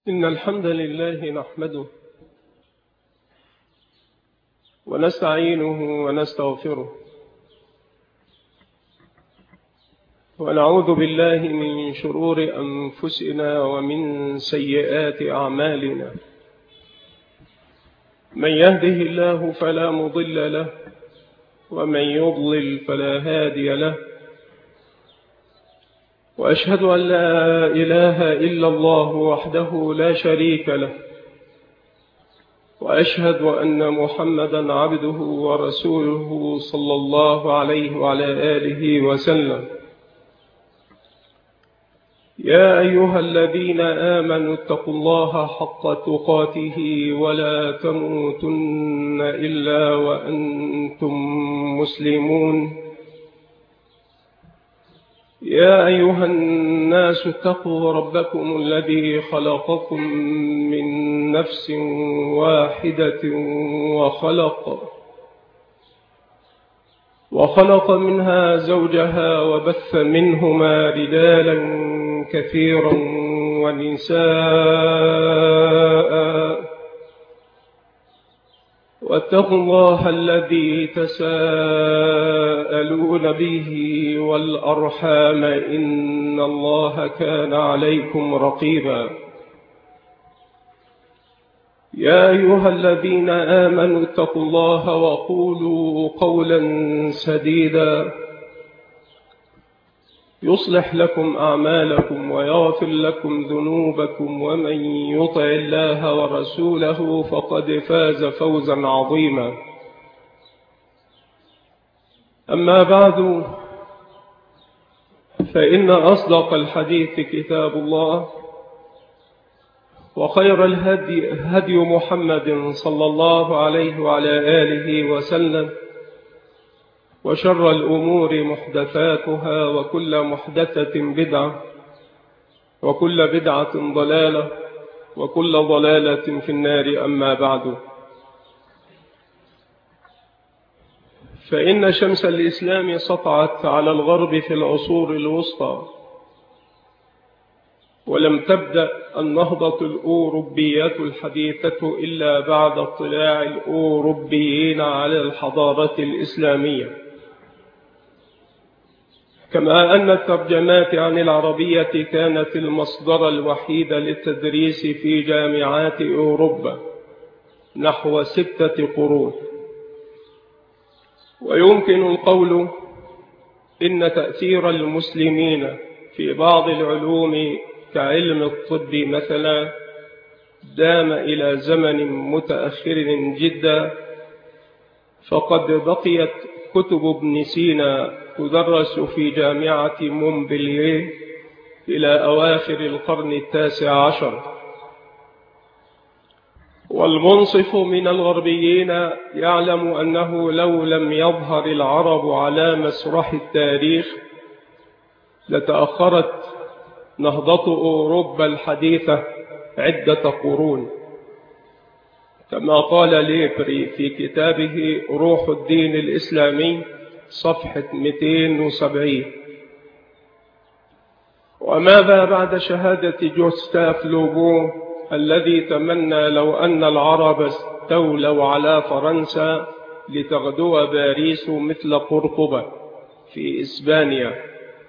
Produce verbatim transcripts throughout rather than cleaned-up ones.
إن الحمد لله نحمده ونستعينه ونستغفره ونعوذ بالله من شرور أنفسنا ومن سيئات أعمالنا. من يهده الله فلا مضل له ومن يضلل فلا هادي له، وأشهد أن لا إله إلا الله وحده لا شريك له، وأشهد أن محمدا عبده ورسوله صلى الله عليه وعلى آله وسلم. يا أيها الذين آمنوا اتقوا الله حق تقاته ولا تموتن إلا وأنتم مسلمون. يا أيها الناس اتقوا ربكم الذي خلقكم من نفس واحدة وخلق وخلق منها زوجها وبث منهما رجالا كثيرا ونساء، واتقوا الله الذي تساءلون به والأرحام إن الله كان عليكم رقيبا. يا أيها الذين آمنوا اتقوا الله وقولوا قولا سديدا يصلح لكم أعمالكم ويغفر لكم ذنوبكم، ومن يطع الله ورسوله فقد فاز فوزا عظيما. أما بعد، فإن أصدق الحديث كتاب الله، وخير الهدي هدي محمد صلى الله عليه وعلى آله وسلم، وشر الأمور محدثاتها، وكل محدثة بدعة، وكل بدعة ضلالة، وكل ضلالة في النار. أما بعد، فإن شمس الإسلام سطعت على الغرب في العصور الوسطى، ولم تبدأ النهضة الأوروبية الحديثة إلا بعد اطلاع الأوروبيين على الحضارة الإسلامية، كما أن الترجمات عن العربية كانت المصدر الوحيد للتدريس في جامعات أوروبا نحو ستة قرون. ويمكن القول إن تأثير المسلمين في بعض العلوم كعلم الطب مثلا دام إلى زمن متأخر جدا، فقد بقيت كتب ابن سينا تدرس في جامعة مونبلييه إلى أواخر القرن التاسع عشر. والمنصف من الغربيين يعلم أنه لو لم يظهر العرب على مسرح التاريخ لتأخرت نهضة أوروبا الحديثة عدة قرون، كما قال ليبري في كتابه روح الدين الإسلامي صفحة مئتين وسبعين. وماذا بعد شهادة جوستاف لوبون الذي تمنى لو أن العرب استولوا على فرنسا لتغدو باريس مثل قرطبة في إسبانيا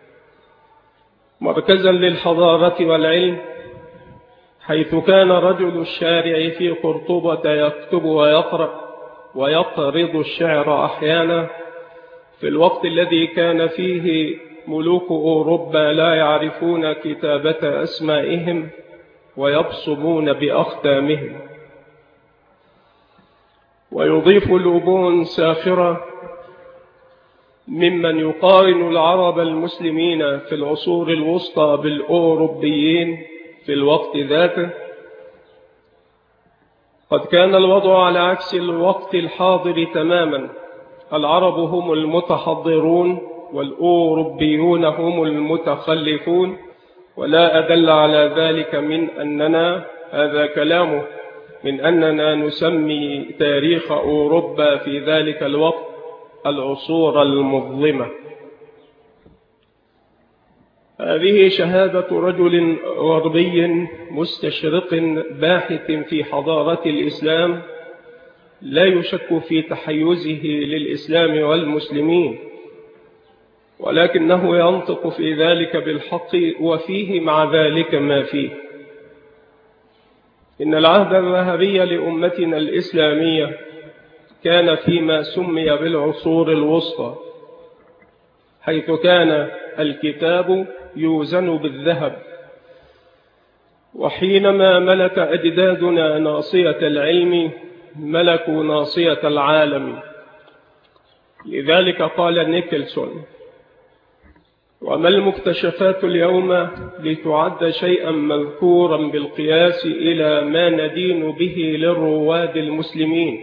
مركزا للحضارة والعلم، حيث كان رجل الشارع في قرطبة يكتب ويقرأ ويطرد الشعر أحيانا، في الوقت الذي كان فيه ملوك أوروبا لا يعرفون كتابة أسمائهم ويبصمون بأختامهم. ويضيف لوبون ساخرة ممن يقارن العرب المسلمين في العصور الوسطى بالأوروبيين في الوقت ذاته: قد كان الوضع على عكس الوقت الحاضر تماما، العرب هم المتحضرون والأوروبيون هم المتخلفون، ولا أدل على ذلك من أننا هذا كلامه من أننا نسمي تاريخ أوروبا في ذلك الوقت العصور المظلمة. هذه شهادة رجل غربي مستشرق باحث في حضارة الإسلام لا يشك في تحيزه للإسلام والمسلمين، ولكنه ينطق في ذلك بالحق وفيه مع ذلك ما فيه. إن العهد الذهبي لأمتنا الإسلامية كان فيما سمي بالعصور الوسطى، حيث كان الكتاب يوزن بالذهب، وحينما ملك أجدادنا ناصية العلم ملكوا ناصية العالم. لذلك قال نيكلسون: وما المكتشفات اليوم لتعد شيئا مذكورا بالقياس إلى ما ندين به للرواد المسلمين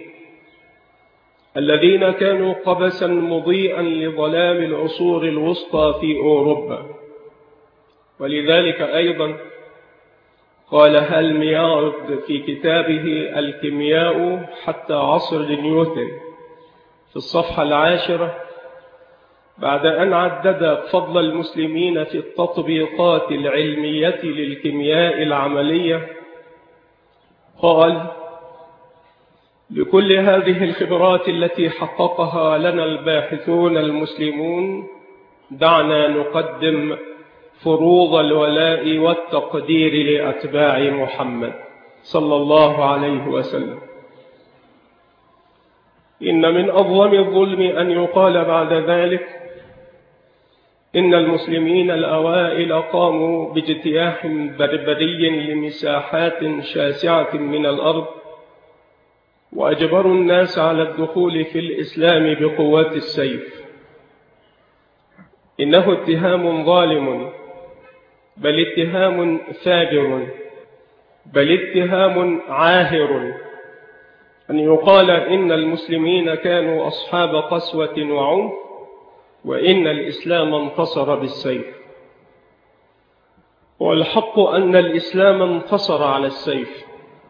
الذين كانوا قبسا مضيئا لظلام العصور الوسطى في أوروبا. ولذلك أيضا قال هالميارد في كتابه الكيمياء حتى عصر نيوتن في الصفحة العاشرة، بعد أن عدد فضل المسلمين في التطبيقات العلمية للكيمياء العملية، قال: لكل هذه الخبرات التي حققها لنا الباحثون المسلمون دعنا نقدم فروض الولاء والتقدير لأتباع محمد صلى الله عليه وسلم. إن من أظلم الظلم أن يقال بعد ذلك إن المسلمين الأوائل قاموا باجتياح بربري لمساحات شاسعة من الأرض وأجبروا الناس على الدخول في الإسلام بقوة السيف. إنه اتهام ظالم، بل اتهام فاجر، بل اتهام عاهر أن يقال إن المسلمين كانوا أصحاب قسوة وعنف وإن الإسلام انتصر بالسيف. والحق أن الإسلام انتصر على السيف.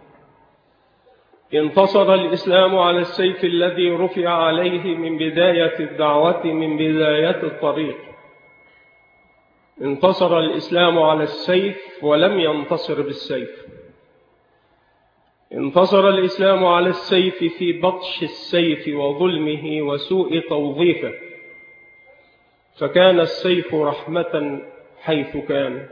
انتصر الإسلام على السيف الذي رفع عليه من بداية الدعوة، من بداية الطريق. انتصر الإسلام على السيف ولم ينتصر بالسيف. انتصر الإسلام على السيف في بطش السيف وظلمه وسوء توظيفه، فكان السيف رحمة حيث كان.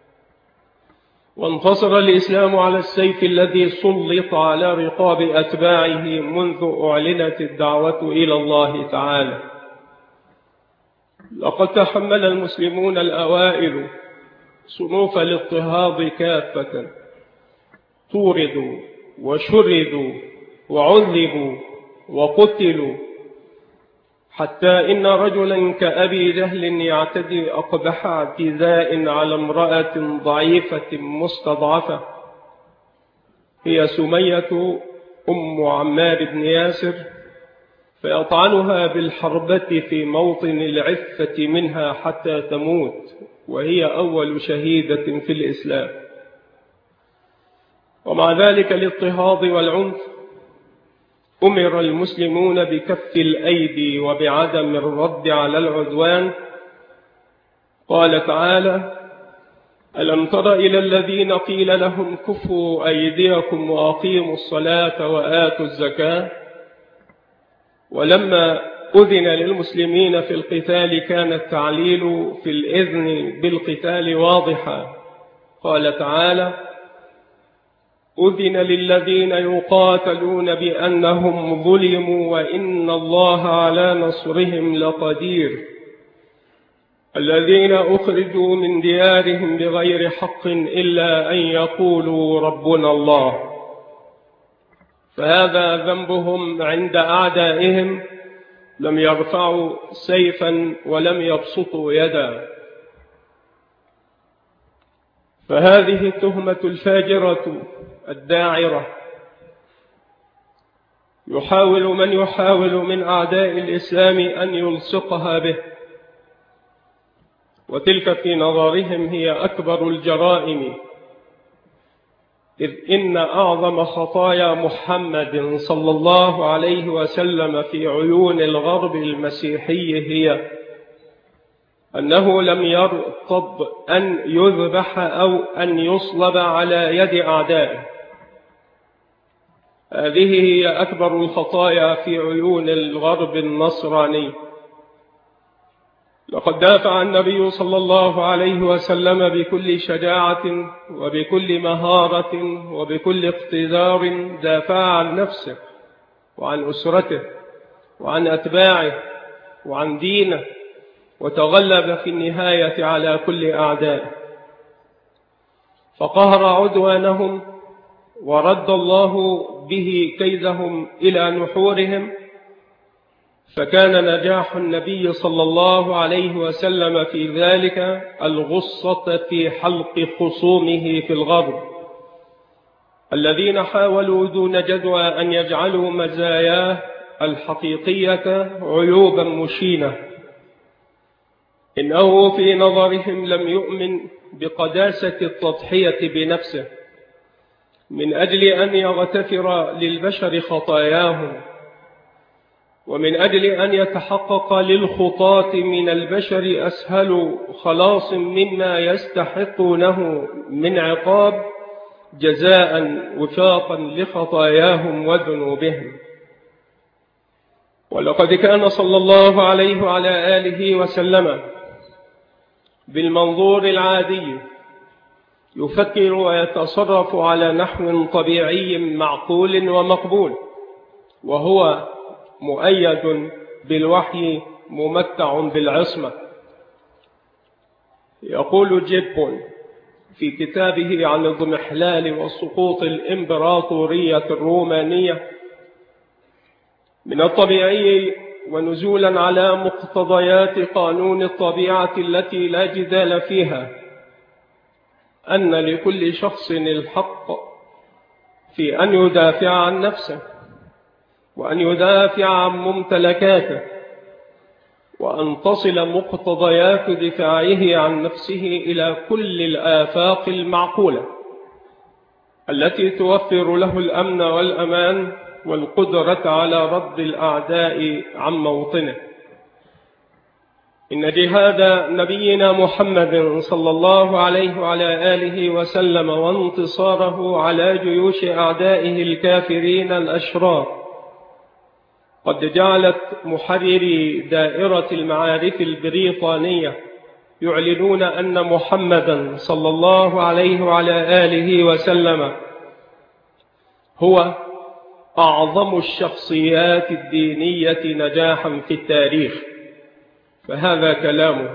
وانتصر الإسلام على السيف الذي سلط على رقاب أتباعه منذ أعلنت الدعوة إلى الله تعالى. لقد تحمل المسلمون الأوائل صنوف الاضطهاد كافة، طوردوا وشردوا وعذبوا وقتلوا، حتى إن رجلا كأبي جهل يعتدي أقبح اعتداء على امرأة ضعيفة مستضعفة هي سمية أم عمار بن ياسر، فيطعنها بالحربة في موطن العفة منها حتى تموت، وهي أول شهيدة في الإسلام. ومع ذلك الاضطهاد والعنف أمر المسلمون بكف الأيدي وبعدم الرد على العدوان. قال تعالى: ألم تر إلى الذين قيل لهم كفوا أيديكم وأقيموا الصلاة وآتوا الزكاة. ولما أذن للمسلمين في القتال كان التعليل في الإذن بالقتال واضحا. قال تعالى: أذن للذين يقاتلون بأنهم ظلموا وإن الله على نصرهم لقدير. الذين أخرجوا من ديارهم بغير حق إلا أن يقولوا ربنا الله. فهذا ذنبهم عند أعدائهم، لم يرفعوا سيفا ولم يبسطوا يدا. فهذه التهمة الفاجرة الداعرة يحاول من يحاول من أعداء الإسلام أن يلصقها به، وتلك في نظرهم هي أكبر الجرائم، إذ إن أعظم خطايا محمد صلى الله عليه وسلم في عيون الغرب المسيحي هي أنه لم يرتض أن يذبح أو أن يصلب على يد أعدائه. هذه هي أكبر الخطايا في عيون الغرب النصراني. لقد دافع النبي صلى الله عليه وسلم بكل شجاعة وبكل مهارة وبكل اقتدار، دافع عن نفسه وعن أسرته وعن أتباعه وعن دينه، وتغلب في النهاية على كل أعدائه، فقهر عدوانهم ورد الله به كيدهم إلى نحورهم. فكان نجاح النبي صلى الله عليه وسلم في ذلك الغصة في حلق خصومه في الغرب، الذين حاولوا دون جدوى أن يجعلوا مزاياه الحقيقية عيوبا مشينة. إنه في نظرهم لم يؤمن بقداسة التضحية بنفسه من أجل أن يغتفر للبشر خطاياهم، ومن أجل أن يتحقق للخطاة من البشر أسهل خلاص مما يستحقونه من عقاب، جزاء وفاقا لخطاياهم وذنوبهم. ولقد كان صلى الله عليه وعلى آله وسلم بالمنظور العادي يفكر ويتصرف على نحو طبيعي معقول ومقبول، وهو مؤيد بالوحي ممتع بالعصمة. يقول جيبون في كتابه عن الاضمحلال وسقوط الإمبراطورية الرومانية: من الطبيعي ونزولا على مقتضيات قانون الطبيعة التي لا جدال فيها أن لكل شخص الحق في أن يدافع عن نفسه، وأن يدافع عن ممتلكاته، وأن تصل مقتضيات دفاعه عن نفسه إلى كل الآفاق المعقولة التي توفر له الأمن والأمان والقدرة على رد الأعداء عن موطنه. إن جهاد نبينا محمد صلى الله عليه وعلى آله وسلم وانتصاره على جيوش أعدائه الكافرين الأشرار قد جعلت محرري دائرة المعارف البريطانية يعلنون أن محمدا صلى الله عليه وعلى آله وسلم هو أعظم الشخصيات الدينية نجاحا في التاريخ. فهذا كلامه.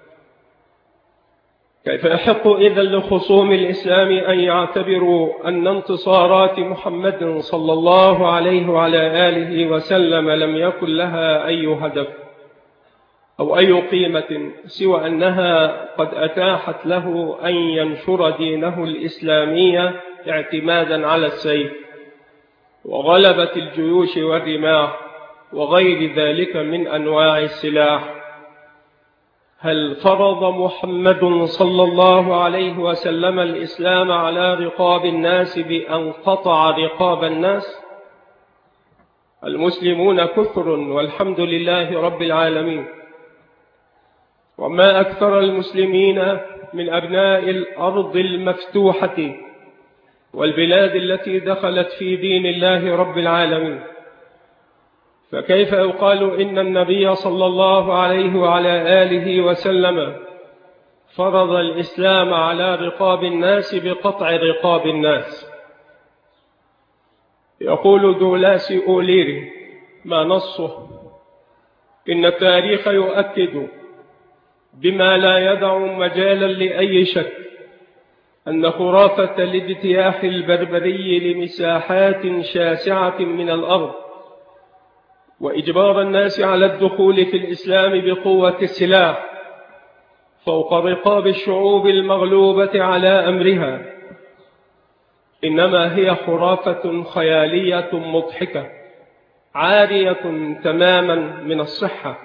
كيف يحق إذن لخصوم الإسلام أن يعتبروا أن انتصارات محمد صلى الله عليه وعلى آله وسلم لم يكن لها أي هدف أو أي قيمة سوى أنها قد أتاحت له أن ينشر دينه الإسلامية اعتمادا على السيف وغلبة الجيوش والرماح وغير ذلك من أنواع السلاح؟ هل فرض محمد صلى الله عليه وسلم الإسلام على رقاب الناس بأن قطع رقاب الناس؟ المسلمون كثر والحمد لله رب العالمين، وما أكثر المسلمين من أبناء الأرض المفتوحة والبلاد التي دخلت في دين الله رب العالمين. فكيف يقال إن النبي صلى الله عليه وعلى آله وسلم فرض الإسلام على رقاب الناس بقطع رقاب الناس؟ يقول دولاس أوليري ما نصه: إن التاريخ يؤكد بما لا يدع مجالا لأي شك أن خرافة الاجتياح البربري لمساحات شاسعة من الأرض وإجبار الناس على الدخول في الإسلام بقوة السلاح فوق رقاب الشعوب المغلوبة على أمرها إنما هي خرافة خيالية مضحكة عارية تماما من الصحة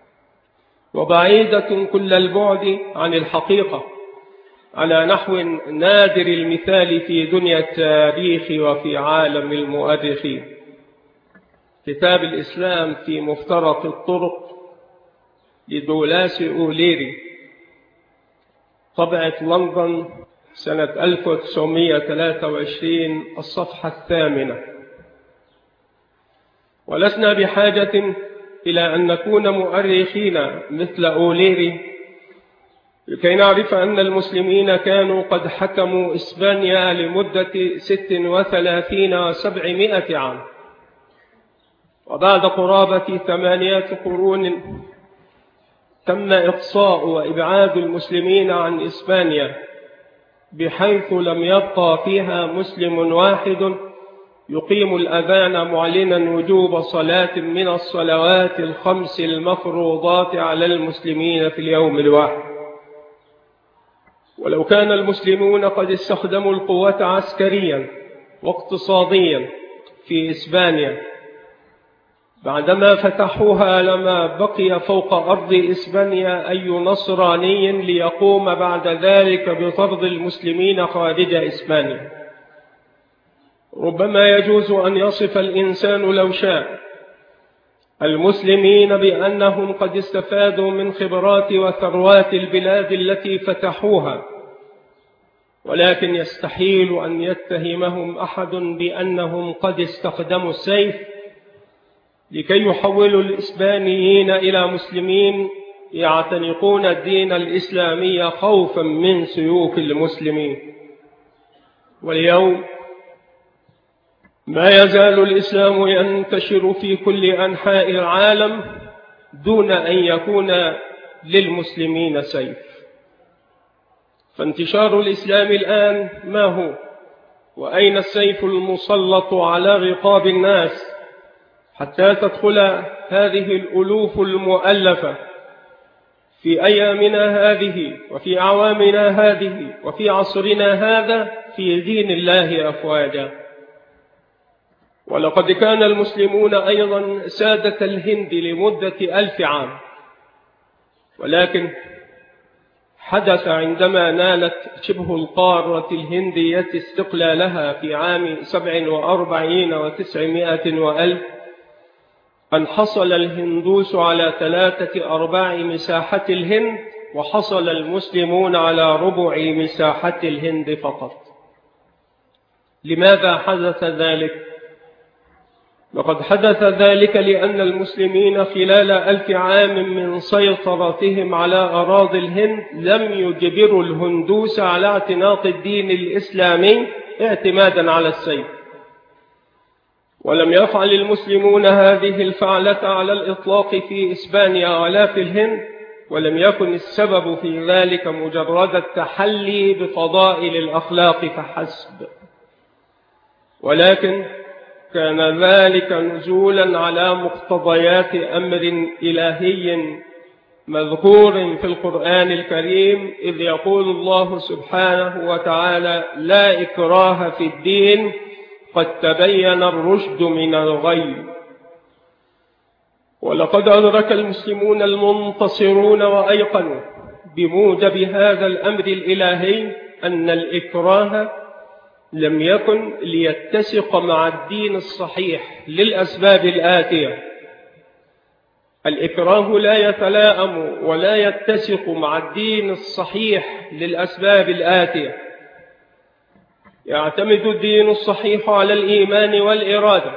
وبعيدة كل البعد عن الحقيقة على نحو نادر المثال في دنيا التاريخ وفي عالم المؤرخين. كتاب الإسلام في مفترق الطرق لدولاس أوليري طبعة لندن سنة ألف وتسعمائة وثلاثة وعشرين، الصفحة الثامنة. ولسنا بحاجة إلى أن نكون مؤرخين مثل أوليري لكي نعرف أن المسلمين كانوا قد حكموا إسبانيا لمدة ست وثلاثين وسبعمائة عام، وبعد قرابة ثمانية قرون تم إقصاء وإبعاد المسلمين عن إسبانيا، بحيث لم يبقى فيها مسلم واحد يقيم الأذان معلنا وجوب صلاة من الصلوات الخمس المفروضات على المسلمين في اليوم الواحد. ولو كان المسلمون قد استخدموا القوة عسكريا واقتصاديا في إسبانيا بعدما فتحوها، لما بقي فوق أرض إسبانيا أي نصراني ليقوم بعد ذلك بطرد المسلمين خارج إسبانيا. ربما يجوز أن يصف الإنسان لو شاء المسلمين بأنهم قد استفادوا من خبرات وثروات البلاد التي فتحوها، ولكن يستحيل أن يتهمهم أحد بأنهم قد استخدموا السيف لكي يحولوا الإسبانيين إلى مسلمين يعتنقون الدين الإسلامي خوفا من سيوف المسلمين. واليوم ما يزال الإسلام ينتشر في كل أنحاء العالم دون أن يكون للمسلمين سيف. فانتشار الإسلام الآن ما هو؟ وأين السيف المسلط على رقاب الناس حتى تدخل هذه الألوف المؤلفة في أيامنا هذه وفي أعوامنا هذه وفي عصرنا هذا في دين الله أفواجا؟ ولقد كان المسلمون أيضا سادة الهند لمدة ألف عام، ولكن حدث عندما نالت شبه القارة الهندية استقلالها في عام سبع وأربعين وتسعمائة وألف أن حصل الهندوس على ثلاثة أرباع مساحة الهند، وحصل المسلمون على ربع مساحة الهند فقط. لماذا حدث ذلك؟ لقد حدث ذلك لأن المسلمين خلال ألف عام من سيطرتهم على أراضي الهند لم يجبروا الهندوس على اعتناق الدين الإسلامي اعتمادا على السيف، ولم يفعل المسلمون هذه الفعلة على الإطلاق في إسبانيا ولا في الهند، ولم يكن السبب في ذلك مجرد التحلي بفضائل الأخلاق فحسب، ولكن كان ذلك نزولا على مقتضيات أمر إلهي مذكور في القرآن الكريم، إذ يقول الله سبحانه وتعالى: لا إكراه في الدين قد تبين الرشد من الغي. ولقد أدرك المسلمون المنتصرون وأيقنوا بموجب هذا الأمر الإلهي أن الإكراه لم يكن ليتسق مع الدين الصحيح للأسباب الآتية. الإكراه لا يتلائم ولا يتسق مع الدين الصحيح للأسباب الآتية. يعتمد الدين الصحيح على الإيمان والإرادة،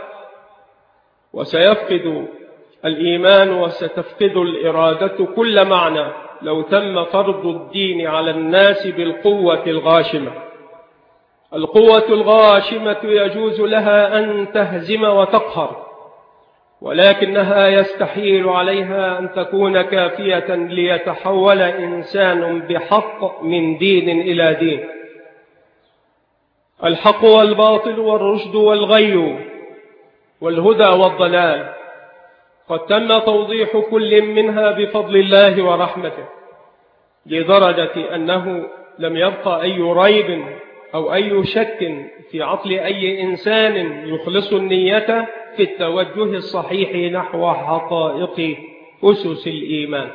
وسيفقد الإيمان وستفقد الإرادة كل معنى لو تم فرض الدين على الناس بالقوة الغاشمة. القوة الغاشمة يجوز لها أن تهزم وتقهر، ولكنها يستحيل عليها أن تكون كافية ليتحول إنسان بحق من دين إلى دين. الحق والباطل والرشد والغي والهدى والضلال قد تم توضيح كل منها بفضل الله ورحمته، لدرجة أنه لم يبقى أي ريب أو أي شك في عقل أي إنسان يخلص النية في التوجه الصحيح نحو حقائق أسس الإيمان.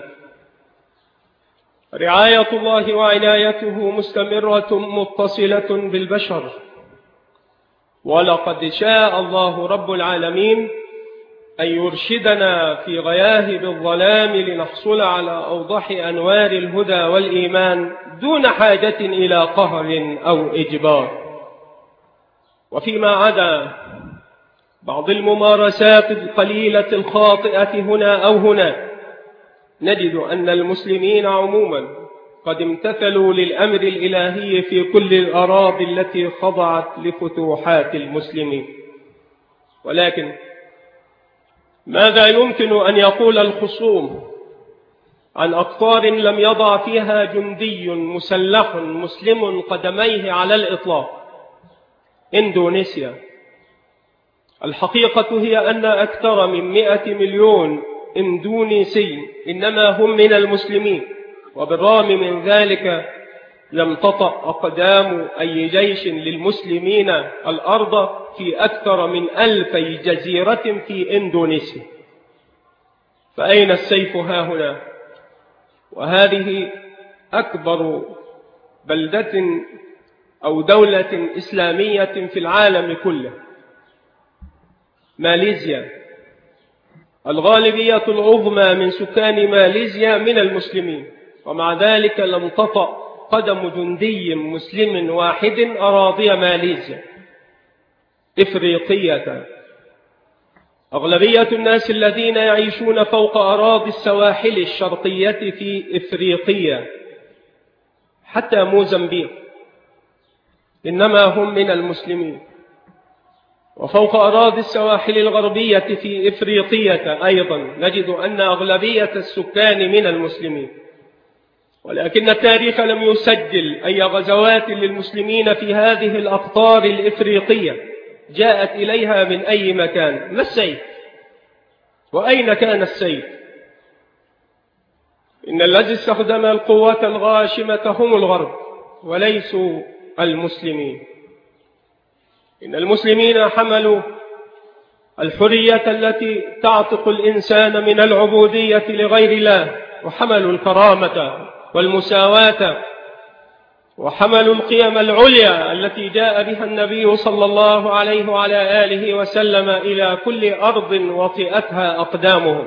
رعاية الله وعنايته مستمرة متصلة بالبشر، ولقد شاء الله رب العالمين أن يرشدنا في غياهب الظلام لنحصل على أوضح أنوار الهدى والإيمان دون حاجة إلى قهر أو إجبار. وفيما عدا بعض الممارسات القليلة الخاطئة هنا أو هنا، نجد أن المسلمين عموما قد امتثلوا للأمر الإلهي في كل الأراضي التي خضعت لفتوحات المسلمين. ولكن ماذا يمكن أن يقول الخصوم عن أقطار لم يضع فيها جندي مسلح مسلم قدميه على الإطلاق؟ إندونيسيا. الحقيقة هي أن أكثر من مئة مليون إندونيسي إنما هم من المسلمين، وبالرغم من ذلك لم تطأ أقدام أي جيش للمسلمين الأرض في أكثر من ألفي جزيرة في إندونيسيا. فأين السيف ها هنا؟ وهذه أكبر بلدة أو دولة إسلامية في العالم كله. ماليزيا، الغالبية العظمى من سكان ماليزيا من المسلمين، ومع ذلك لم تطأ قدم جندي مسلم واحد أراضي ماليزيا. إفريقية، أغلبية الناس الذين يعيشون فوق أراضي السواحل الشرقية في إفريقيا حتى موزمبيق إنما هم من المسلمين. وفوق أراضي السواحل الغربية في إفريقية أيضا نجد أن أغلبية السكان من المسلمين، ولكن التاريخ لم يسجل أي غزوات للمسلمين في هذه الأقطار الإفريقية جاءت إليها من أي مكان. ما السيف؟ وأين كان السيف؟ إن الذي استخدم القوة الغاشمة هم الغرب وليسوا المسلمين. إن المسلمين حملوا الحرية التي تعتق الإنسان من العبودية لغير الله، وحملوا الكرامة والمساواة، وحملوا القيم العليا التي جاء بها النبي صلى الله عليه وعلى آله وسلم إلى كل أرض وطئتها أقدامهم.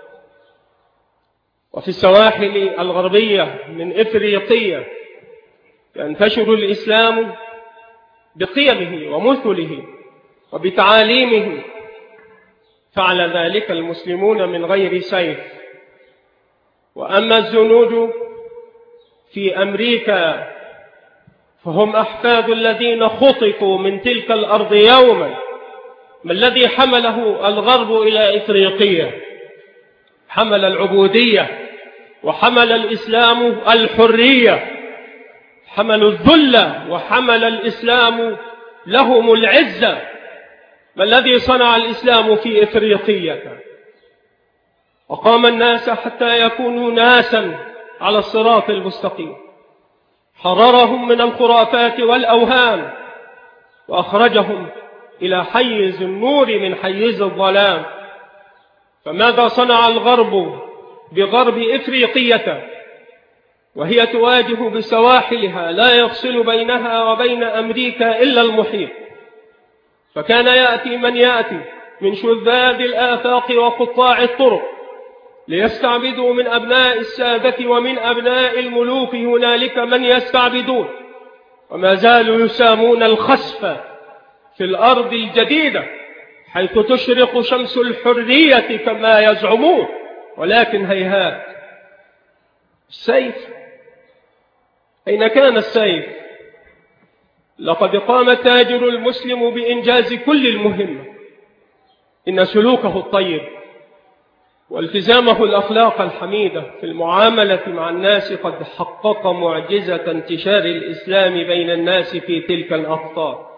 وفي السواحل الغربية من إفريقيا ينتشر الإسلام بقيمه ومثله وبتعاليمه، فعل ذلك المسلمون من غير سيف. وأما الزنود في أمريكا فهم أحفاد الذين خطفوا من تلك الأرض يوما. ما الذي حمله الغرب إلى إفريقيا؟ حمل العبودية، وحمل الإسلام الحرية، حملوا الذل، وحمل الإسلام لهم العزة. ما الذي صنع الإسلام في إفريقيا؟ وقام الناس حتى يكونوا ناسا على الصراط المستقيم، حررهم من الخرافات والأوهام، وأخرجهم إلى حيز النور من حيز الظلام. فماذا صنع الغرب بغرب إفريقية وهي تواجه بسواحلها لا يفصل بينها وبين أمريكا إلا المحيط؟ فكان يأتي من يأتي من شذاذ الآفاق وقطاع الطرق ليستعبدوا من أبناء السادة ومن أبناء الملوك هنالك من يستعبدون، وما زالوا يسامون الخسف في الأرض الجديدة حيث تشرق شمس الحرية كما يزعمون. ولكن هيهات، السيف أين كان السيف؟ لقد قام التاجر المسلم بإنجاز كل المهمة. إن سلوكه الطيب والتزامه الأخلاق الحميدة في المعاملة مع الناس قد حقق معجزة انتشار الإسلام بين الناس في تلك الأقطار.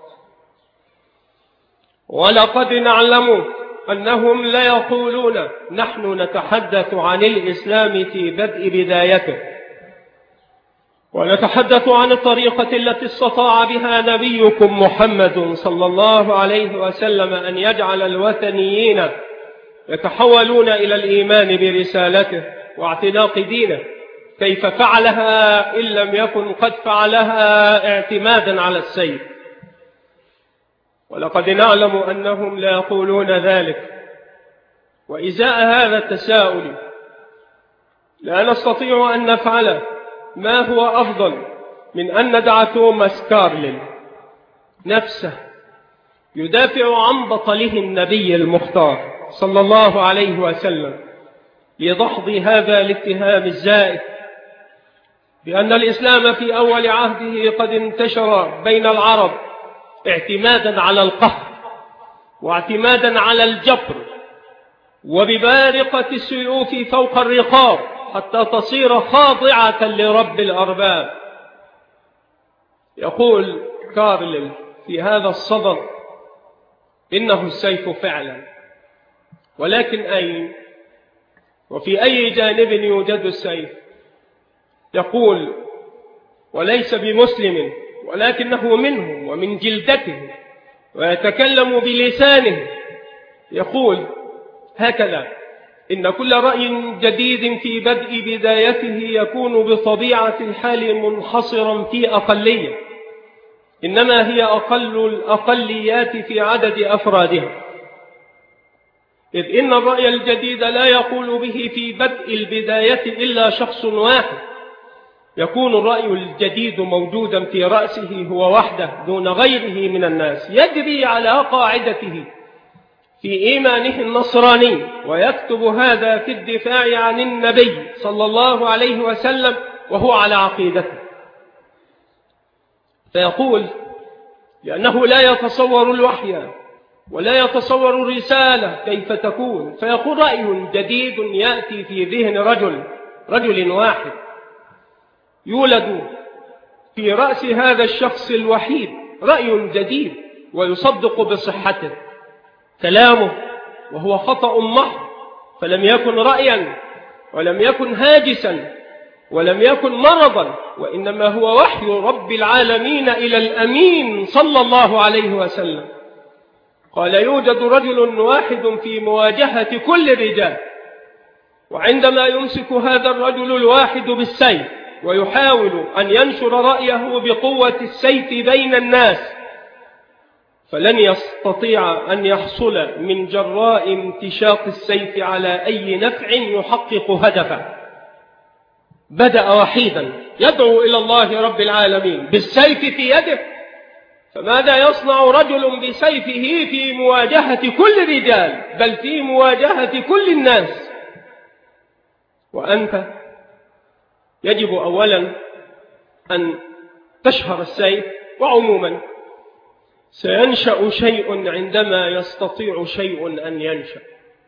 ولقد نعلم أنهم لا يقولون نحن نتحدث عن الإسلام في بدء بدايته، ونتحدث عن الطريقة التي استطاع بها نبيكم محمد صلى الله عليه وسلم أن يجعل الوثنيين يتحولون إلى الإيمان برسالته واعتناق دينه. كيف فعلها إن لم يكن قد فعلها اعتمادا على السيف؟ ولقد نعلم أنهم لا يقولون ذلك وإزاء هذا التساؤل لا نستطيع أن نفعل ما هو أفضل من أن ندع توماس كارليل نفسه يدافع عن بطله النبي المختار صلى الله عليه وسلم لدحض هذا الاتهام الزائد بأن الإسلام في أول عهده قد انتشر بين العرب اعتمادا على القهر واعتمادا على الجبر وببارقة السيوف فوق الرقاب حتى تصير خاضعة لرب الأرباب. يقول كارليل في هذا الصدد إنه السيف فعلا، ولكن أين وفي أي جانب يوجد السيف؟ يقول وليس بمسلم ولكنه منهم ومن جلدته ويتكلم بلسانه. يقول هكذا: إن كل رأي جديد في بدء بدايته يكون بطبيعة الحال منحصرا في أقلية، إنما هي أقل الأقليات في عدد أفرادها، إذ إن الرأي الجديد لا يقول به في بدء البداية إلا شخص واحد، يكون الرأي الجديد موجودا في رأسه هو وحده دون غيره من الناس، يجري على قاعدته في إيمانه النصراني، ويكتب هذا في الدفاع عن النبي صلى الله عليه وسلم وهو على عقيدته. فيقول لأنه لا يتصور الوحي ولا يتصور الرسالة كيف تكون، فيقول رأي جديد يأتي في ذهن رجل رجل واحد يولد في رأس هذا الشخص الوحيد رأي جديد ويصدق بصحته كلامه، وهو خطأ محض، فلم يكن رأيا ولم يكن هاجسا ولم يكن مرضا، وإنما هو وحي رب العالمين إلى الأمين صلى الله عليه وسلم. قال يوجد رجل واحد في مواجهة كل الرجال، وعندما يمسك هذا الرجل الواحد بالسيف ويحاول أن ينشر رأيه بقوة السيف بين الناس فلن يستطيع أن يحصل من جراء امتشاط السيف على أي نفع يحقق هدفه. بدأ وحيدا يدعو إلى الله رب العالمين بالسيف في يده، فماذا يصنع رجل بسيفه في مواجهة كل الرجال بل في مواجهة كل الناس؟ وأنت يجب أولا أن تشهر السيف، وعموما سينشأ شيء عندما يستطيع شيء أن ينشأ،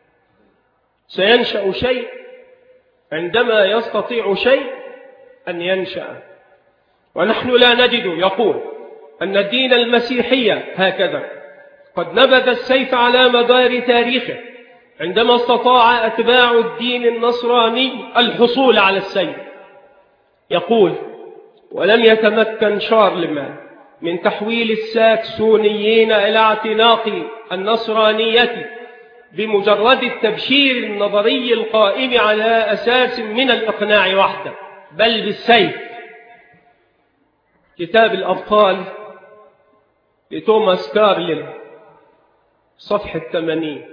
سينشأ شيء عندما يستطيع شيء أن ينشأ. ونحن لا نجد يقول أن الدين المسيحي هكذا قد نبذ السيف على مدار تاريخه عندما استطاع أتباع الدين النصراني الحصول على السيف. يقول ولم يتمكن شارلمان من تحويل الساكسونيين إلى اعتناق النصرانية بمجرد التبشير النظري القائم على أساس من الإقناع وحده، بل بالسيف. كتاب الأبطال لتوماس كارليل صفحة ثمانين.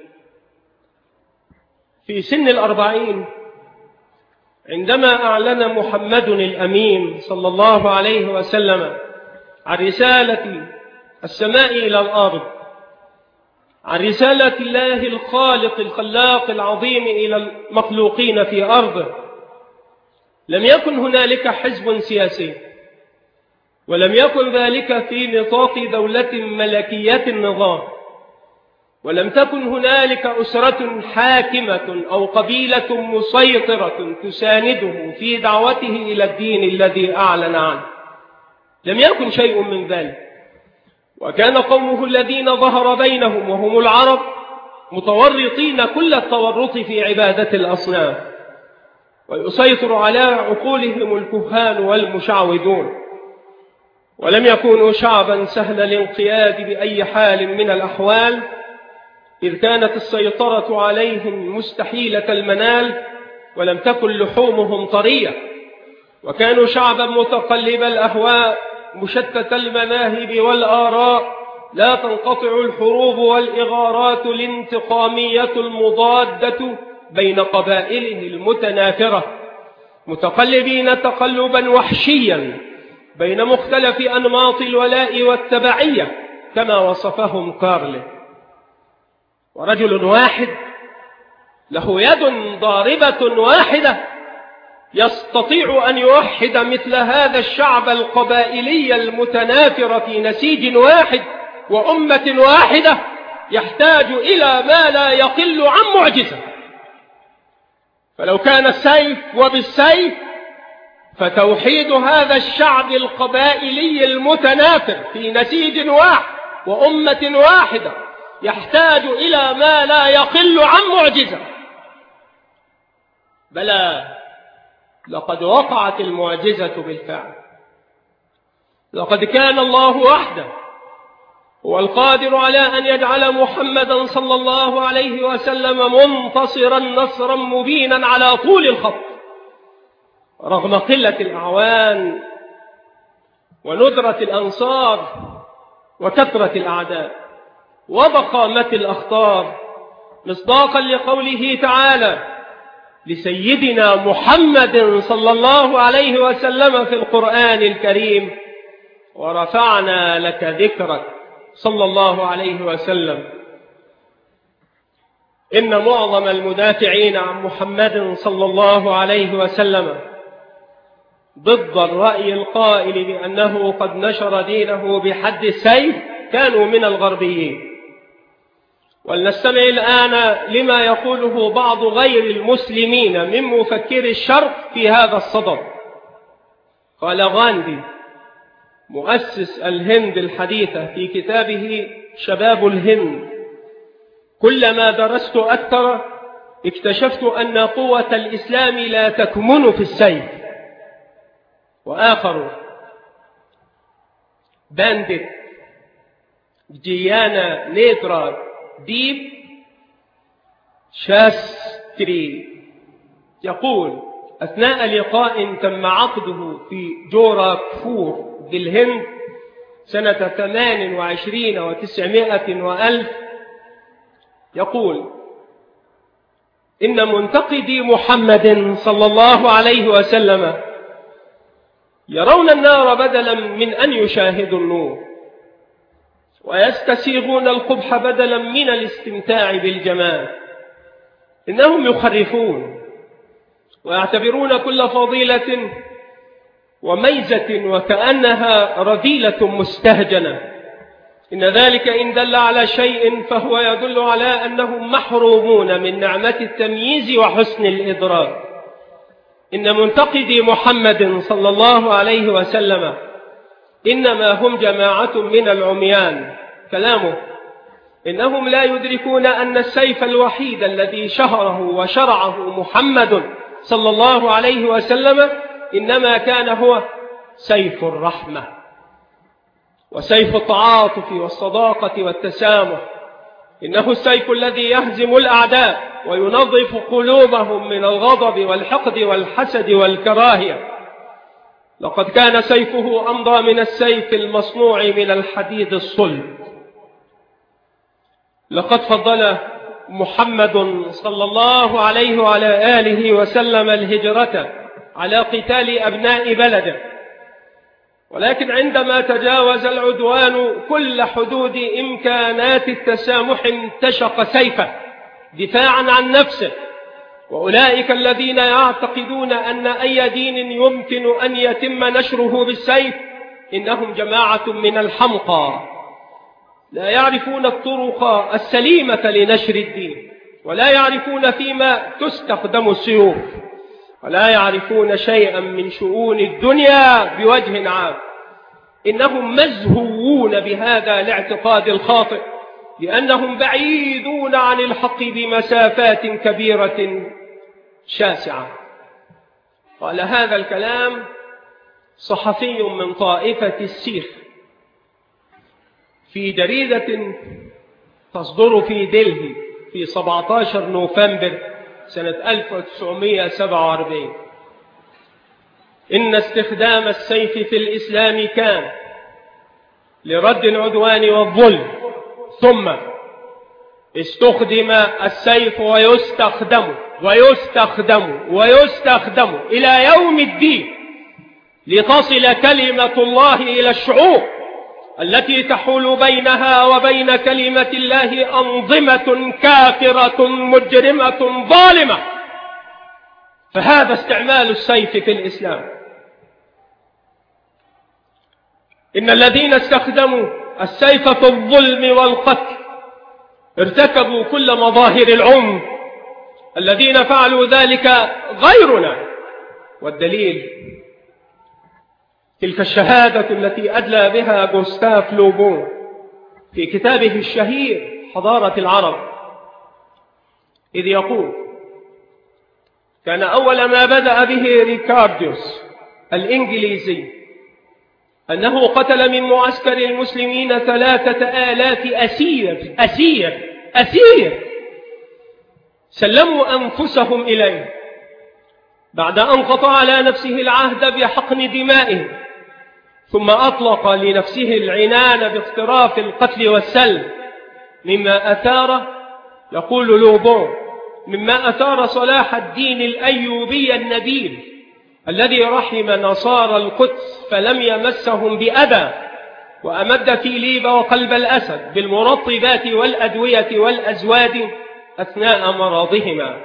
في سن الأربعين عندما أعلن محمد الأمين صلى الله عليه وسلم عن رسالة السماء إلى الأرض، عن رسالة الله الخالق الخلاق العظيم إلى المخلوقين في أرضه، لم يكن هنالك حزب سياسي، ولم يكن ذلك في نطاق دولة ملكية النظام، ولم تكن هنالك أسرة حاكمة أو قبيلة مسيطرة تسانده في دعوته إلى الدين الذي أعلن عنه. لم يكن شيء من ذلك، وكان قومه الذين ظهر بينهم وهم العرب متورطين كل التورط في عبادة الأصنام، ويسيطر على عقولهم الكهان والمشعوذون، ولم يكونوا شعبا سهل الانقياد بأي حال من الأحوال، إذ كانت السيطرة عليهم مستحيلة المنال، ولم تكن لحومهم طرية، وكانوا شعبا متقلب الأهواء مشتت المذاهب والآراء، لا تنقطع الحروب والإغارات الانتقامية المضادة بين قبائله المتنافرة، متقلبين تقلبا وحشيا بين مختلف أنماط الولاء والتبعية كما وصفهم كارل. ورجل واحد له يد ضاربة واحدة يستطيع أن يوحد مثل هذا الشعب القبائلي المتنافر في نسيج واحد وأمة واحدة، يحتاج إلى ما لا يقل عن معجزة. فلو كان السيف وبالسيف، فتوحيد هذا الشعب القبائلي المتنافر في نسيج واحد وأمة واحدة يحتاج إلى ما لا يقل عن معجزة. بلى، لقد وقعت المعجزة بالفعل. لقد كان الله وحده هو القادر على أن يجعل محمدا صلى الله عليه وسلم منتصرا نصرا مبينا على طول الخط، رغم قلة الأعوان وندرة الأنصار وكثرة الأعداء وضخامة الأخطار، مصداقا لقوله تعالى لسيدنا محمد صلى الله عليه وسلم في القرآن الكريم: ورفعنا لك ذكرك صلى الله عليه وسلم. إن معظم المدافعين عن محمد صلى الله عليه وسلم ضد الرأي القائل بأنه قد نشر دينه بحد السيف كانوا من الغربيين. ولنستمع الآن لما يقوله بعض غير المسلمين من مفكر الشرق في هذا الصدد. قال غاندي مؤسس الهند الحديثة في كتابه شباب الهند: كلما درست أكثر اكتشفت أن قوة الإسلام لا تكمن في السيف. وآخر بانديت جيانا نيترا ديب شاستري يقول: أثناء لقاء تم عقده في جوراكفور بالهند سنة ثمان وعشرين وتسعمائة وألف، يقول: إن منتقدي محمد صلى الله عليه وسلم يرون النار بدلا من أن يشاهدوا النور، ويستسيغون القبح بدلا من الاستمتاع بالجمال. إنهم يخرفون ويعتبرون كل فضيلة وميزة وكأنها رذيلة مستهجنة. إن ذلك إن دل على شيء فهو يدل على أنهم محرومون من نعمة التمييز وحسن الإدراك. إن منتقدي محمد صلى الله عليه وسلم إنما هم جماعة من العميان. كلامه: إنهم لا يدركون أن السيف الوحيد الذي شهره وشرعه محمد صلى الله عليه وسلم إنما كان هو سيف الرحمة وسيف التعاطف والصداقة والتسامح. إنه السيف الذي يهزم الأعداء وينظف قلوبهم من الغضب والحقد والحسد والكراهية. لقد كان سيفه أمضى من السيف المصنوع من الحديد الصلب. لقد فضل محمد صلى الله عليه وعلى آله وسلم الهجرة على قتال أبناء بلده، ولكن عندما تجاوز العدوان كل حدود إمكانات التسامح انتشق سيفه دفاعا عن نفسه. وأولئك الذين يعتقدون أن أي دين يمكن أن يتم نشره بالسيف إنهم جماعة من الحمقى، لا يعرفون الطرق السليمة لنشر الدين، ولا يعرفون فيما تستخدم السيوف، ولا يعرفون شيئا من شؤون الدنيا بوجه عام. إنهم مزهوون بهذا الاعتقاد الخاطئ لأنهم بعيدون عن الحق بمسافات كبيرة شاسعة. قال هذا الكلام صحفي من طائفة السيخ في جريدة تصدر في دلهي في سبعة عشر نوفمبر سنة ألف وتسعمائة وسبعة وأربعين: إن استخدام السيف في الإسلام كان لرد العدوان والظلم، ثم استخدم السيف ويستخدم ويستخدم ويستخدم إلى يوم الدين لتصل كلمة الله إلى الشعوب التي تحول بينها وبين كلمة الله أنظمة كافرة مجرمة ظالمة. فهذا استعمال السيف في الإسلام. إن الذين استخدموا السيف في الظلم والقتل ارتكبوا كل مظاهر العنف. الذين فعلوا ذلك غيرنا، والدليل تلك الشهادة التي أدلى بها غوستاف لوبون في كتابه الشهير حضارة العرب، إذ يقول: كان أول ما بدأ به ريكارديوس الإنجليزي أنه قتل من معسكر المسلمين ثلاثة آلاف أسير أسير أسير سلموا أنفسهم إليه بعد أن قطع على نفسه العهد بحقن دمائهم، ثم أطلق لنفسه العنان باقتراف القتل والسلب، مما أثار، يقول لوبون، مما أثار صلاح الدين الأيوبي النبيل الذي رحم نصارى القدس فلم يمسهم بأذى، وأمد فيليب وقلب الأسد بالمرطبات والأدوية والأزواد أثناء مرضهما.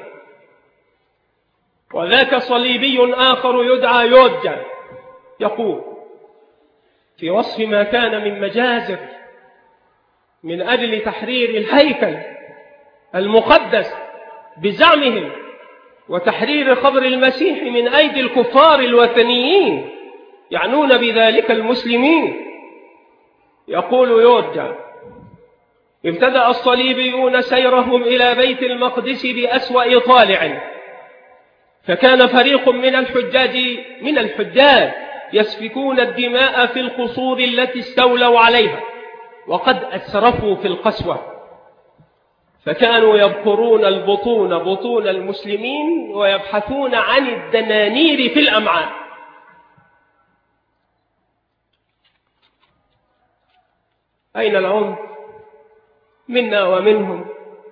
وذاك صليبي آخر يدعى يودجا يقول في وصف ما كان من مجازر من أجل تحرير الهيكل المقدس بزعمهم وتحرير خبر المسيح من أيدي الكفار الوثنيين يعنون بذلك المسلمين. يقول يودجا: ابتدأ الصليبيون سيرهم إلى بيت المقدس بأسوأ طالع، فكان فريق من الحجاج من الحجاج يسفكون الدماء في القصور التي استولوا عليها، وقد أسرفوا في القسوة، فكانوا يبقرون البطون بطون المسلمين ويبحثون عن الدنانير في الأمعاء. أين العنف منا ومنهم؟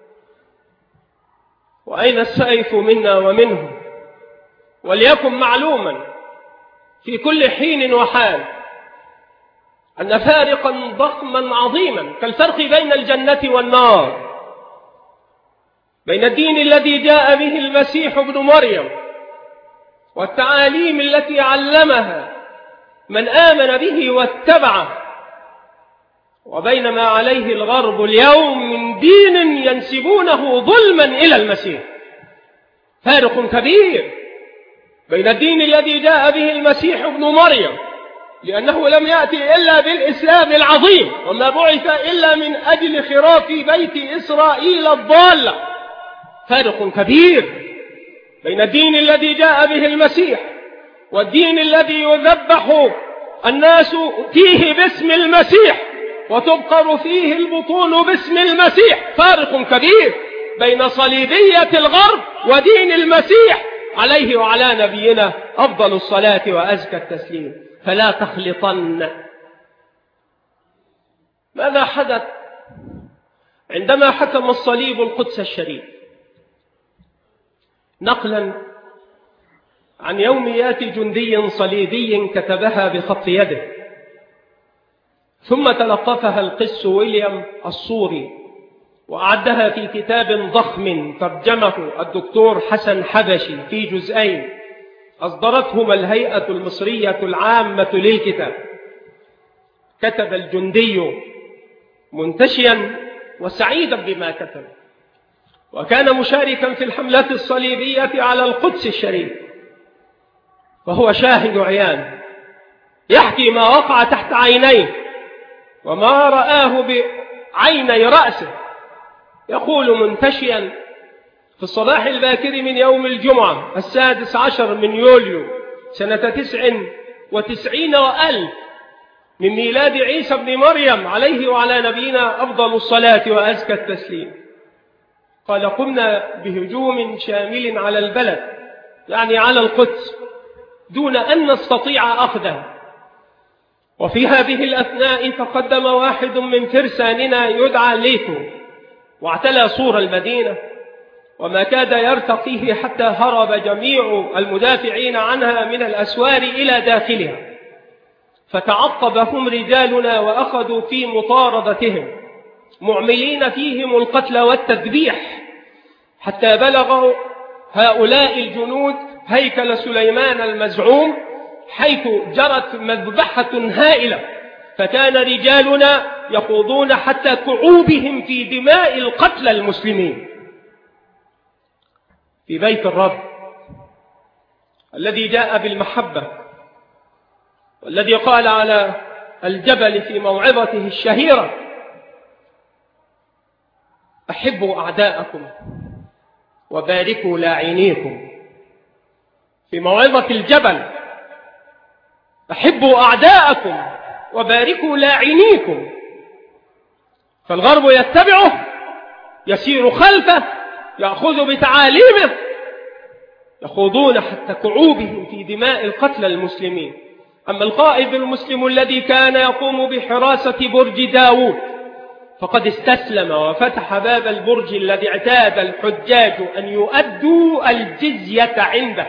وأين السيف منا ومنهم؟ وليكن معلوما في كل حين وحال أن فارقا ضخما عظيما كالفرق بين الجنة والنار، بين الدين الذي جاء به المسيح ابن مريم والتعاليم التي علمها من آمن به واتبعه، وبين ما عليه الغرب اليوم من دين ينسبونه ظلما إلى المسيح. فارق كبير بين الدين الذي جاء به المسيح ابن مريم، لأنه لم يأتي إلا بالإسلام العظيم وما بعث إلا من أجل خراف بيت إسرائيل الضالة. فارق كبير بين الدين الذي جاء به المسيح والدين الذي يذبح الناس فيه باسم المسيح وتبقر فيه البطون باسم المسيح. فارق كبير بين صليبية الغرب ودين المسيح عليه وعلى نبينا أفضل الصلاة وأزكى التسليم. فلا تخلطن. ماذا حدث عندما حكم الصليب القدس الشريف؟ نقلا عن يوميات جندي صليبي كتبها بخط يده، ثم تلقفها القس ويليام الصوري وأعدها في كتاب ضخم ترجمه الدكتور حسن حبشي في جزئين أصدرتهما الهيئة المصرية العامة للكتاب. كتب الجندي منتشيا وسعيدا بما كتب، وكان مشاركا في الحملة الصليبية على القدس الشريف، فهو شاهد عيان يحكي ما وقع تحت عينيه وما رآه بعيني رأسه. يقول منتشيا: في الصباح الباكر من يوم الجمعة السادس عشر من يوليو سنة تسع وتسعين وألف من ميلاد عيسى بن مريم عليه وعلى نبينا أفضل الصلاة وأزكى التسليم، قال: قمنا بهجوم شامل على البلد، يعني على القدس، دون أن نستطيع أخذها، وفي هذه الأثناء تقدم واحد من فرساننا يدعى ليثو واعتلى سور المدينة، وما كاد يرتقيه حتى هرب جميع المدافعين عنها من الأسوار إلى داخلها، فتعقبهم رجالنا وأخذوا في مطاردتهم معملين فيهم القتل والتذبيح، حتى بلغوا هؤلاء الجنود هيكل سليمان المزعوم، حيث جرت مذبحة هائلة، فكان رجالنا يخوضون حتى كعوبهم في دماء القتلى المسلمين. في بيت الرب الذي جاء بالمحبة، والذي قال على الجبل في موعظته الشهيرة: أحبوا أعداءكم وباركوا لاعنيكم. في موعظة الجبل: أحبوا أعداءكم وباركوا لاعنيكم. فالغرب يتبعه، يسير خلفه، يأخذ بتعاليمه، يخوضون حتى كعوبهم في دماء القتلى المسلمين. أما القائد المسلم الذي كان يقوم بحراسة برج داود فقد استسلم وفتح باب البرج الذي اعتاد الحجاج أن يؤدوا الجزية عنده.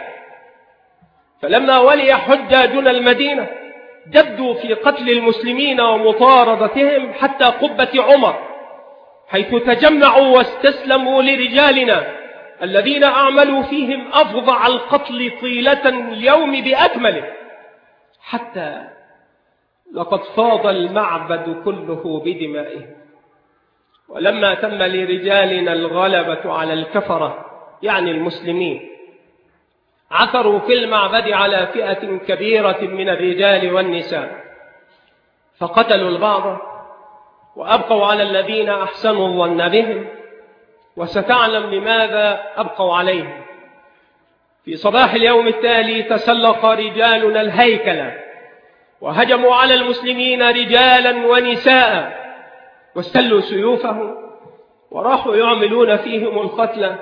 فلما ولي حجاجنا المدينة جدوا في قتل المسلمين ومطاردتهم حتى قبة عمر، حيث تجمعوا واستسلموا لرجالنا الذين أعملوا فيهم أفظع القتل طيلة اليوم بأكمله، حتى لقد فاض المعبد كله بدمائهم. ولما تم لرجالنا الغلبة على الكفرة يعني المسلمين، عثروا في المعبد على فئة كبيرة من الرجال والنساء، فقتلوا البعض وأبقوا على الذين أحسنوا الظن بهم، وستعلم لماذا أبقوا عليهم. في صباح اليوم التالي تسلق رجالنا الهيكل وهجموا على المسلمين رجالا ونساء، واستلوا سيوفهم وراحوا يعملون فيهم القتلى.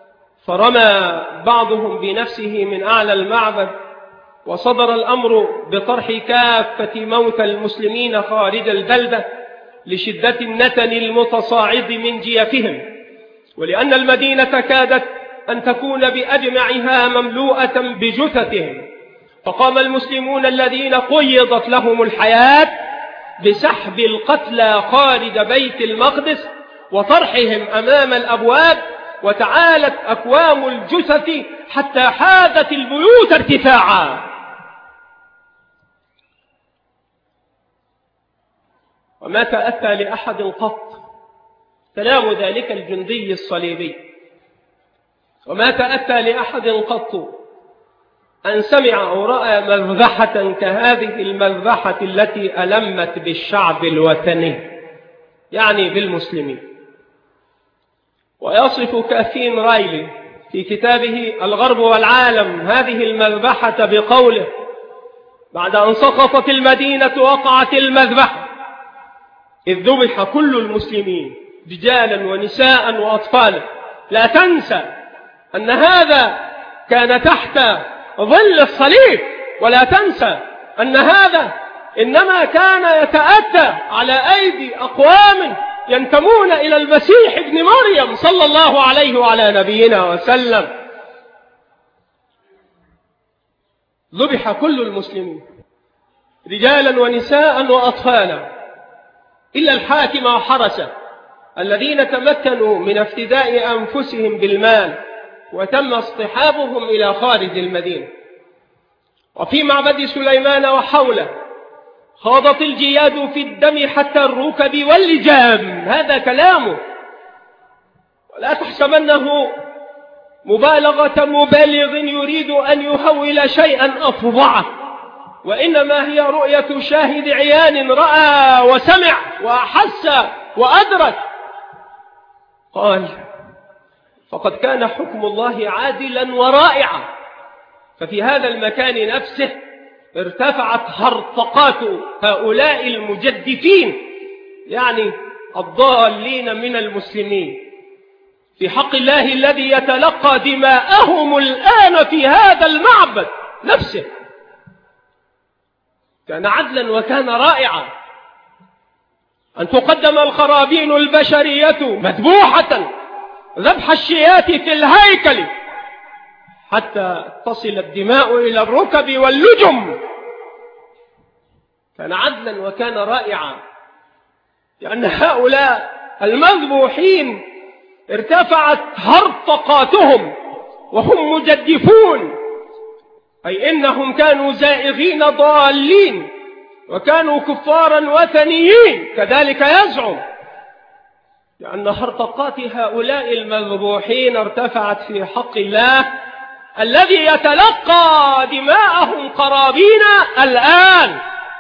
فرمى بعضهم بنفسه من أعلى المعبد، وصدر الأمر بطرح كافة موتى المسلمين خارج البلدة لشدة النتن المتصاعد من جيفهم، ولأن المدينة كادت أن تكون بأجمعها مملوءة بجثثهم. فقام المسلمون الذين قيضت لهم الحياة بسحب القتلى خارج بيت المقدس وطرحهم أمام الأبواب، وتعالت أكوام الجثث حتى حاذت البيوت ارتفاعا. وما تأتى لأحد قط كلام ذلك الجندي الصليبي، وما تأتى لأحد قط أن سمع أو رأى مذبحة كهذه المذبحة التي ألمت بالشعب الوثني يعني بالمسلمين. ويصف كاثين رايلي في كتابه الغرب والعالم هذه المذبحة بقوله: بعد أن سقطت المدينة وقعت المذبحة، إذ ذبح كل المسلمين رجالا ونساء وأطفالا. لا تنسى أن هذا كان تحت ظل الصليب، ولا تنسى أن هذا إنما كان يتأتى على أيدي أقوام ينتمون إلى المسيح ابن مريم صلى الله عليه وعلى نبينا وسلم. ذبح كل المسلمين رجالا ونساء وأطفالا إلا الحاكم وحرسه الذين تمكنوا من افتداء أنفسهم بالمال، وتم اصطحابهم إلى خارج المدينة. وفي معبد سليمان وحوله خاضت الجياد في الدم حتى الركب واللجام. هذا كلامه، ولا تحسبنه مبالغة مبالغ يريد أن يهول شيئا أفظعه، وإنما هي رؤية شاهد عيان رأى وسمع وأحس وأدرك. قال: فقد كان حكم الله عادلا ورائعا. ففي هذا المكان نفسه ارتفعت هرطقات هؤلاء المجدفين يعني الضالين من المسلمين في حق الله الذي يتلقى دماءهم الآن في هذا المعبد نفسه. كان عدلا وكان رائعا أن تقدم الخرابين البشرية مذبوحة ذبح الشيات في الهيكل حتى تصل الدماء إلى الركب واللجم. كان عدلا وكان رائعا، لأن هؤلاء المذبوحين ارتفعت هرطقاتهم وهم مجدفون، أي إنهم كانوا زائغين ضالين وكانوا كفارا وثنيين كذلك يزعم، لأن هرطقات هؤلاء المذبوحين ارتفعت في حق الله الذي يتلقى دماءهم قرابين الآن.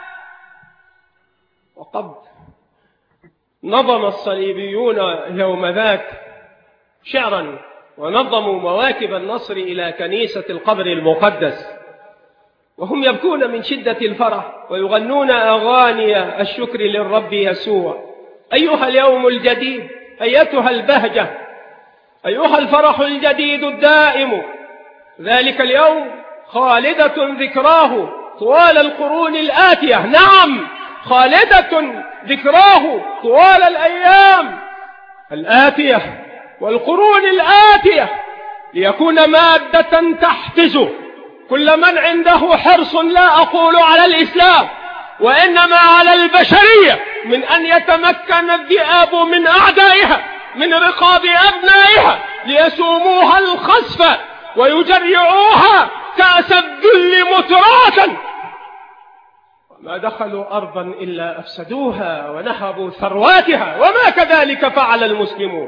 وقد نظم الصليبيون يوم ذاك شعرا ونظموا مواكب النصر إلى كنيسة القبر المقدس، وهم يبكون من شدة الفرح ويغنون أغاني الشكر للرب يسوع. أيها اليوم الجديد، أيتها البهجة، أيها الفرح الجديد الدائم، ذلك اليوم خالدة ذكراه طوال القرون الآتية. نعم، خالدة ذكراه طوال الأيام الآتية والقرون الآتية، ليكون مادة تحفز كل من عنده حرص، لا أقول على الإسلام وإنما على البشرية، من أن يتمكن الذئاب من أعدائها من رقاب أبنائها ليسوموها الخسف ويجرعوها كأس الذل متراتا. وما دخلوا أرضا إلا أفسدوها ونهبوا ثرواتها، وما كذلك فعل المسلمون.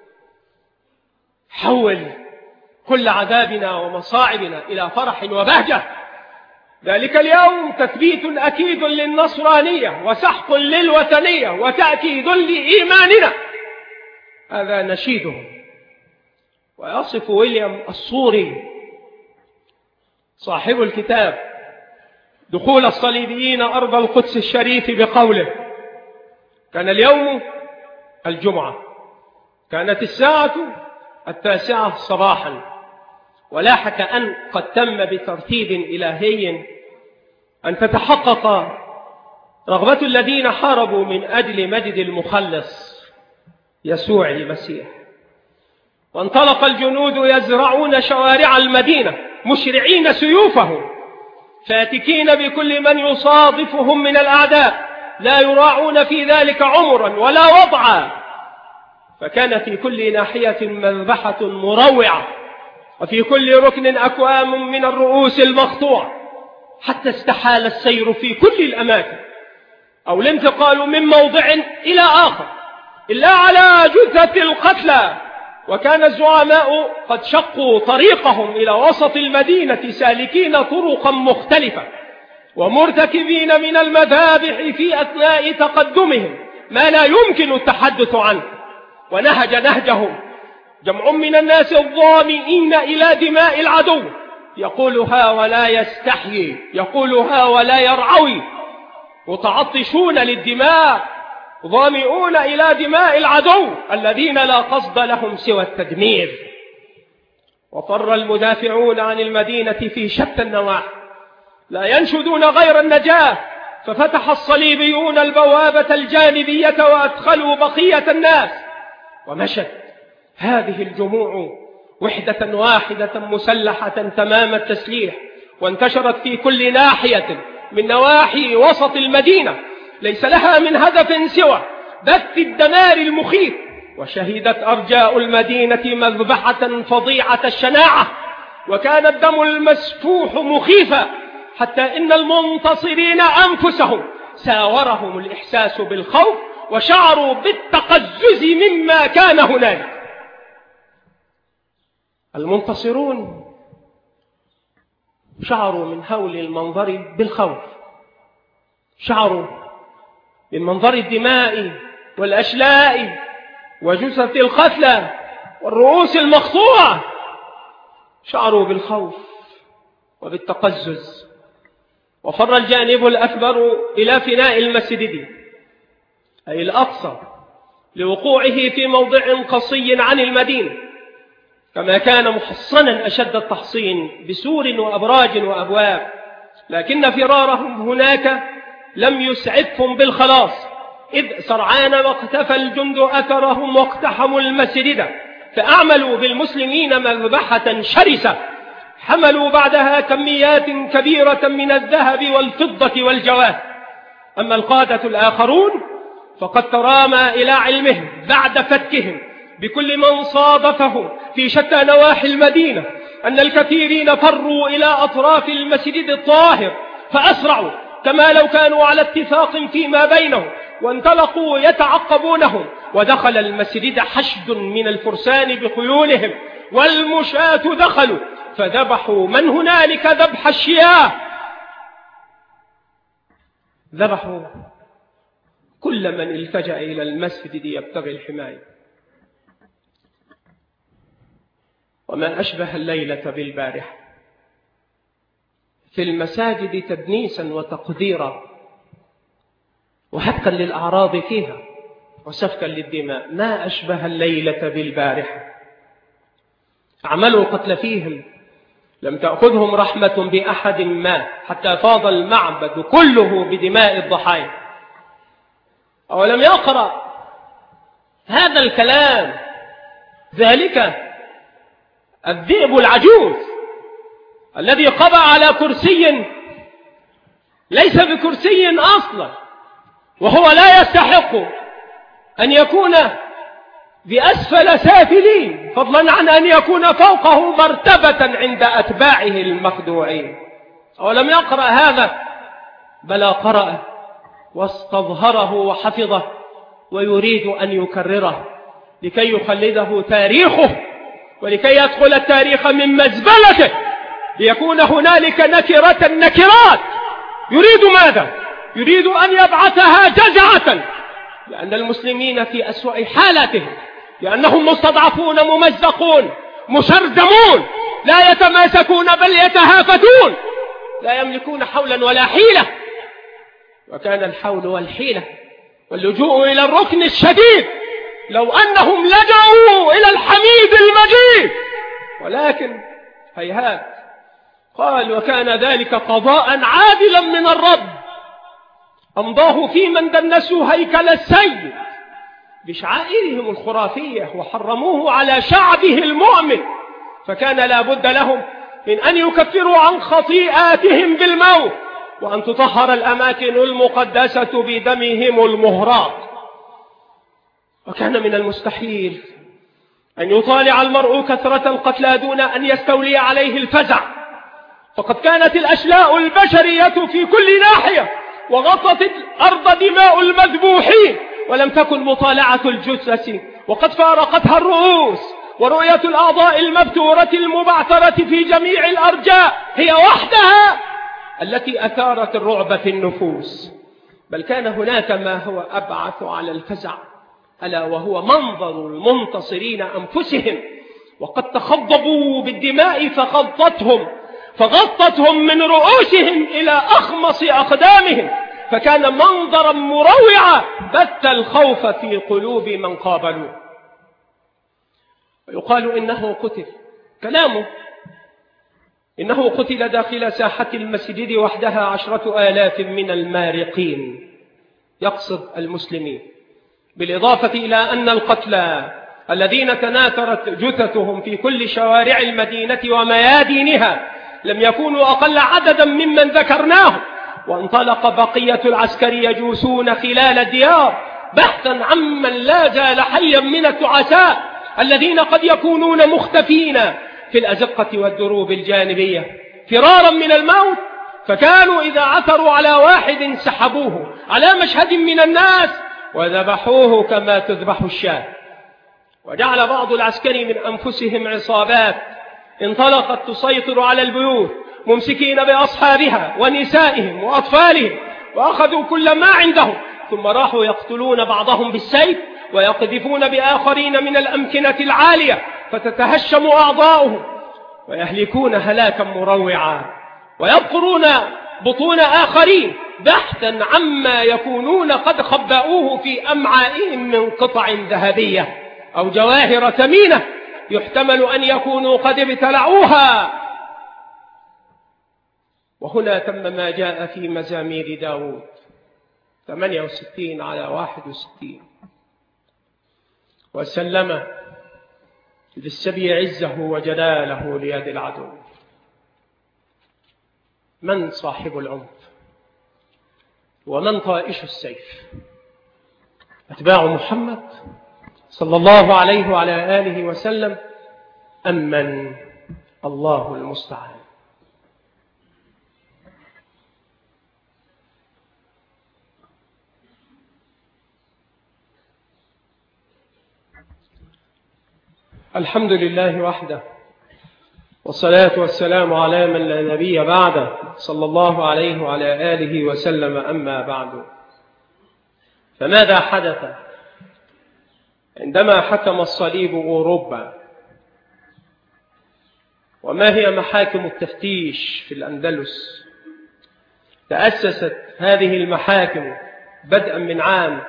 حول كل عذابنا ومصاعبنا إلى فرح وبهجة. ذلك اليوم تثبيت أكيد للنصرانية وسحق للوثنية وتأكيد لإيماننا. هذا نشيده. ويصف ويليام الصوري صاحب الكتاب دخول الصليبيين أرض القدس الشريف بقوله: كان اليوم الجمعة، كانت الساعة التاسعة صباحا، ولاحك أن قد تم بترتيب إلهي أن تتحقق رغبة الذين حاربوا من أجل مجد المخلص يسوع المسيح. وانطلق الجنود يزرعون شوارع المدينة مشرعين سيوفهم، فاتكين بكل من يصادفهم من الأعداء، لا يراعون في ذلك عمرا ولا وضعا. فكان في كل ناحية مذبحة مروعة، وفي كل ركن أكوام من الرؤوس المقطوعة، حتى استحال السير في كل الأماكن أو الانتقال من موضع إلى آخر إلا على جثة القتلى. وكان الزعماء قد شقوا طريقهم إلى وسط المدينة سالكين طرقا مختلفة ومرتكبين من المذابح في أثناء تقدمهم ما لا يمكن التحدث عنه. ونهج نهجهم جمع من الناس الظامئين إلى دماء العدو، يقولها ولا يستحيي، يقولها ولا يرعوي، متعطشون للدماء، ظامئون إلى دماء العدو الذين لا قصد لهم سوى التدمير. وفر المدافعون عن المدينة في شتى النواحي لا ينشدون غير النجاة، ففتح الصليبيون البوابة الجانبية وأدخلوا بقية الناس، ومشت هذه الجموع وحدة واحدة مسلحة تمام التسليح، وانتشرت في كل ناحية من نواحي وسط المدينة، ليس لها من هدف سوى بث الدمار المخيف. وشهدت أرجاء المدينة مذبحة فظيعة الشناعة، وكان الدم المسفوح مخيفا، حتى إن المنتصرين أنفسهم ساورهم الإحساس بالخوف وشعروا بالتقزز مما كان هنالك. المنتصرون شعروا من هول المنظر بالخوف، شعروا من منظر الدماء والأشلاء وجثث القتلى والرؤوس المقطوعة، شعروا بالخوف وبالتقزز. وفر الجانب الأكبر إلى فناء المسجد أي الأقصى لوقوعه في موضع قصي عن المدينة، كما كان محصنا أشد التحصين بسور وأبراج وأبواب لكن فرارهم هناك لم يسعفهم بالخلاص، إذ سرعان واقتفى الجند أثرهم واقتحموا المسجد، فأعملوا بالمسلمين مذبحة شرسة، حملوا بعدها كميات كبيرة من الذهب والفضة والجواهر. أما القادة الآخرون فقد ترامى إلى علمهم بعد فتكهم بكل من صادفهم في شتى نواحي المدينة أن الكثيرين فروا إلى أطراف المسجد الطاهر، فأسرعوا كما لو كانوا على اتفاق فيما بينهم، وانطلقوا يتعقبونهم، ودخل المسجد حشد من الفرسان بخيولهم، والمشاة دخلوا فذبحوا من هنالك ذبح الشياه، ذبحوا كل من التجأ إلى المسجد يبتغي الحماية. وما أشبه الليلة بالبارحة في المساجد تدنيسا وتقديرا وحقا للأعراض فيها وسفكا للدماء. ما أشبه الليلة بالبارحة. أعملوا القتل فيهم لم تأخذهم رحمة بأحد ما، حتى فاض المعبد كله بدماء الضحايا. أولم يقرأ هذا الكلام ذلك الذئب العجوز الذي قضى على كرسي ليس بكرسي أصلا، وهو لا يستحق أن يكون بأسفل سافلين، فضلا عن أن يكون فوقه مرتبة عند أتباعه المخدوعين. أولم يقرأ هذا؟ بل قرأ واستظهره وحفظه، ويريد أن يكرره لكي يخلده تاريخه، ولكي يدخل التاريخ من مزبلته، ليكون هنالك نكرة النكرات. يريد ماذا؟ يريد أن يبعثها جزعة، لأن المسلمين في أسوأ حالاتهم، لأنهم مستضعفون ممزقون مشرذمون، لا يتماسكون بل يتهافتون، لا يملكون حولا ولا حيلة. وكان الحول والحيلة واللجوء إلى الركن الشديد لو أنهم لجأوا إلى الحميد المجيد، ولكن هيهات. قال وكان ذلك قضاء عادلا من الرب أمضاه في من دنسوا هيكل السيد بشعائرهم الخرافية وحرموه على شعبه المؤمن، فكان لا بد لهم من أن يكفروا عن خطيئاتهم بالموت، وأن تطهر الأماكن المقدسة بدمهم المهراق. وكان من المستحيل أن يطالع المرء كثرة القتلى دون أن يستولي عليه الفزع، فقد كانت الأشلاء البشرية في كل ناحية، وغطت الأرض دماء المذبوحين، ولم تكن مطالعة الجثث وقد فارقتها الرؤوس، ورؤية الأعضاء المبتورة المبعثرة في جميع الأرجاء هي وحدها التي أثارت الرعب في النفوس. بل كان هناك ما هو أبعث على الفزع، ألا وهو منظر المنتصرين أنفسهم وقد تخضبوا بالدماء فغطتهم فغطتهم من رؤوسهم إلى أخمص أقدامهم، فكان منظرا مروعا بث الخوف في قلوب من قابلوه. ويقال إنه قتل، كلامه إنه قتل داخل ساحة المسجد وحدها عشرة آلاف من المارقين، يقصد المسلمين، بالإضافة إلى أن القتلى الذين تناثرت جثثهم في كل شوارع المدينة وميادينها لم يكونوا أقل عددا ممن ذكرناه. وانطلق بقية العسكر يجوسون خلال الديار بحثا عمن لا زال حيا من التعساء الذين قد يكونون مختفين في الأزقة والدروب الجانبية فرارا من الموت، فكانوا إذا عثروا على واحد سحبوه على مشهد من الناس وذبحوه كما تذبح الشاة. وجعل بعض العسكر من أنفسهم عصابات انطلقت تسيطر على البيوت ممسكين بأصحابها ونسائهم وأطفالهم، وأخذوا كل ما عندهم، ثم راحوا يقتلون بعضهم بالسيف ويقذفون بآخرين من الأمكنة العالية فتتهشم أعضاؤهم، ويهلكون هلاكا مروعا، ويبقرون بطون آخرين بحثا عما يكونون قد خبأوه في أمعائهم من قطع ذهبية أو جواهر ثمينة يحتمل أن يكونوا قد ابتلعوها. وهنا تم ما جاء في مزامير داود ثمانية وستين على واحد وستين: وسلم للسبي عزه وجلاله ليد العدو. من صاحب العنف ومن طائش السيف؟ أتباع محمد صلى الله عليه وعلى آله وسلم أم من؟ الله المستعان. الحمد لله وحده، والصلاة والسلام على من لا نبي بعده صلى الله عليه وعلى آله وسلم. أما بعد، فماذا حدث عندما حكم الصليب أوروبا؟ وما هي محاكم التفتيش في الأندلس؟ تأسست هذه المحاكم بدءا من عام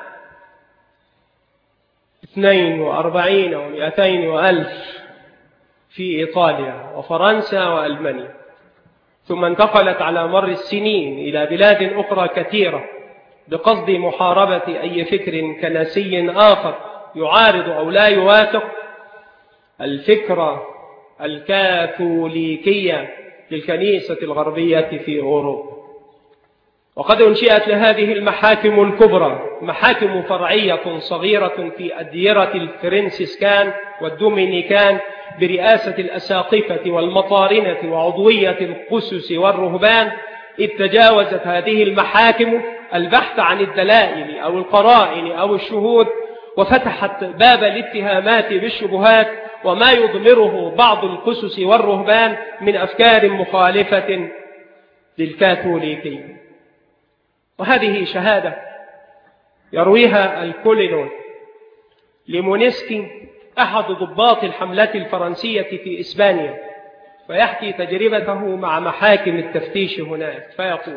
اثنين وأربعين ومئتين وألف في إيطاليا وفرنسا وألمانيا، ثم انتقلت على مر السنين إلى بلاد أخرى كثيرة بقصد محاربة أي فكر كنسي آخر يعارض أو لا يوافق الفكرة الكاثوليكية للكنيسة الغربية في أوروبا. وقد انشئت لهذه المحاكم الكبرى محاكم فرعية صغيرة في أديرة الفرنسيسكان والدومينيكان برئاسة الأساقفة والمطارنة وعضوية القسس والرهبان، إذ تجاوزت هذه المحاكم البحث عن الدلائل أو القرائن أو الشهود، وفتحت باب الاتهامات بالشبهات وما يضمره بعض القسس والرهبان من أفكار مخالفة للكاثوليكية. وهذه شهادة يرويها الكولينون لمونسكي أحد ضباط الحملات الفرنسية في إسبانيا، فيحكي تجربته مع محاكم التفتيش هناك، فيقول: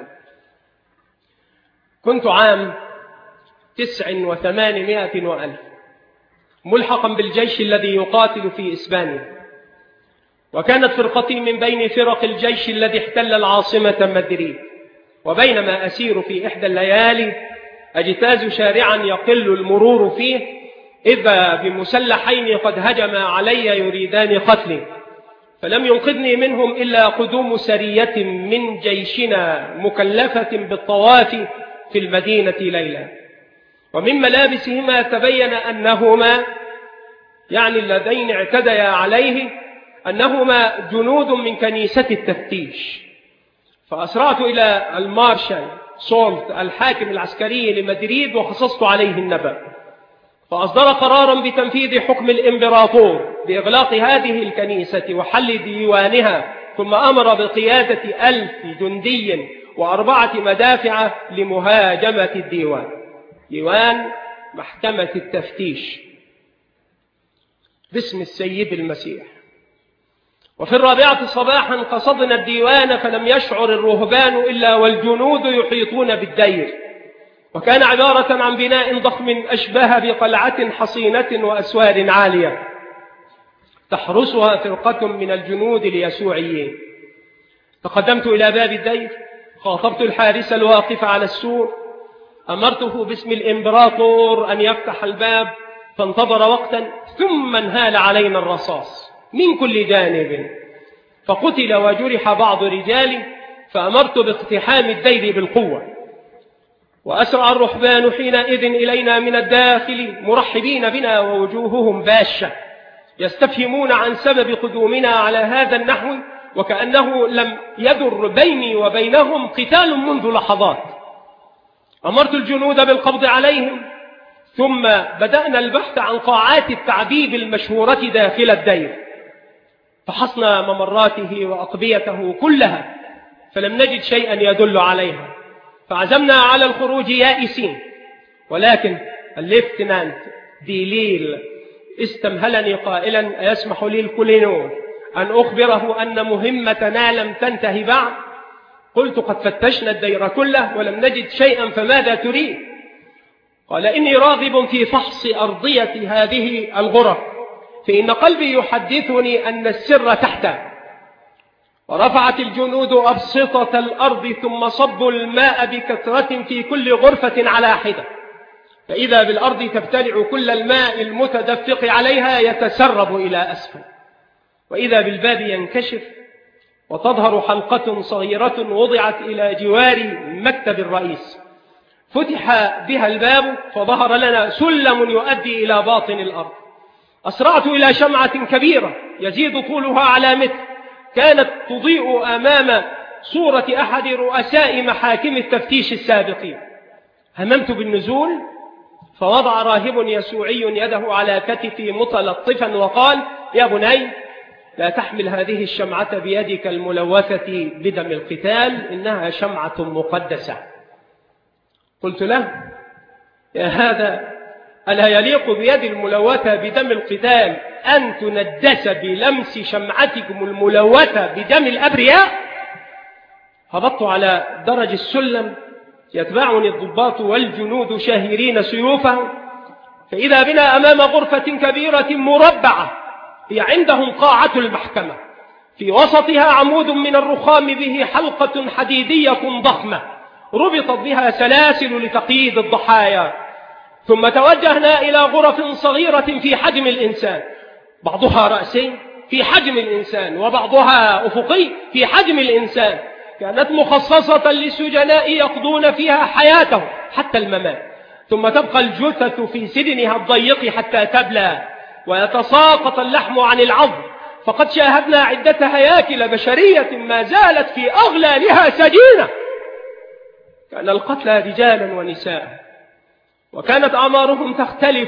كنت عام تسع وثمانمائة وألف ملحقا بالجيش الذي يقاتل في إسبانيا، وكانت فرقتي من بين فرق الجيش الذي احتل العاصمة مدريد. وبينما أسير في إحدى الليالي أجتاز شارعا يقل المرور فيه، إذا بمسلحين قد هجما علي يريدان قتلي، فلم ينقذني منهم إلا قدوم سرية من جيشنا مكلفة بالطواف في المدينة ليلا. ومن ملابسهما تبين أنهما، يعني اللذين اعتديا عليه، أنهما جنود من كنيسة التفتيش. فأسرعت إلى المارشال سولت الحاكم العسكري لمدريد وخصصت عليه النبأ، فأصدر قرارا بتنفيذ حكم الإمبراطور بإغلاق هذه الكنيسة وحل ديوانها، ثم أمر بقيادة ألف جندي وأربعة مدافع لمهاجمة الديوان، ديوان محكمة التفتيش باسم السيد المسيح. وفي الرابعة صباحا قصدنا الديوان، فلم يشعر الرهبان إلا والجنود يحيطون بالدير، وكان عبارة عن بناء ضخم أشبه بقلعة حصينة وأسوار عالية تحرسها فرقة من الجنود اليسوعيين. تقدمت إلى باب الدير، خاطبت الحارس الواقف على السور، أمرته باسم الإمبراطور أن يفتح الباب، فانتظر وقتا، ثم انهال علينا الرصاص من كل جانب، فقتل وجرح بعض رجالي، فأمرت باقتحام الدير بالقوة. وأسرع الرهبان حينئذ إلينا من الداخل مرحبين بنا ووجوههم باشة، يستفهمون عن سبب قدومنا على هذا النحو، وكأنه لم يدر بيني وبينهم قتال منذ لحظات. أمرت الجنود بالقبض عليهم، ثم بدأنا البحث عن قاعات التعذيب المشهورة داخل الدير، فحصنا ممراته وأقبيته كلها فلم نجد شيئا يدل عليها، فعزمنا على الخروج يائسين. ولكن الليفتنانت ديليل استمهلني قائلا: أيسمح لي الكولينون أن أخبره أن مهمتنا لم تنتهي بعد؟ قلت: قد فتشنا الدير كله ولم نجد شيئا، فماذا تريد؟ قال: إني راغب في فحص أرضية هذه الغرف، فإن قلبي يحدثني أن السر تحتها. ورفعت الجنود أبسطة الأرض ثم صبوا الماء بكثرة في كل غرفة على حدة، فإذا بالأرض تبتلع كل الماء المتدفق عليها يتسرب إلى أسفل، وإذا بالباب ينكشف وتظهر حلقة صغيرة وضعت إلى جوار مكتب الرئيس، فتح بها الباب فظهر لنا سلم يؤدي إلى باطن الأرض. أسرعت إلى شمعة كبيرة يزيد طولها على متر، كانت تضيء أمام صورة أحد رؤساء محاكم التفتيش السابقين. هممت بالنزول فوضع راهب يسوعي يده على كتفي متلطفا وقال: يا بني، لا تحمل هذه الشمعة بيدك الملوثة بدم القتال، إنها شمعة مقدسة. قلت له: يا هذا، ألا يليق بيد الملوثة بدم القتال أن تندس بلمس شمعتكم الملوثة بدم الأبرياء؟ هبطت على درج السلم، يتبعني الضباط والجنود شاهرين سيوفهم، فإذا بنا أمام غرفة كبيرة مربعة هي عندهم قاعة المحكمة، في وسطها عمود من الرخام به حلقة حديدية ضخمة ربطت بها سلاسل لتقييد الضحايا. ثم توجهنا إلى غرف صغيرة في حجم الإنسان، بعضها رأسي في حجم الإنسان وبعضها أفقي في حجم الإنسان، كانت مخصصة للسجناء يقضون فيها حياتهم حتى الممات، ثم تبقى الجثث في سدنها الضيق حتى تبلى ويتساقط اللحم عن العظم. فقد شاهدنا عدة هياكل بشرية ما زالت في أغلالها سجينة. كان القتلى رجالا ونساء، وكانت أعمارهم تختلف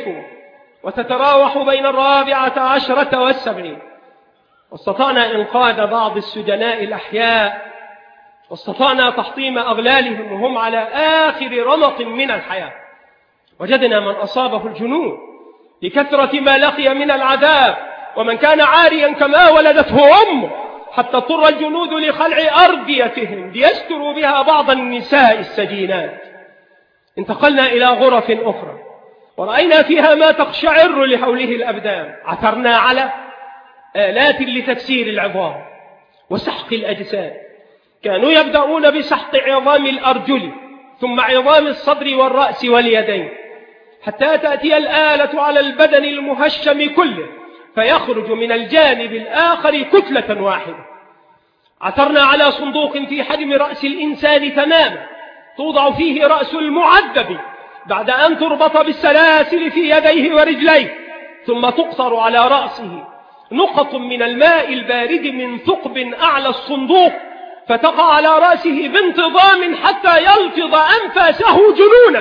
وتتراوح بين الرابعة عشرة والسبعين. واستطعنا إنقاذ بعض السجناء الأحياء، واستطعنا تحطيم أغلالهم وهم على آخر رمق من الحياة. وجدنا من أصابه الجنون لكثرة ما لقي من العذاب، ومن كان عاريا كما ولدته أمه، حتى اضطر الجنود لخلع أرديتهم ليستروا بها بعض النساء السجينات. انتقلنا إلى غرف أخرى ورأينا فيها ما تقشعر لحوله الأبدان. عثرنا على آلات لتكسير العظام وسحق الأجساد، كانوا يبدأون بسحق عظام الأرجل ثم عظام الصدر والرأس واليدين، حتى تأتي الآلة على البدن المهشم كله فيخرج من الجانب الآخر كتلة واحدة. عثرنا على صندوق في حجم رأس الإنسان تماما، توضع فيه رأس المعذب بعد أن تربط بالسلاسل في يديه ورجليه، ثم تقطر على رأسه نقط من الماء البارد من ثقب أعلى الصندوق، فتقع على رأسه بانتظام حتى يلفظ أنفاسه جنونا.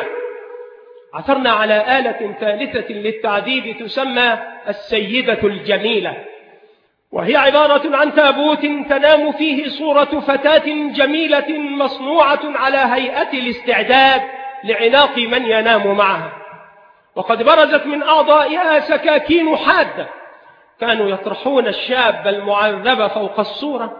عثرنا على آلة ثالثة للتعذيب تسمى السيدة الجميلة، وهي عبارة عن تابوت تنام فيه صورة فتاة جميلة مصنوعة على هيئة الاستعداد لعناق من ينام معها، وقد برزت من أعضائها سكاكين حادة. كانوا يطرحون الشاب المعذب فوق الصورة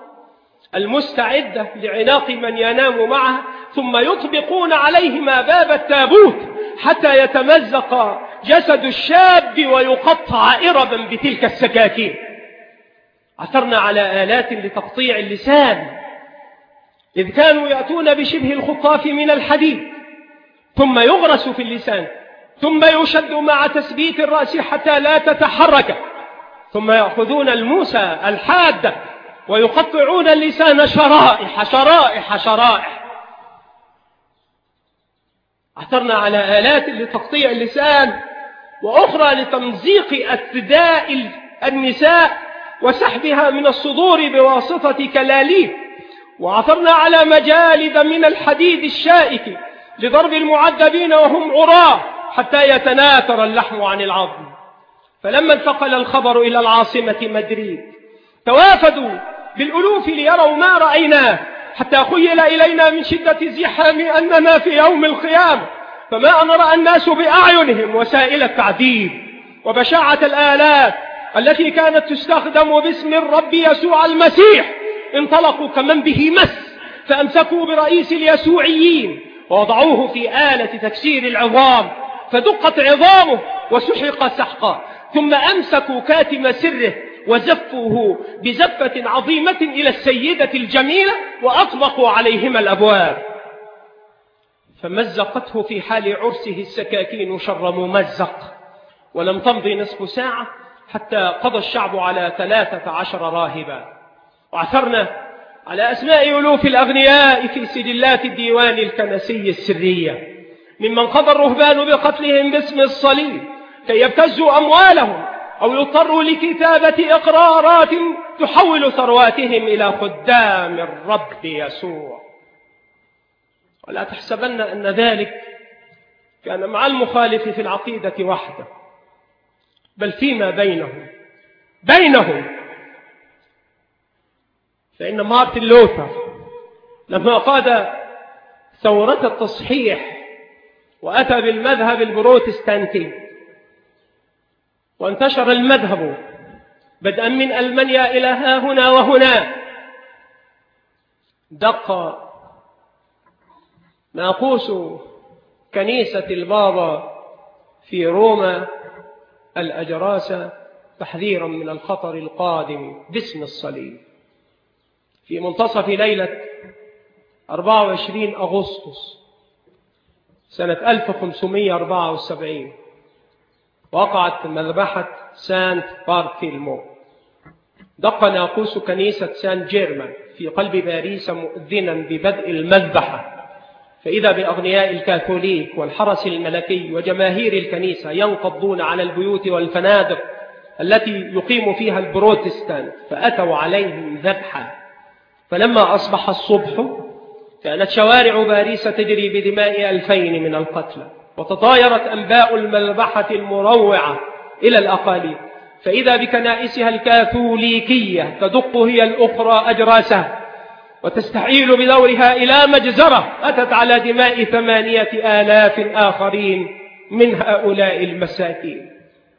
المستعدة لعناق من ينام معها، ثم يطبقون عليهما باب التابوت حتى يتمزق جسد الشاب ويقطع إربا بتلك السكاكين. عثرنا على آلات لتقطيع اللسان، إذ كانوا يأتون بشبه الخطاف من الحديد ثم يغرس في اللسان، ثم يشد مع تثبيت الرأس حتى لا تتحرك، ثم يأخذون الموسى الحادة ويقطعون اللسان شرائح شرائح شرائح. عثرنا على آلات لتقطيع اللسان وأخرى لتمزيق أثداء النساء وسحبها من الصدور بواسطة كلاليب. وعثرنا على مجالد من الحديد الشائك لضرب المعذبين وهم عراة حتى يتناثر اللحم عن العظم. فلما انتقل الخبر إلى العاصمة مدريد توافدوا بالألوف ليروا ما رأيناه، حتى خيل إلينا من شدة الزحام أننا في يوم القيامة، فما أن رأى الناس بأعينهم وسائل التعذيب وبشاعة الآلات التي كانت تستخدم باسم الرب يسوع المسيح. انطلقوا كمن به مس، فأمسكوا برئيس اليسوعيين ووضعوه في آلة تكسير العظام، فدقت عظامه وسحق سحقا، ثم أمسكوا كاتم سره وزفوه بزفة عظيمة إلى السيدة الجميلة وأطبقوا عليهما الأبواب، فمزقته في حال عرسه السكاكين شر ممزق. ولم تمضي نصف ساعة حتى قضى الشعب على ثلاثة عشر راهبا، وعثرنا على أسماء ألوف الأغنياء في سجلات الديوان الكنسي السرية ممن قضى الرهبان بقتلهم باسم الصليب كي يبتزوا أموالهم أو يضطروا لكتابة إقرارات تحول ثرواتهم إلى خدام الرب يسوع. ولا تحسبن أن ذلك كان مع المخالف في العقيدة وحده، بل فيما بينهم بينهم فإن مارتن لوثر لما قاد ثورة التصحيح وأتى بالمذهب البروتستانتي وانتشر المذهب بدءا من ألمانيا إلى ها هنا وهنا، دق ناقوس كنيسة البابا في روما الأجراس تحذيرا من الخطر القادم باسم الصليب في منتصف ليلة أربعة وعشرين أغسطس سنة ألف وخمسمائة وأربعة وسبعين. وقعت مذبحة سانت بارثيلمو. دق ناقوس كنيسة سان جيرمان في قلب باريس مؤذنا ببدء المذبحة، فإذا بأغنياء الكاثوليك والحرس الملكي وجماهير الكنيسة ينقضون على البيوت والفنادق التي يقيم فيها البروتستانت، فأتوا عليهم ذبحا. فلما أصبح الصبح كانت شوارع باريس تجري بدماء ألفين من القتلى، وتطايرت أنباء المذبحة المروعة إلى الأقاليم، فإذا بكنائسها الكاثوليكية تدق هي الأخرى أجراسها وتستحيل بدورها إلى مجزرة أتت على دماء ثمانية آلاف آخرين من هؤلاء المساكين.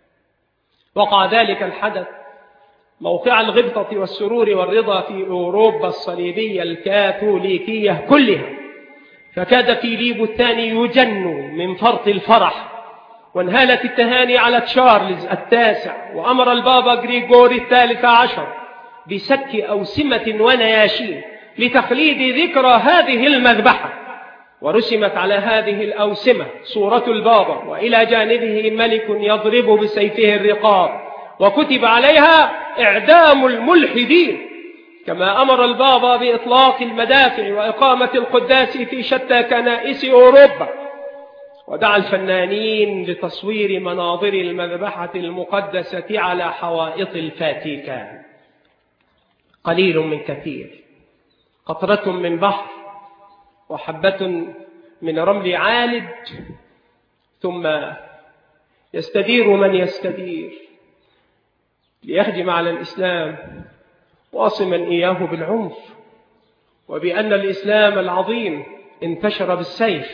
وقع ذلك الحدث موقع الغبطة والسرور والرضا في أوروبا الصليبية الكاثوليكية كلها، فكاد فيليب الثاني يجن من فرط الفرح، وانهالت التهاني على تشارلز التاسع، وأمر البابا غريغوري الثالث عشر بسك أوسمة ونياشين لتخليد ذكرى هذه المذبحة، ورسمت على هذه الأوسمة صورة البابا وإلى جانبه ملك يضرب بسيفه الرقاب، وكتب عليها إعدام الملحدين. كما أمر البابا بإطلاق المدافع وإقامة القداس في شتى كنائس أوروبا، ودعا الفنانين لتصوير مناظر المذبحة المقدسة على حوائط الفاتيكان. قليل من كثير، قطرة من بحر وحبة من رمل عالج، ثم يستدير من يستدير ليهجم على الإسلام واصما إياه بالعنف، وبأن الإسلام العظيم انتشر بالسيف،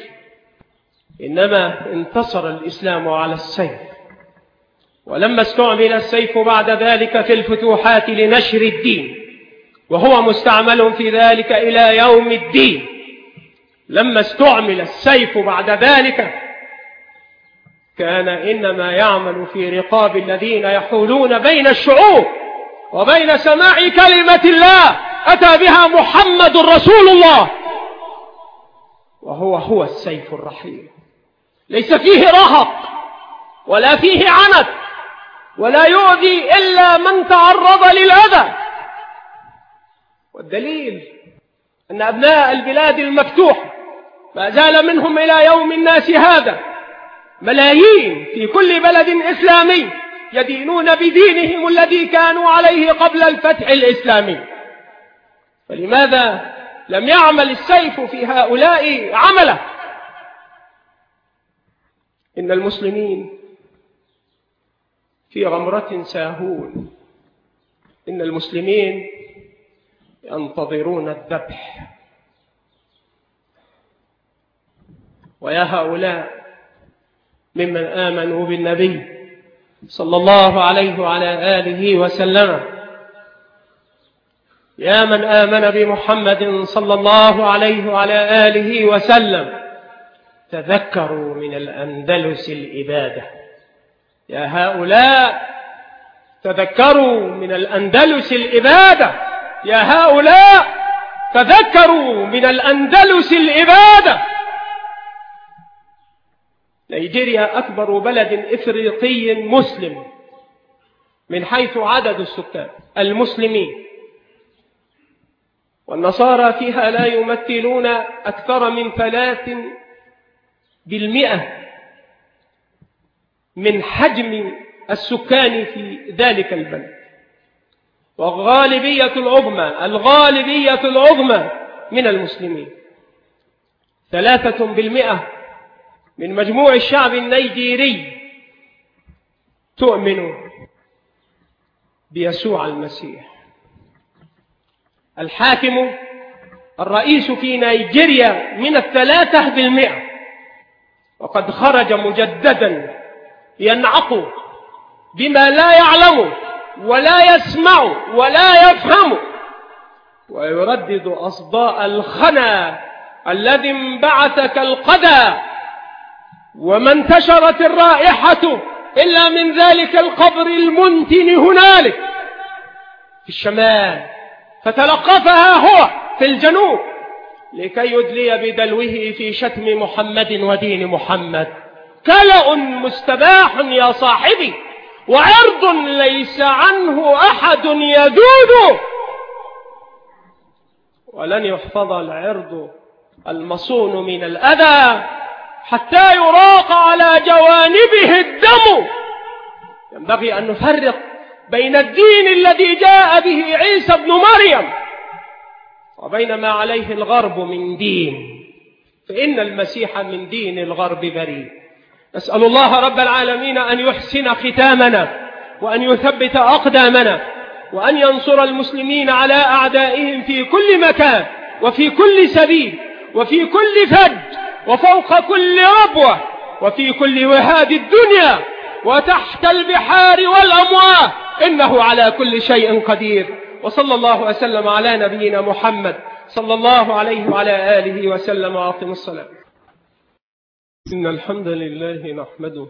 إنما انتصر الإسلام على السيف. ولما استعمل السيف بعد ذلك في الفتوحات لنشر الدين، وهو مستعمل في ذلك إلى يوم الدين، لما استعمل السيف بعد ذلك كان إنما يعمل في رقاب الذين يحولون بين الشعوب وبين سماع كلمة الله أتى بها محمد رسول الله، وهو هو السيف الرحيم، ليس فيه رهق ولا فيه عنت، ولا يؤذي إلا من تعرض للأذى. والدليل أن أبناء البلاد المفتوحة ما زال منهم إلى يوم الناس هذا ملايين في كل بلد إسلامي يدينون بدينهم الذي كانوا عليه قبل الفتح الإسلامي. فلماذا لم يعمل السيف في هؤلاء عمله؟ إن المسلمين في غمرة ساهون، إن المسلمين ينتظرون الذبح. ويا هؤلاء ممن آمنوا بالنبي صلى الله عليه وعلى آله وسلم، يا من آمن بمحمد صلى الله عليه وعلى آله وسلم، تذكروا من الأندلس الإبادة. يا هؤلاء تذكروا من الأندلس الإبادة يا هؤلاء، تذكروا من الأندلس الإبادة. نيجيريا أكبر بلد إفريقي مسلم من حيث عدد السكان المسلمين، والنصارى فيها لا يمثلون أكثر من ثلاث بالمئة من حجم السكان في ذلك البلد، والغالبية العظمى الغالبية العظمى من المسلمين. ثلاثة بالمئة من مجموع الشعب النيجيري تؤمن بيسوع المسيح. الحاكم الرئيس في نيجيريا من الثلاثة بالمئة، وقد خرج مجددا ينعق بما لا يعلم ولا يسمع ولا يفهم، ويردد أصداء الخنا الذي انبعث كالقدى، وما انتشرت الرائحة إلا من ذلك القبر المنتن هنالك في الشمال، فتلقفها هو في الجنوب لكي يدلي بدلوه في شتم محمد ودين محمد. كلأ مستباح يا صاحبي، وعرض ليس عنه أحد يذود، ولن يحفظ العرض المصون من الأذى حتى يراق على جوانبه الدم. ينبغي أن نفرق بين الدين الذي جاء به عيسى ابن مريم وبين ما عليه الغرب من دين، فإن المسيح من دين الغرب بريء. نسأل الله رب العالمين أن يحسن ختامنا، وأن يثبت أقدامنا، وأن ينصر المسلمين على أعدائهم في كل مكان وفي كل سبيل وفي كل فج وفوق كل ربوة وفي كل وهاد الدنيا وتحت البحار والأمواه، إنه على كل شيء قدير. وصلى الله وسلم على نبينا محمد صلى الله عليه وعلى آله وسلم. وأقم الصلاة. إن الحمد لله نحمده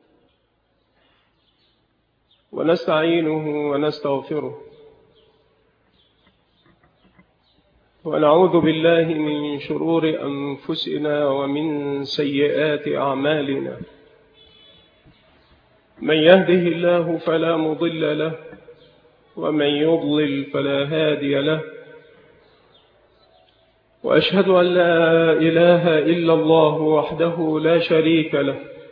ونستعينه ونستغفره، ونعوذ بالله من شرور أنفسنا ومن سيئات أعمالنا. من يهده الله فلا مضل له، ومن يضلل فلا هادي له، وأشهد أن لا إله إلا الله وحده لا شريك له،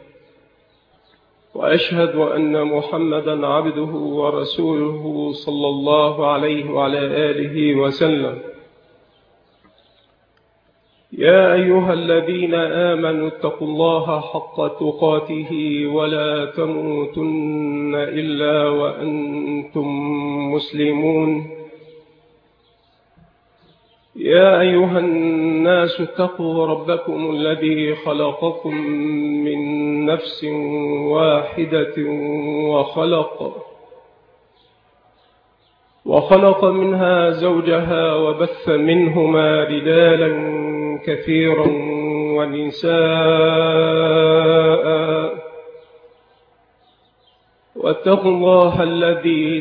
وأشهد أن محمدا عبده ورسوله صلى الله عليه وعلى آله وسلم. يا أيها الذين آمنوا اتقوا الله حق تقاته ولا تموتن إلا وأنتم مسلمون. يا أيها الناس اتقوا ربكم الذي خلقكم من نفس واحدة وخلق وخلق منها زوجها وبث منهما رجالا كثيرا ونساء، واتقوا الله الذي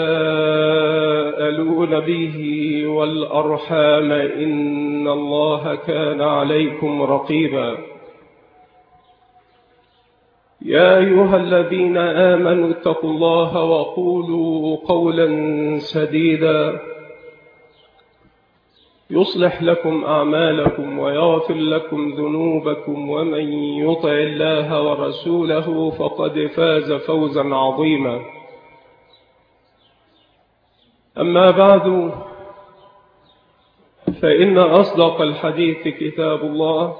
تساءلون به والأرحام إن الله كان عليكم رقيبا. يا أيها الذين آمنوا اتقوا الله وقولوا قولا سديدا يصلح لكم أعمالكم ويغفر لكم ذنوبكم، ومن يطع الله ورسوله فقد فاز فوزا عظيما. أما بعد، فإن أصدق الحديث كتاب الله،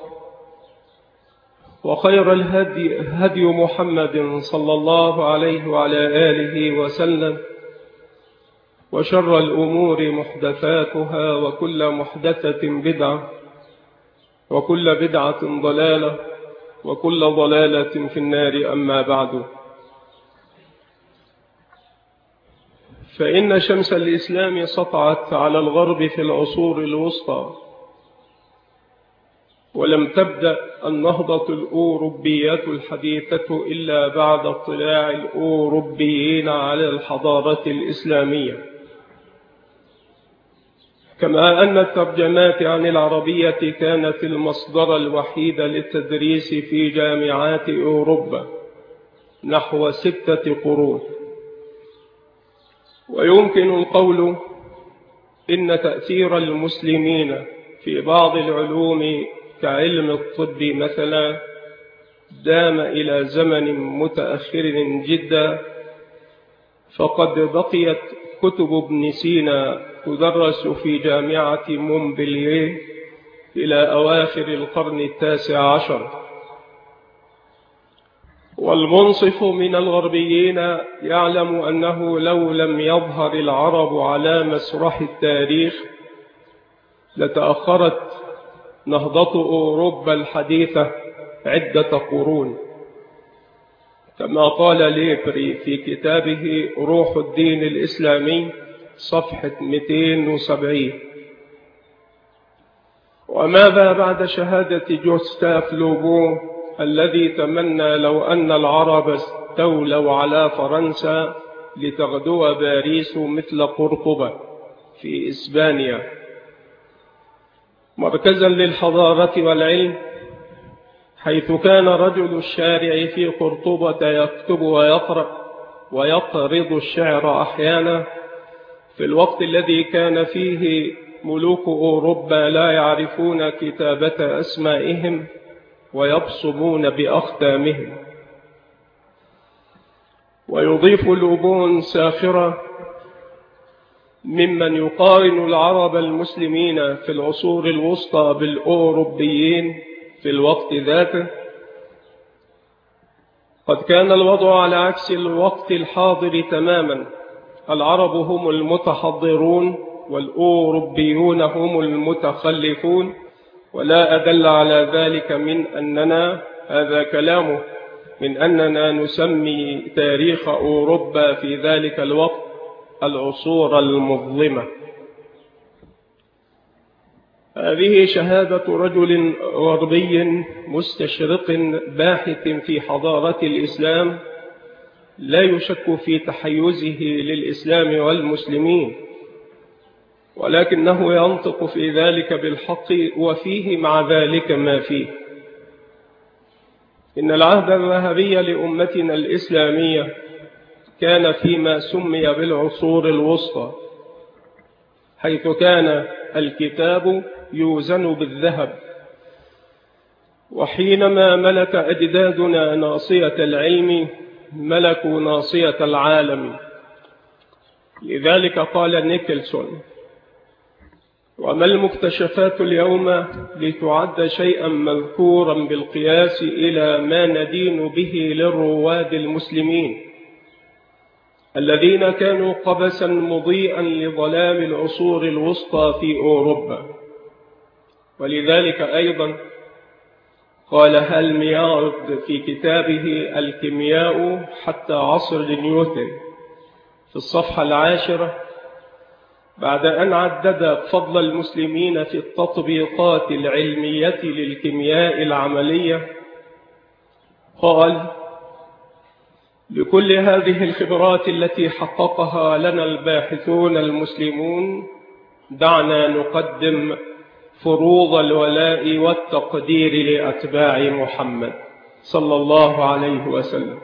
وخير الهدي هدي محمد صلى الله عليه وعلى آله وسلم، وشر الأمور محدثاتها، وكل محدثة بدعة، وكل بدعة ضلالة، وكل ضلالة في النار. أما بعد، فإن شمس الإسلام سطعت على الغرب في العصور الوسطى، ولم تبدأ النهضة الأوروبية الحديثة إلا بعد اطلاع الأوروبيين على الحضارة الإسلامية، كما أن الترجمات عن العربية كانت المصدر الوحيد للتدريس في جامعات أوروبا نحو ستة قرون. ويمكن القول إن تأثير المسلمين في بعض العلوم كعلم الطب مثلا دام إلى زمن متأخر جدا، فقد بقيت كتب ابن سينا تدرس في جامعة مونبلييه إلى أواخر القرن التاسع عشر. والمنصف من الغربيين يعلم أنه لو لم يظهر العرب على مسرح التاريخ لتأخرت نهضة أوروبا الحديثة عدة قرون، كما قال ليبري في كتابه روح الدين الإسلامي صفحة مئتين وسبعين. وماذا بعد شهادة جوستاف لوبو الذي تمنى لو أن العرب استولوا على فرنسا لتغدو باريس مثل قرطبة في إسبانيا مركزا للحضارة والعلم، حيث كان رجل الشارع في قرطبة يكتب ويقرأ ويقرض الشعر أحيانا في الوقت الذي كان فيه ملوك أوروبا لا يعرفون كتابة أسمائهم ويبصمون بأختامهم. ويضيف لوبون ساخرة ممن يقارن العرب المسلمين في العصور الوسطى بالأوروبيين في الوقت ذاته: قد كان الوضع على عكس الوقت الحاضر تماما، العرب هم المتحضرون والأوروبيون هم المتخلفون، ولا أدل على ذلك من أننا هذا كلامه من أننا نسمي تاريخ أوروبا في ذلك الوقت العصور المظلمة. هذه شهادة رجل غربي مستشرق باحث في حضارة الإسلام لا يشك في تحيزه للإسلام والمسلمين، ولكنه ينطق في ذلك بالحق وفيه مع ذلك ما فيه. إن العهد الذهبي لأمتنا الإسلامية كان فيما سمي بالعصور الوسطى، حيث كان الكتاب يوزن بالذهب، وحينما ملك أجدادنا ناصية العلم ملكوا ناصية العالم. لذلك قال نيكلسون: وما المكتشفات اليوم لتعد شيئا مذكورا بالقياس إلى ما ندين به للرواد المسلمين الذين كانوا قبسا مضيئا لظلام العصور الوسطى في أوروبا. ولذلك أيضا قال هالميارد في كتابه الكيمياء حتى عصر نيوتن في الصفحة العاشرة بعد أن عدد فضل المسلمين في التطبيقات العلمية للكيمياء العملية، قال: بكل هذه الخبرات التي حققها لنا الباحثون المسلمون دعنا نقدم فروض الولاء والتقدير لأتباع محمد صلى الله عليه وسلم.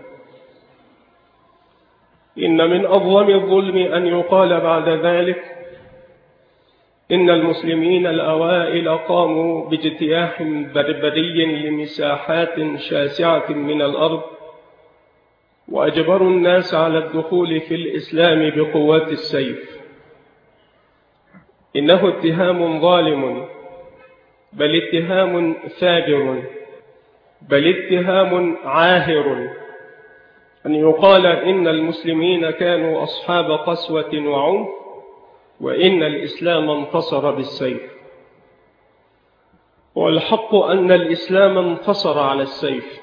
إن من أظلم الظلم أن يقال بعد ذلك إن المسلمين الأوائل قاموا باجتياح بربري لمساحات شاسعة من الأرض وأجبروا الناس على الدخول في الإسلام بقوة السيف. إنه اتهام ظالم، بل اتهام فاجر، بل اتهام عاهر أن يقال إن المسلمين كانوا أصحاب قسوة وعنف وإن الإسلام انتصر بالسيف. والحق أن الإسلام انتصر على السيف.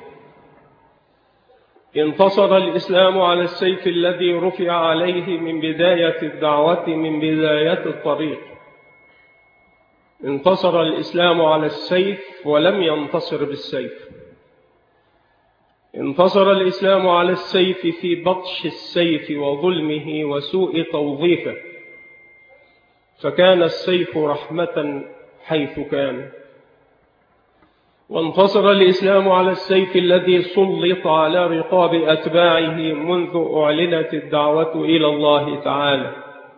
انتصر الإسلام على السيف الذي رفع عليه من بداية الدعوة، من بداية الطريق. انتصر الإسلام على السيف ولم ينتصر بالسيف. انتصر الإسلام على السيف في بطش السيف وظلمه وسوء توظيفه، فكان السيف رحمة حيث كان. وانتصر الإسلام على السيف الذي سلط على رقاب أتباعه منذ أعلنت الدعوة إلى الله تعالى.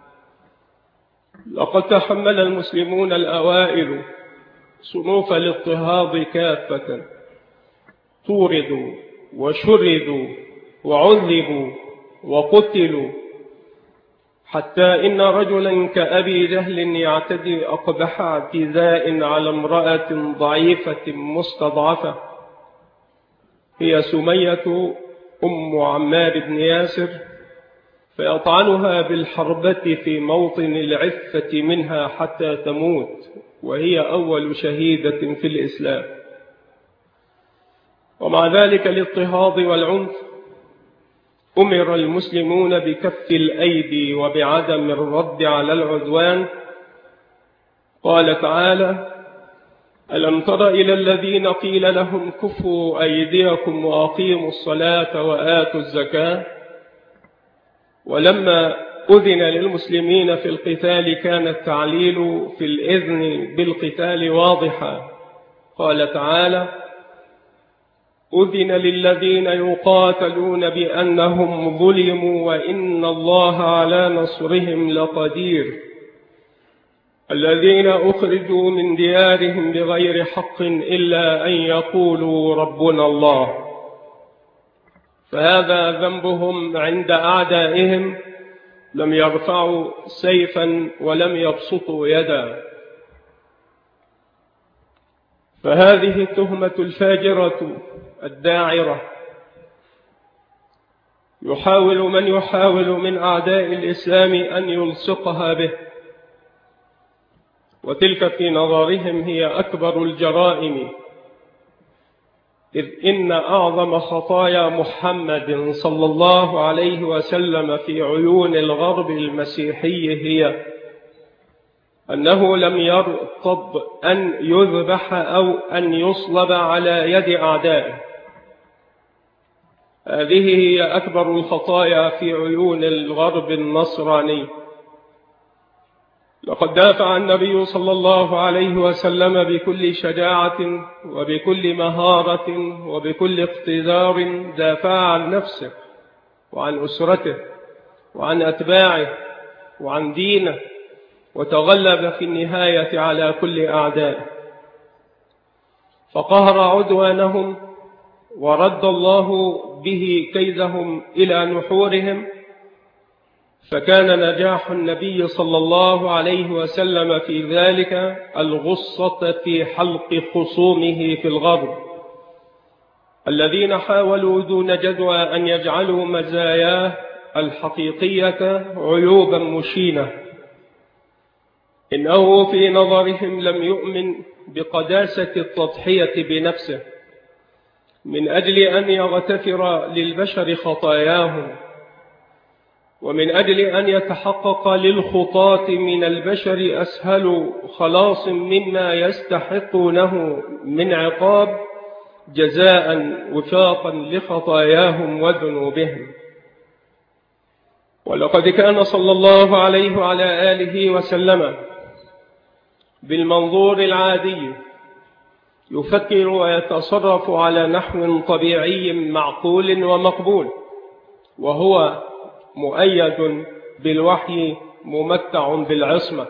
لقد تحمل المسلمون الأوائل صنوف الاضطهاد كافة، طوردوا وشردوا وعذبوا وقتلوا، حتى إن رجلا كأبي جهل يعتدي أقبح اعتداء على امرأة ضعيفة مستضعفة، هي سمية أم عمار بن ياسر، فيطعنها بالحربة في موطن العفة منها حتى تموت، وهي أول شهيدة في الإسلام. ومع ذلك الاضطهاد والعنف أمر المسلمون بكف الأيدي وبعدم الرد على العدوان. قال تعالى: ألم تر إلى الذين قيل لهم كفوا أيديكم وأقيموا الصلاة وآتوا الزكاة؟ ولما أذن للمسلمين في القتال كان التعليل في الإذن بالقتال واضحا. قال تعالى: أذن للذين يقاتلون بأنهم ظلموا وإن الله على نصرهم لقدير، الذين أخرجوا من ديارهم بغير حق إلا أن يقولوا ربنا الله. فهذا ذنبهم عند أعدائهم، لم يرفعوا سيفا ولم يبسطوا يدا. فهذه التهمة الفاجرة الداعرة يحاول من يحاول من أعداء الإسلام أن يلصقها به، وتلك في نظرهم هي أكبر الجرائم، إذ إن أعظم خطايا محمد صلى الله عليه وسلم في عيون الغرب المسيحي هي أنه لم يرتض أن يذبح أو أن يصلب على يد أعدائه. هذه هي أكبر الخطايا في عيون الغرب النصراني. لقد دافع النبي صلى الله عليه وسلم بكل شجاعة وبكل مهارة وبكل اقتدار، دافع عن نفسه وعن أسرته وعن أتباعه وعن دينه، وتغلب في النهاية على كل أعدائه، فقهر عدوانهم ورد الله به كيدهم إلى نحورهم. فكان نجاح النبي صلى الله عليه وسلم في ذلك الغصة في حلق خصومه في الغرب، الذين حاولوا دون جدوى أن يجعلوا مزاياه الحقيقية عيوبا مشينة. إنه في نظرهم لم يؤمن بقداسة التضحية بنفسه من أجل أن يغتفر للبشر خطاياهم، ومن أجل أن يتحقق للخطاة من البشر أسهل خلاص مما يستحقونه من عقاب، جزاء وفاقا لخطاياهم وذنوبهم. ولقد كان صلى الله عليه وعلى آله وسلم بالمنظور العادي يفكر ويتصرف على نحو طبيعي معقول ومقبول، وهو مؤيد بالوحي ممتع بالعصمة.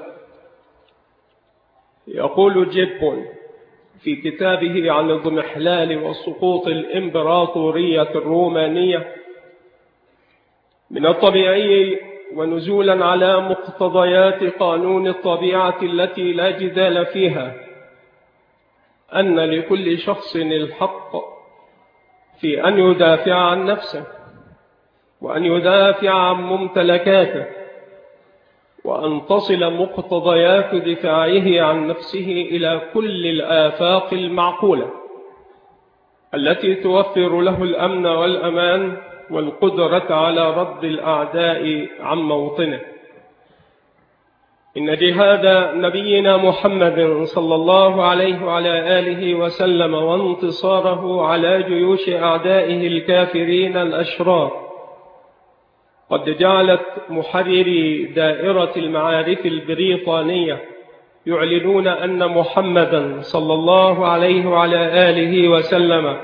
يقول جيبون في كتابه عن الاضمحلال وسقوط الإمبراطورية الرومانية: من الطبيعي ونزولا على مقتضيات قانون الطبيعة التي لا جدال فيها أن لكل شخص الحق في أن يدافع عن نفسه، وأن يدافع عن ممتلكاته، وأن تصل مقتضيات دفاعه عن نفسه إلى كل الآفاق المعقولة التي توفر له الأمن والأمان والقدرة على رد الأعداء عن موطنه. إن جهاد نبينا محمد صلى الله عليه وعلى آله وسلم وانتصاره على جيوش أعدائه الكافرين الأشرار قد جعلت محرري دائرة المعارف البريطانية يعلنون أن محمدا صلى الله عليه وعلى آله وسلم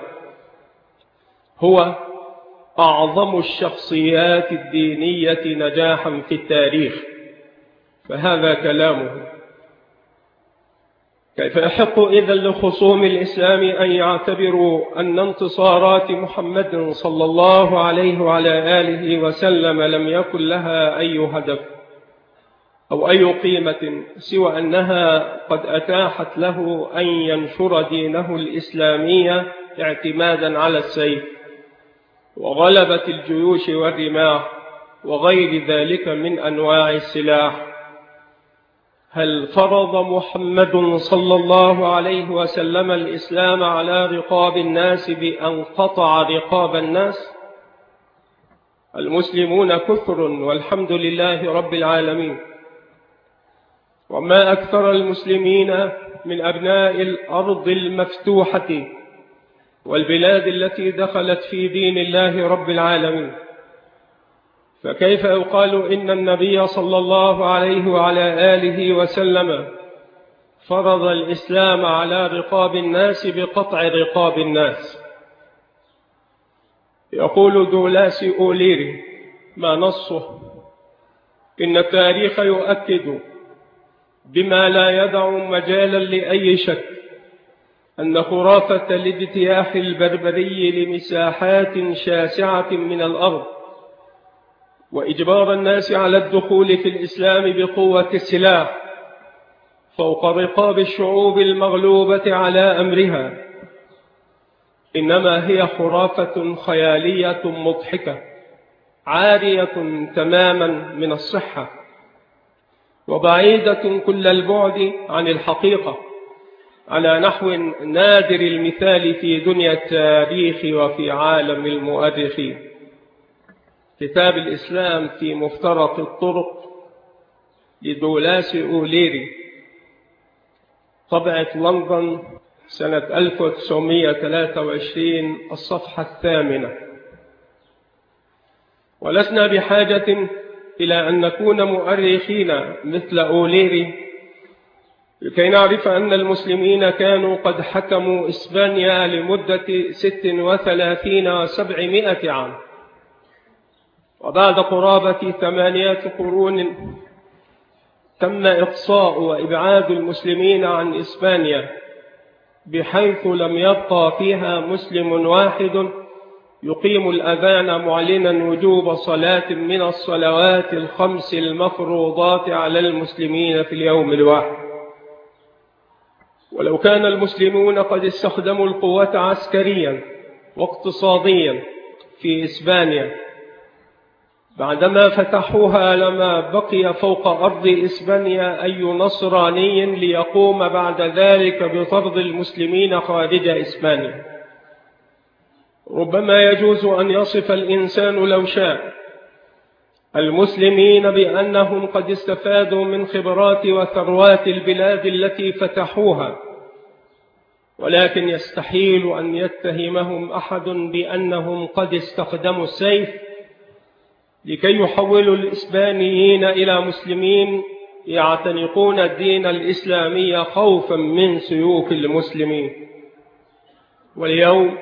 هو أعظم الشخصيات الدينية نجاحا في التاريخ. فهذا كلامه. كيف يحق إذن لخصوم الإسلام أن يعتبروا أن انتصارات محمد صلى الله عليه وعلى آله وسلم لم يكن لها أي هدف أو أي قيمة سوى أنها قد أتاحت له أن ينشر دينه الإسلامي اعتمادا على السيف وغلبة الجيوش والرماح وغير ذلك من أنواع السلاح؟ هل فرض محمد صلى الله عليه وسلم الإسلام على رقاب الناس بأن قطع رقاب الناس؟ المسلمون كثر والحمد لله رب العالمين، وما أكثر المسلمين من أبناء الأرض المفتوحة والبلاد التي دخلت في دين الله رب العالمين، فكيف يقال إن النبي صلى الله عليه وعلى آله وسلم فرض الإسلام على رقاب الناس بقطع رقاب الناس؟ يقول دولاس أوليري ما نصه إن التاريخ يؤكد بما لا يدع مجالا لأي شك أن خرافة الاجتياح البربري لمساحات شاسعة من الأرض وإجبار الناس على الدخول في الإسلام بقوة السلاح فوق رقاب الشعوب المغلوبة على أمرها إنما هي خرافة خيالية مضحكة عارية تماما من الصحة وبعيدة كل البعد عن الحقيقة على نحو نادر المثال في دنيا التاريخ وفي عالم المؤرخين. كتاب الإسلام في مفترق الطرق لدولاس أوليري، طبعة لندن سنة ألف وتسعمائة وثلاثة وعشرين، الصفحة الثامنة. ولسنا بحاجة إلى أن نكون مؤرخين مثل أوليري لكي نعرف أن المسلمين كانوا قد حكموا إسبانيا لمدة ست وثلاثين وسبعمائة عام، وبعد قرابة ثمانية قرون تم إقصاء وإبعاد المسلمين عن إسبانيا بحيث لم يبقى فيها مسلم واحد يقيم الأذان معلنا وجوب صلاة من الصلوات الخمس المفروضات على المسلمين في اليوم الواحد. ولو كان المسلمون قد استخدموا القوة عسكريا واقتصاديا في إسبانيا بعدما فتحوها لما بقي فوق أرض إسبانيا أي نصراني ليقوم بعد ذلك بطرد المسلمين خارج إسبانيا. ربما يجوز أن يصف الإنسان لو شاء المسلمين بأنهم قد استفادوا من خبرات وثروات البلاد التي فتحوها، ولكن يستحيل أن يتهمهم أحد بأنهم قد استخدموا السيف لكي يحولوا الإسبانيين إلى مسلمين يعتنقون الدين الإسلامي خوفا من سيوف المسلمين. واليوم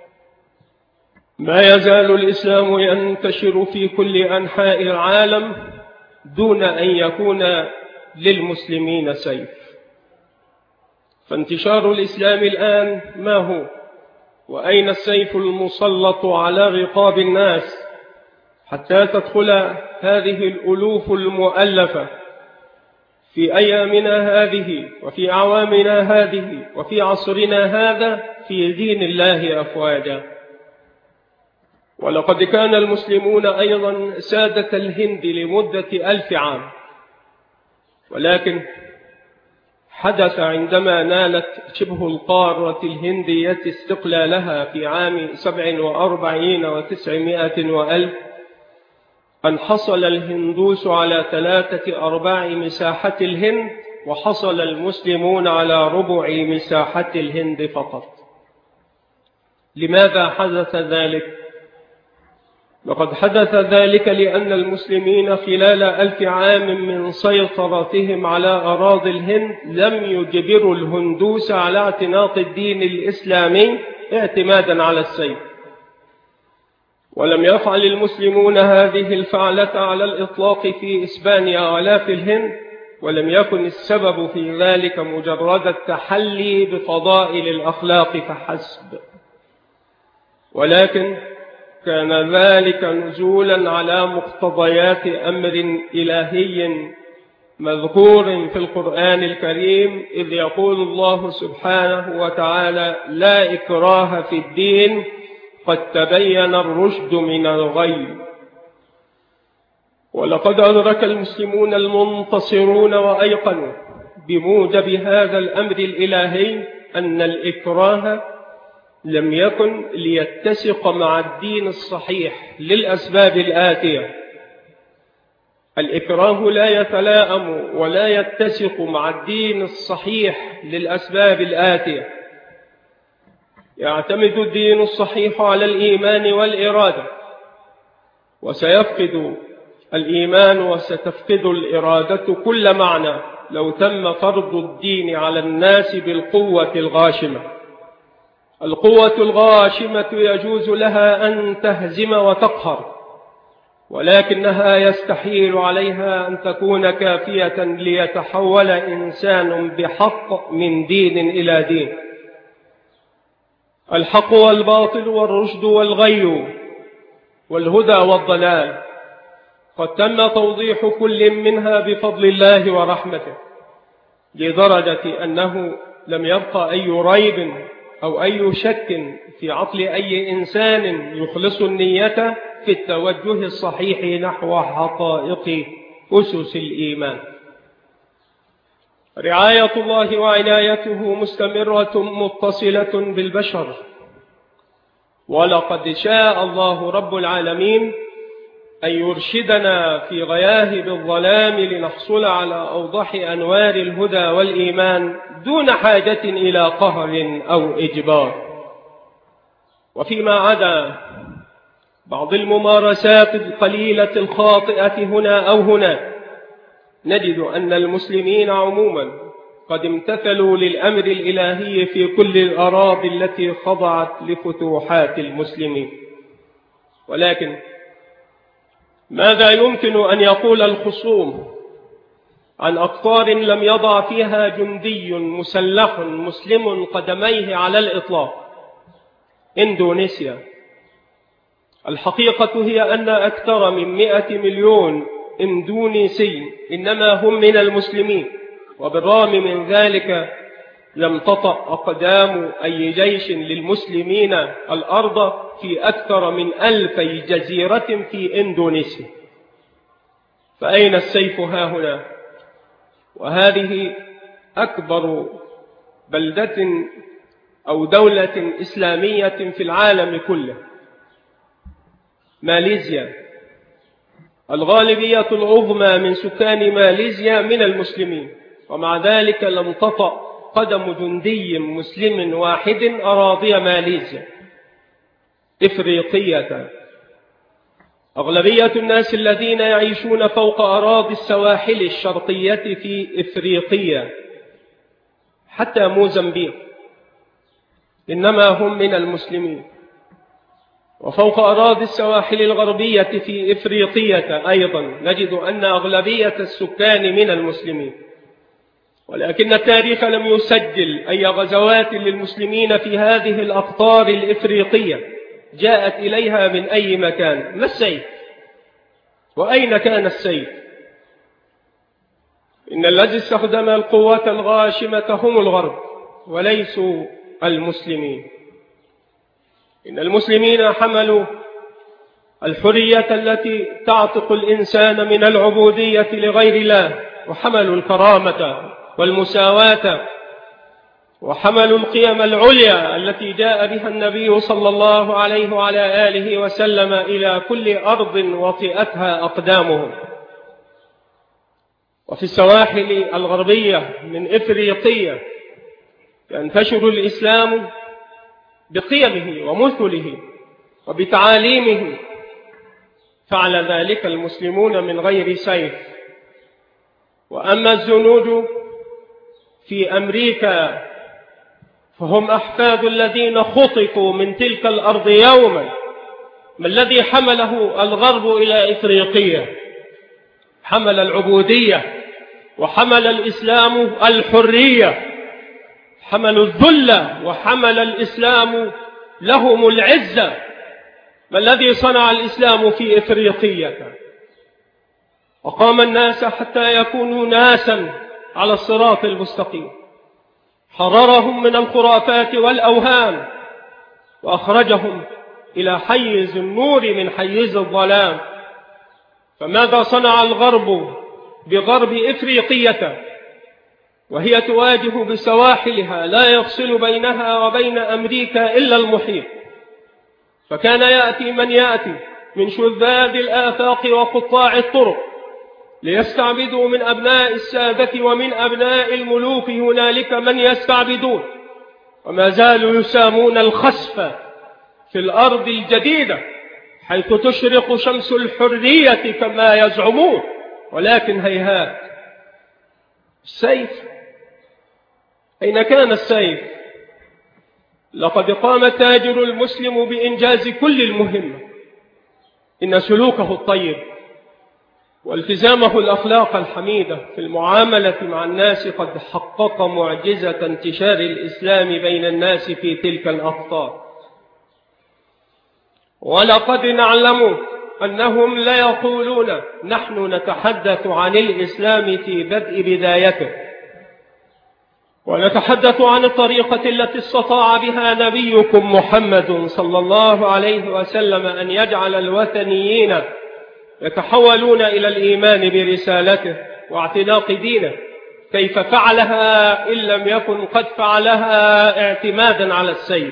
ما يزال الإسلام ينتشر في كل أنحاء العالم دون أن يكون للمسلمين سيف. فانتشار الإسلام الآن ما هو؟ وأين السيف المسلط على رقاب الناس حتى تدخل هذه الألوف المؤلفة في أيامنا هذه وفي أعوامنا هذه وفي عصرنا هذا في دين الله أفواجا؟ ولقد كان المسلمون أيضا سادة الهند لمدة ألف عام، ولكن حدث عندما نالت شبه القارة الهندية استقلالها في عام سبع وأربعين وتسعمائة وألف أن حصل الهندوس على ثلاثة أرباع مساحة الهند، وحصل المسلمون على ربع مساحة الهند فقط. لماذا حدث ذلك؟ لقد حدث ذلك لأن المسلمين خلال ألف عام من سيطرتهم على أراضي الهند لم يجبروا الهندوس على اعتناق الدين الإسلامي اعتمادا على السيف، ولم يفعل المسلمون هذه الفعلة على الإطلاق في إسبانيا ولا في الهند، ولم يكن السبب في ذلك مجرد التحلي بفضائل الأخلاق فحسب، ولكن كان ذلك نزولا على مقتضيات أمر إلهي مذكور في القرآن الكريم، إذ يقول الله سبحانه وتعالى: لا إكراه في الدين قد تبين الرشد من الغي. ولقد أدرك المسلمون المنتصرون وأيقنوا بموجب هذا الأمر الإلهي أن الإكراه لم يكن ليتسق مع الدين الصحيح للأسباب الآتية. الإكراه لا يتلائم ولا يتسق مع الدين الصحيح للأسباب الآتية: يعتمد الدين الصحيح على الإيمان والإرادة، وسيفقد الإيمان وستفقد الإرادة كل معنى لو تم فرض الدين على الناس بالقوة الغاشمة. القوة الغاشمة يجوز لها أن تهزم وتقهر، ولكنها يستحيل عليها أن تكون كافية ليتحول إنسان بحق من دين إلى دين. الحق والباطل والرشد والغي والهدى والضلال قد تم توضيح كل منها بفضل الله ورحمته، لدرجة أنه لم يبقى أي ريب أو أي شك في عقل أي إنسان يخلص النية في التوجه الصحيح نحو حقائق أسس الإيمان. رعاية الله وعنايته مستمرة متصلة بالبشر، ولقد شاء الله رب العالمين أن يرشدنا في غياهب الظلام لنحصل على أوضح أنوار الهدى والإيمان دون حاجة إلى قهر أو إجبار. وفيما عدا بعض الممارسات القليلة الخاطئة هنا أو هنا، نجد أن المسلمين عموما قد امتثلوا للأمر الإلهي في كل الأراضي التي خضعت لفتوحات المسلمين. ولكن ماذا يمكن أن يقول الخصوم عن أقطار لم يضع فيها جندي مسلح مسلم قدميه على الإطلاق؟ إندونيسيا. الحقيقة هي أن أكثر من مئة مليون إندونيسي إنما هم من المسلمين، وبالرغم من ذلك لم تطأ أقدام أي جيش للمسلمين الأرض في أكثر من ألفي جزيرة في إندونيسيا. فأين السيف ها هنا؟ وهذه أكبر بلدة أو دولة إسلامية في العالم كله. ماليزيا، الغالبية العظمى من سكان ماليزيا من المسلمين، ومع ذلك لم تطأ قدم جندي مسلم واحد أراضي ماليزيا. إفريقية، أغلبية الناس الذين يعيشون فوق أراضي السواحل الشرقية في إفريقيا حتى موزمبيق إنما هم من المسلمين، وفوق أراضي السواحل الغربية في إفريقية أيضا نجد أن أغلبية السكان من المسلمين. ولكن التاريخ لم يسجل أي غزوات للمسلمين في هذه الأقطار الإفريقية جاءت إليها من أي مكان. ما السيف؟ وأين كان السيف؟ إن الذي استخدم القوة الغاشمة هم الغرب وليسوا المسلمين. إن المسلمين حملوا الحرية التي تعتق الإنسان من العبودية لغير الله، وحملوا الكرامة والمساواة وحملوا القيم العليا التي جاء بها النبي صلى الله عليه وعلى آله وسلم إلى كل أرض وطئتها أقدامهم. وفي السواحل الغربية من إفريقيا ينتشر الإسلام بقيمه ومثله وبتعاليمه، فعل ذلك المسلمون من غير سيف. وأما الزنوج في أمريكا فهم أحفاد الذين خطفوا من تلك الأرض يوما. ما الذي حمله الغرب إلى إفريقيا؟ حمل العبودية، وحمل الإسلام الحرية، حملوا الذل، وحمل الإسلام لهم العزة. ما الذي صنع الإسلام في إفريقيا؟ وقام الناس حتى يكونوا ناسا على الصراط المستقيم، حررهم من الخرافات والأوهام، وأخرجهم إلى حيز النور من حيز الظلام. فماذا صنع الغرب بغرب إفريقية وهي تواجه بسواحلها لا يفصل بينها وبين أمريكا إلا المحيط؟ فكان يأتي من يأتي من شذاذ الآفاق وقطاع الطرق ليستعبدوا من أبناء السادة ومن أبناء الملوك هنالك من يستعبدون، وما زالوا يسامون الخسف في الأرض الجديدة حيث تشرق شمس الحرية كما يزعمون. ولكن هيهات، السيف أين كان السيف؟ لقد قام التاجر المسلم بإنجاز كل المهمة. إن سلوكه الطيب والتزامه الأخلاق الحميدة في المعاملة مع الناس قد حقق معجزة انتشار الإسلام بين الناس في تلك الأقطار. ولقد نعلم أنهم لا يقولون نحن نتحدث عن الإسلام في بدء بدايته، ونتحدث عن الطريقة التي استطاع بها نبيكم محمد صلى الله عليه وسلم أن يجعل الوثنيين يتحولون إلى الإيمان برسالته واعتناق دينه. كيف فعلها إن لم يكن قد فعلها اعتمادا على السيف؟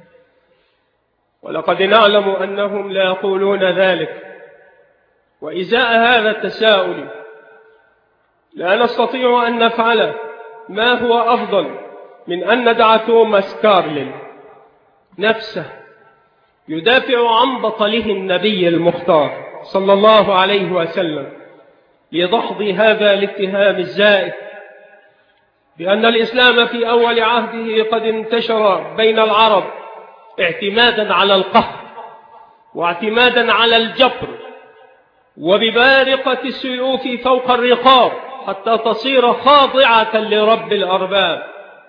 ولقد نعلم أنهم لا يقولون ذلك. وإزاء هذا التساؤل لا نستطيع أن نفعل ما هو أفضل من أن ندع توماس كارليل نفسه يدافع عن بطله النبي المختار صلى الله عليه وسلم لدحض هذا الاتهام الزائد بأن الإسلام في أول عهده قد انتشر بين العرب اعتمادا على القهر واعتمادا على الجبر وببارقة السيوف فوق الرقاب حتى تصير خاضعة لرب الأرباب.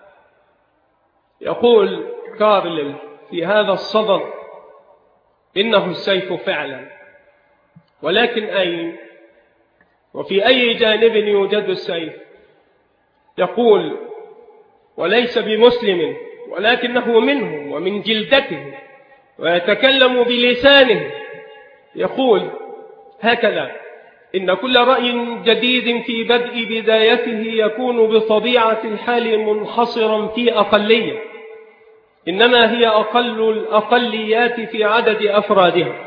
يقول كارليل في هذا الصدد إنه السيف فعلا، ولكن أين وفي أي جانب يوجد السيف؟ يقول وليس بمسلم ولكنه منه ومن جلدته ويتكلم بلسانه. يقول هكذا: إن كل رأي جديد في بدء بدايته يكون بطبيعة الحال منحصرا في أقلية، إنما هي أقل الأقليات في عدد أفرادها،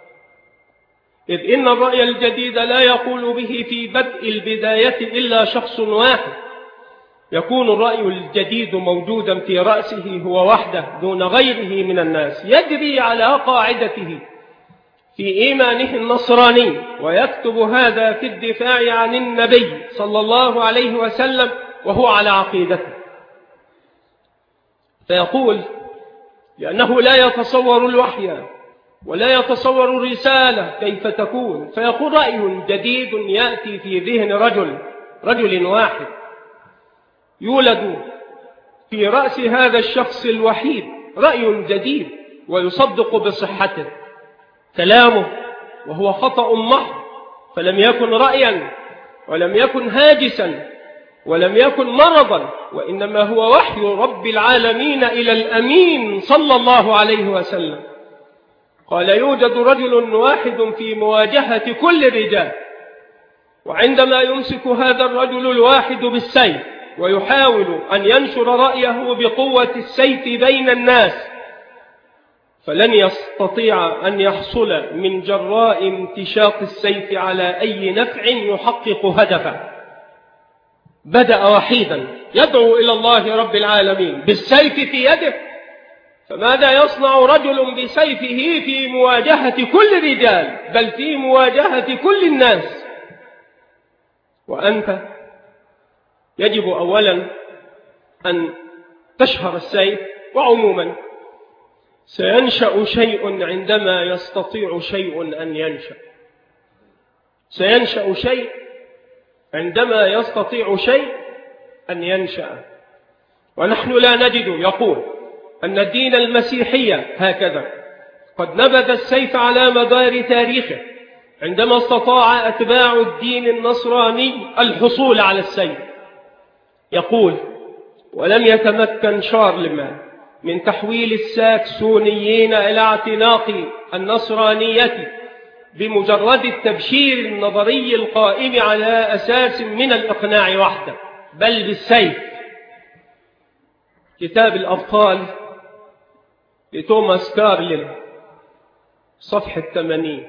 إذ إن الرأي الجديد لا يقول به في بدء البداية إلا شخص واحد. يكون الرأي الجديد موجودا في رأسه هو وحده دون غيره من الناس، يجري على قاعدته في إيمانه النصراني، ويكتب هذا في الدفاع عن النبي صلى الله عليه وسلم وهو على عقيدته. فيقول لأنه لا يتصور الوحي ولا يتصور الرسالة كيف تكون، فيقول رأي جديد يأتي في ذهن رجل رجل واحد يولد في رأس هذا الشخص الوحيد رأي جديد ويصدق بصحته. كلامه وهو خطأ محض، فلم يكن رأيا ولم يكن هاجسا ولم يكن مرضا، وإنما هو وحي رب العالمين إلى الأمين صلى الله عليه وسلم. قال يوجد رجل واحد في مواجهة كل الرجال، وعندما يمسك هذا الرجل الواحد بالسيف ويحاول أن ينشر رأيه بقوة السيف بين الناس، فلن يستطيع أن يحصل من جراء امتشاق السيف على أي نفع يحقق هدفه. بدأ وحيدا يدعو إلى الله رب العالمين بالسيف في يده، فماذا يصنع رجل بسيفه في مواجهة كل رجال، بل في مواجهة كل الناس؟ وأنت يجب أولا أن تشهر السيف. وعموما سينشأ شيء عندما يستطيع شيء أن ينشأ، سينشأ شيء عندما يستطيع شيء أن ينشأ. ونحن لا نجد يقول أن الدين المسيحي هكذا قد نبذ السيف على مدار تاريخه عندما استطاع أتباع الدين النصراني الحصول على السيف. يقول: ولم يتمكن شارلمان من تحويل الساكسونيين إلى اعتناق النصرانية بمجرد التبشير النظري القائم على أساس من الإقناع وحده، بل بالسيف. كتاب الأبطال لتوماس كارلين، صفحة ثمانين.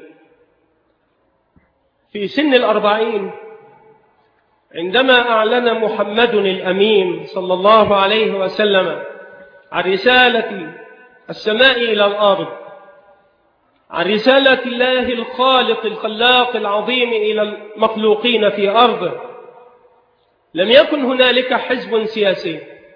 في سن الأربعين عندما أعلن محمد الأمين صلى الله عليه وسلم عن رسالة السماء إلى الأرض، عن رسالة الله الخالق الخلاق العظيم إلى المخلوقين في أرضه، لم يكن هنالك حزب سياسي،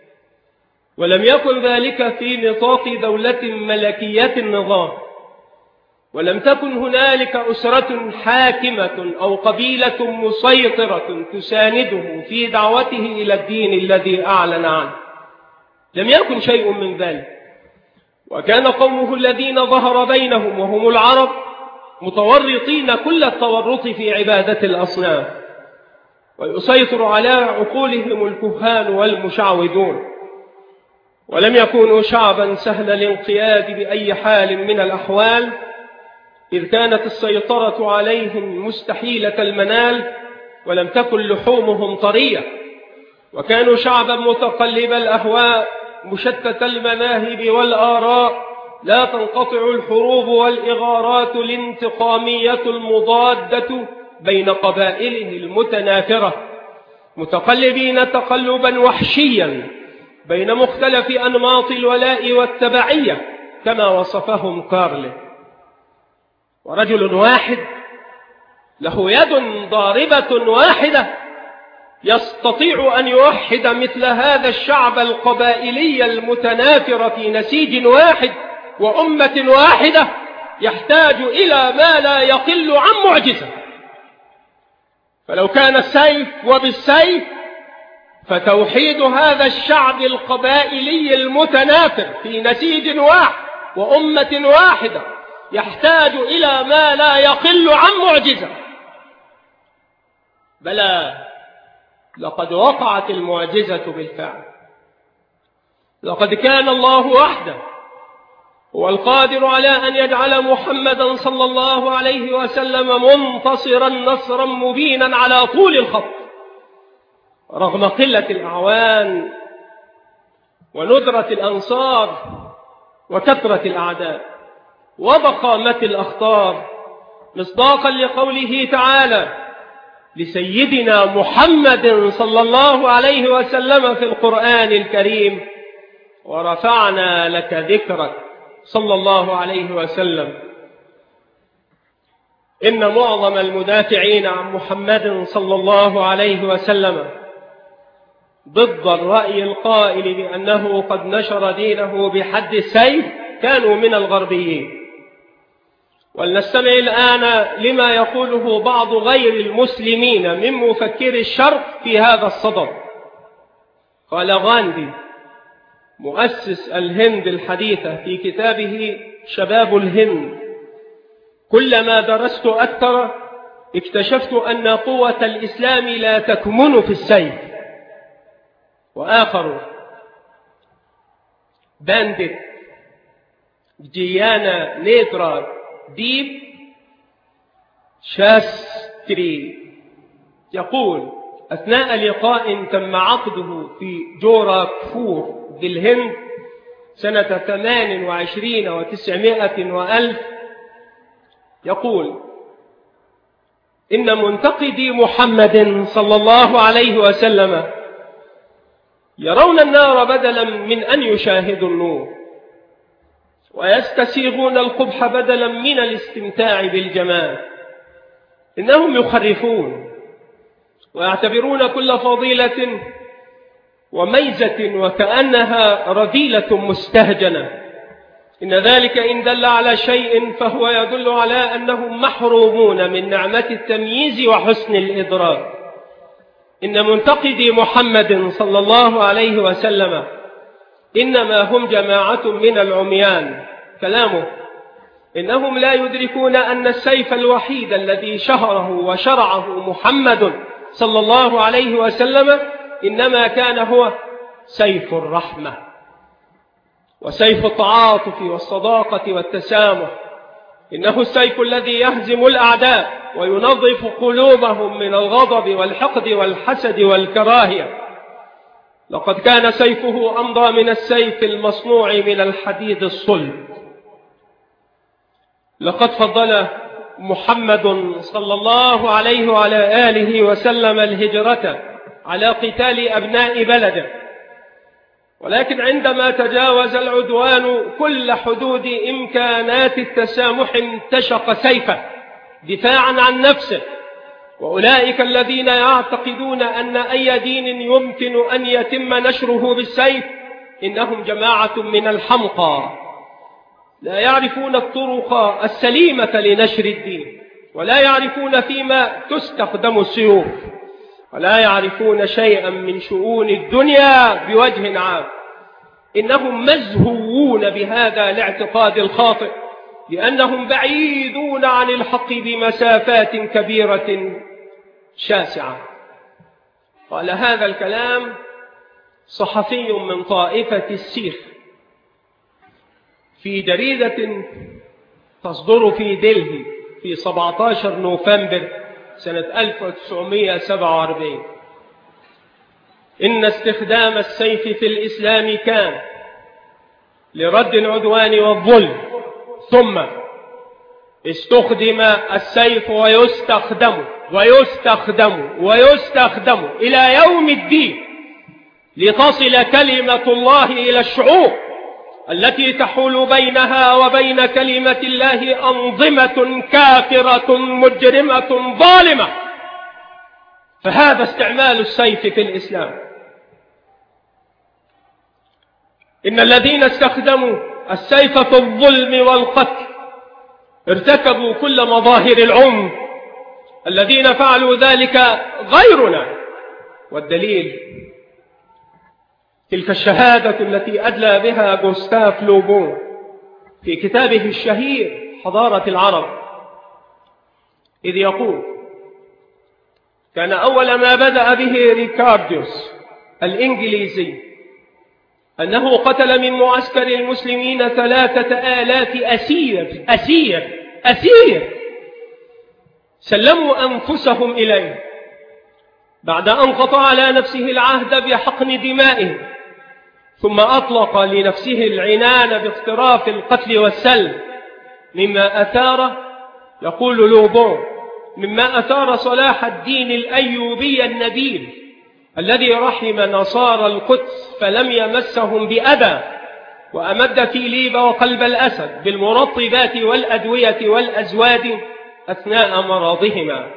ولم يكن ذلك في نطاق دولة ملكية النظام، ولم تكن هنالك أسرة حاكمة أو قبيلة مسيطرة تسانده في دعوته إلى الدين الذي أعلن عنه. لم يكن شيء من ذلك. وكان قومه الذين ظهر بينهم وهم العرب متورطين كل التورط في عبادة الأصنام، ويسيطر على عقولهم الكهان والمشعوذون. ولم يكونوا شعبا سهل الانقياد بأي حال من الأحوال، إذ كانت السيطرة عليهم مستحيلة المنال، ولم تكن لحومهم طرية. وكانوا شعبا متقلب الأهواء مشتت المذاهب والآراء، لا تنقطع الحروب والإغارات الانتقامية المضادة بين قبائله المتنافرة، متقلبين تقلبا وحشيا بين مختلف أنماط الولاء والتبعية كما وصفهم كارل. ورجل واحد له يد ضاربة واحدة يستطيع أن يوحد مثل هذا الشعب القبائلي المتنافر في نسيج واحد وأمة واحدة، يحتاج إلى ما لا يقل عن معجزة. فلو كان السيف وبالسيف، فتوحيد هذا الشعب القبائلي المتنافر في نسيج واحد وأمة واحدة يحتاج إلى ما لا يقل عن معجزة. بلى، لقد وقعت المعجزة بالفعل. لقد كان الله وحده هو القادر على أن يجعل محمدا صلى الله عليه وسلم منتصرا نصرا مبينا على طول الخط، رغم قلة الأعوان وندرة الأنصار وكثرة الأعداء وضخامة الأخطار، مصداقا لقوله تعالى لسيدنا محمد صلى الله عليه وسلم في القرآن الكريم: ورفعنا لك ذكرك صلى الله عليه وسلم. إن معظم المدافعين عن محمد صلى الله عليه وسلم ضد الرأي القائل بأنه قد نشر دينه بحد السيف كانوا من الغربيين. ولنستمع الآن لما يقوله بعض غير المسلمين من مفكر الشرق في هذا الصدد. قال غاندي مؤسس الهند الحديثة في كتابه شباب الهند: كلما درست أكثر اكتشفت أن قوة الإسلام لا تكمن في السيف. وآخر بانديت جيانا نيترا ديب شاستري يقول: أثناء لقاء تم عقده في جوركفور بالهند سنة ثمان وعشرين وتسعمائة وألف، يقول: إن منتقدي محمد صلى الله عليه وسلم يرون النار بدلا من أن يشاهدوا النور، ويستسيغون القبح بدلا من الاستمتاع بالجمال. إنهم يخرفون ويعتبرون كل فضيلة وميزة وكأنها رذيلة مستهجنة. إن ذلك إن دل على شيء فهو يدل على أنهم محرومون من نعمة التمييز وحسن الإدراك. إن منتقدي محمد صلى الله عليه وسلم إنما هم جماعة من العميان. كلامه: إنهم لا يدركون أن السيف الوحيد الذي شهره وشرعه محمد صلى الله عليه وسلم إنما كان هو سيف الرحمة، وسيف التعاطف والصداقة والتسامح. إنه السيف الذي يهزم الأعداء وينظف قلوبهم من الغضب والحقد والحسد والكراهية. لقد كان سيفه أمضى من السيف المصنوع من الحديد الصلب. لقد فضل محمد صلى الله عليه وعلى آله وسلم الهجرة على قتال أبناء بلده، ولكن عندما تجاوز العدوان كل حدود إمكانات التسامح انتشق سيفه دفاعا عن نفسه. وأولئك الذين يعتقدون أن أي دين يمكن أن يتم نشره بالسيف إنهم جماعة من الحمقى، لا يعرفون الطرق السليمة لنشر الدين، ولا يعرفون فيما تستخدم السيوف، ولا يعرفون شيئا من شؤون الدنيا بوجه عام. إنهم مزهوون بهذا الاعتقاد الخاطئ لأنهم بعيدون عن الحق بمسافات كبيرة شاسعة. قال هذا الكلام صحفي من طائفة السيخ في جريدة تصدر في دلهي في سبعة عشر نوفمبر سنة ألف وتسعمائة وسبعة وأربعين: إن استخدام السيف في الإسلام كان لرد العدوان والظلم، ثم استخدم السيف ويستخدم ويستخدم ويستخدم إلى يوم الدين لتصل كلمة الله إلى الشعوب التي تحول بينها وبين كلمة الله أنظمة كافرة مجرمة ظالمة. فهذا استعمال السيف في الإسلام. إن الذين استخدموا السيف في الظلم والقتل ارتكبوا كل مظاهر العنف. الذين فعلوا ذلك غيرنا، والدليل تلك الشهادة التي أدلى بها غوستاف لوبون في كتابه الشهير حضارة العرب، إذ يقول: كان أول ما بدأ به ريكارديوس الإنجليزي أنه قتل من معسكر المسلمين ثلاثة آلاف أسير أسير أسير سلموا أنفسهم إليه بعد أن قطع على نفسه العهد بحقن دمائهم، ثم أطلق لنفسه العنان باقتراف القتل والسلب، مما أثار، يقول لوبون، مما أثار صلاح الدين الأيوبي النبيل الذي رحم نصارى القدس فلم يمسهم بأذى، وأمد في ليب وقلب الأسد بالمرطبات والأدوية والأزواد أثناء مرضهما.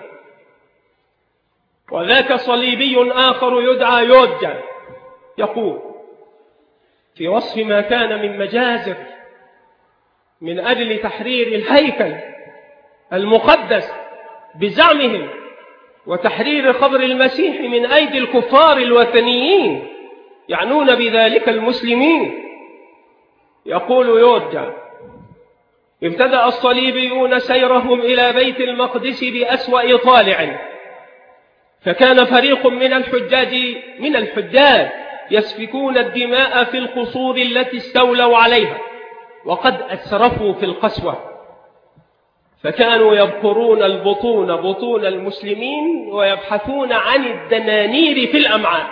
وذاك صليبي آخر يدعى يوجا يقول في وصف ما كان من مجازر من أجل تحرير الهيكل المقدس بزعمهم وتحرير قبر المسيح من أيدي الكفار الوثنيين يعنون بذلك المسلمين. يقول يورجا: ابتدأ الصليبيون سيرهم إلى بيت المقدس بأسوأ طالع، فكان فريق من الحجاج من الحجاج يسفكون الدماء في القصور التي استولوا عليها وقد أسرفوا في القسوة، فكانوا يبقرون البطون بطون المسلمين ويبحثون عن الدنانير في الأمعاء.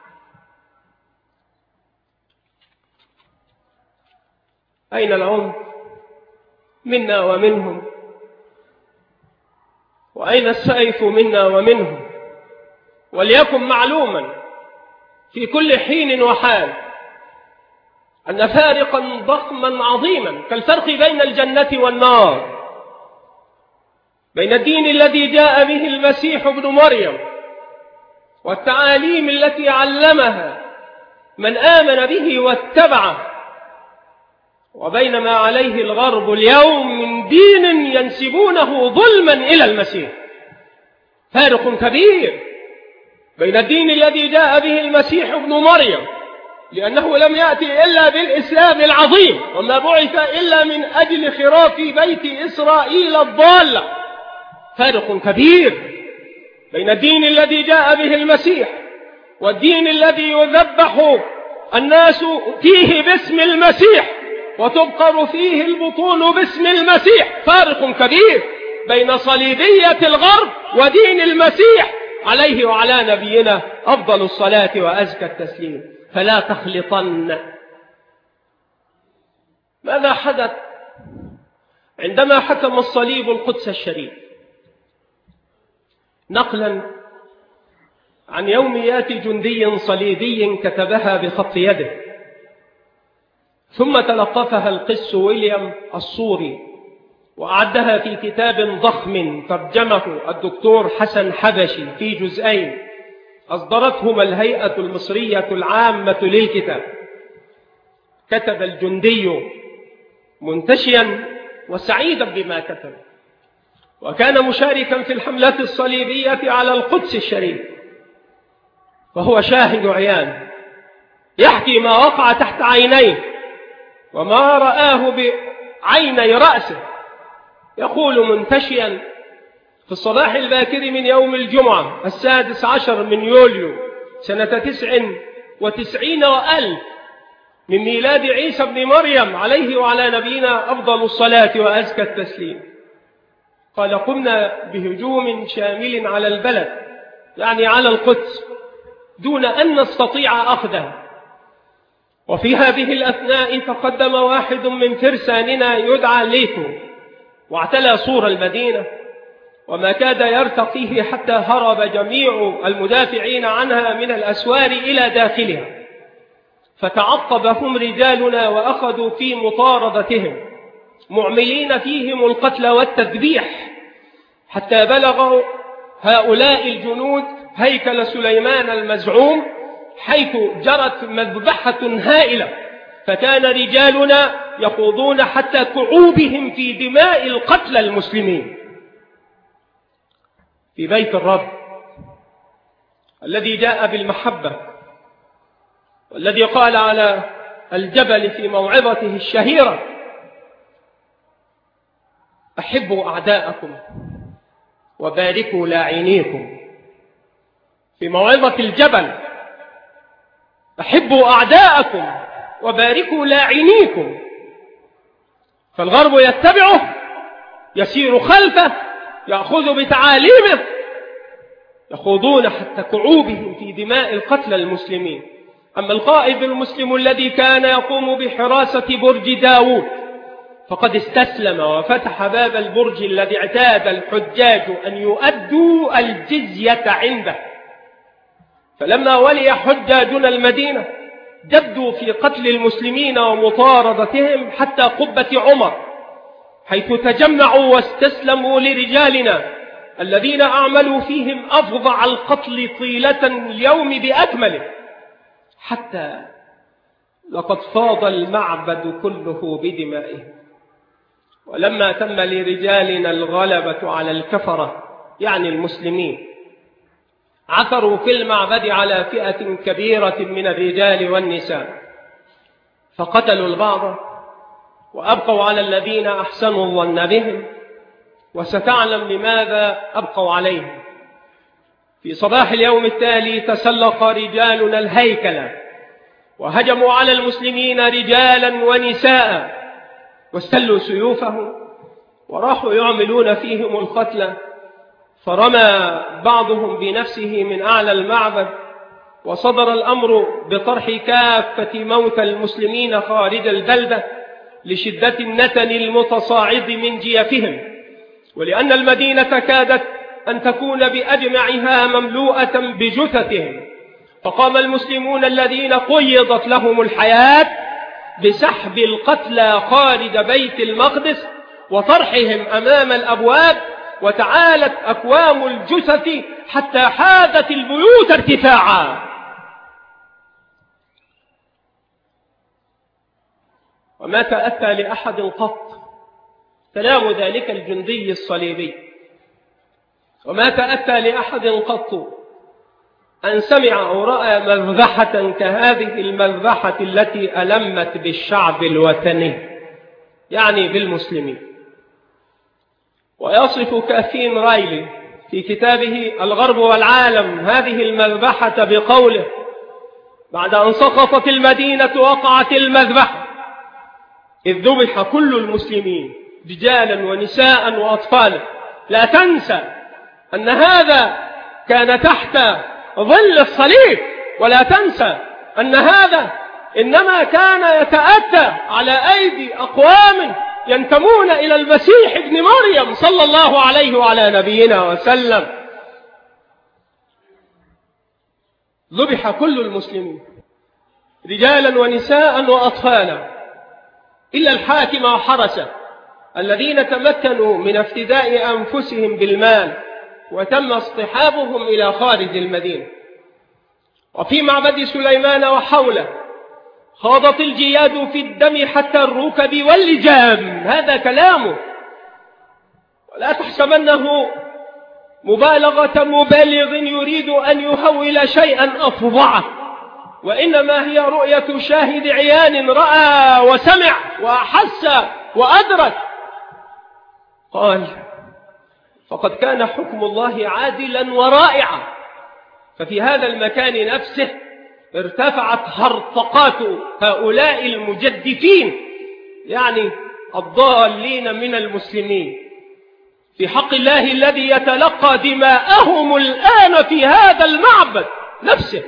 أين العنف منا ومنهم؟ وأين السيف منا ومنهم؟ وليكن معلوما في كل حين وحال أن فارقا ضخما عظيما كالفرق بين الجنة والنار، بين الدين الذي جاء به المسيح ابن مريم والتعاليم التي علمها من آمن به واتبعه، وبين ما عليه الغرب اليوم من دين ينسبونه ظلما إلى المسيح. فارق كبير بين الدين الذي جاء به المسيح ابن مريم، لأنه لم يأتي إلا بالإسلام العظيم وما بعث إلا من أجل خراف بيت إسرائيل الضالة. فارق كبير بين الدين الذي جاء به المسيح والدين الذي يذبح الناس فيه باسم المسيح وتبقر فيه البطون باسم المسيح. فارق كبير بين صليبية الغرب ودين المسيح عليه وعلى نبينا أفضل الصلاة وأزكى التسليم. فلا تخلطن. ماذا حدث عندما حكم الصليب القدس الشريف؟ نقلا عن يوميات جندي صليبي كتبها بخط يده، ثم تلقفها القس ويليام الصوري وأعدها في كتاب ضخم ترجمه الدكتور حسن حبشي في جزئين أصدرتهما الهيئة المصرية العامة للكتاب. كتب الجندي منتشيا وسعيدا بما كتب، وكان مشاركا في الحملة الصليبية على القدس الشريف، وهو شاهد عيان يحكي ما وقع تحت عينيه وما رآه بعيني رأسه. يقول منتشيا: في الصباح الباكر من يوم الجمعة السادس عشر من يوليو سنة تسع وتسعين وألف من ميلاد عيسى بن مريم عليه وعلى نبينا أفضل الصلاة وأزكى التسليم، قال: قمنا بهجوم شامل على البلد، يعني على القدس، دون أن نستطيع أخذها. وفي هذه الأثناء تقدم واحد من فرساننا يدعى ليتو واعتلى سور المدينة، وما كاد يرتقيه حتى هرب جميع المدافعين عنها من الأسوار إلى داخلها، فتعقبهم رجالنا وأخذوا في مطاردتهم معملين فيهم القتل والتذبيح، حتى بلغوا هؤلاء الجنود هيكل سليمان المزعوم، حيث جرت مذبحة هائلة، فكان رجالنا يخوضون حتى كعوبهم في دماء القتلى المسلمين. في بيت الرب الذي جاء بالمحبة، والذي قال على الجبل في موعظته الشهيرة: أحبوا أعداءكم وباركوا لاعنيكم. في موعظة الجبل: أحبوا أعداءكم وباركوا لاعنيكم. فالغرب يتبعه، يسير خلفه، يأخذ بتعاليمه، يخوضون حتى كعوبهم في دماء القتلى المسلمين. أما القائد المسلم الذي كان يقوم بحراسة برج داود فقد استسلم وفتح باب البرج الذي اعتاد الحجاج أن يؤدوا الجزية عنده. فلما ولي حجاجنا المدينة جدوا في قتل المسلمين ومطاردتهم حتى قبة عمر، حيث تجمعوا واستسلموا لرجالنا الذين أعملوا فيهم أفظع القتل طيلة اليوم بأكمله، حتى لقد فاض المعبد كله بدمائهم. ولما تم لرجالنا الغلبة على الكفرة يعني المسلمين، عثروا في المعبد على فئة كبيرة من الرجال والنساء، فقتلوا البعض وأبقوا على الذين أحسنوا الظن بهم، وستعلم لماذا أبقوا عليهم. في صباح اليوم التالي تسلق رجالنا الهيكل وهجموا على المسلمين رجالا ونساء، واستلوا سيوفهم وراحوا يعملون فيهم القتلى، فرمى بعضهم بنفسه من أعلى المعبد، وصدر الأمر بطرح كافة موتى المسلمين خارج البلدة لشدة النتن المتصاعد من جيفهم، ولأن المدينة كادت أن تكون بأجمعها مملوءة بجثثهم. فقام المسلمون الذين قيضت لهم الحياة بسحب القتلى خارج بيت المقدس وطرحهم أمام الأبواب، وتعالت أكوام الجثث حتى حاذت البيوت ارتفاعا. وما تأتى لأحد قط كلام ذلك الجندي الصليبي، وما تأتى لأحد قط أن سمع أو رأى مذبحة كهذه المذبحة التي ألمت بالشعب الوثني، يعني بالمسلمين. ويصف كاثين رايلي في كتابه الغرب والعالم هذه المذبحة بقوله: بعد أن سقطت المدينة وقعت المذبحة، إذ ذبح كل المسلمين رجالا ونساء وأطفالا. لا تنسى أن هذا كان تحت ظل الصليب، ولا تنسى أن هذا إنما كان يتأتى على أيدي أقوام ينتمون إلى المسيح ابن مريم صلى الله عليه وعلى نبينا وسلم. ذبح كل المسلمين رجالا ونساء وأطفالا إلا الحاكم وحرسه الذين تمكنوا من افتداء أنفسهم بالمال، وتم اصطحابهم إلى خارج المدينة. وفي معبد سليمان وحوله خاضت الجياد في الدم حتى الركب واللجام، هذا كلامه. ولا تحسبنه مبالغة مبالغ يريد أن يهول شيئا أفظعه، وإنما هي رؤية شاهد عيان رأى وسمع وأحس وأدرك. قال: فقد كان حكم الله عادلا ورائعا. ففي هذا المكان نفسه ارتفعت هرطقات هؤلاء المجدفين، يعني الضالين من المسلمين، في حق الله الذي يتلقى دماءهم الآن في هذا المعبد نفسه.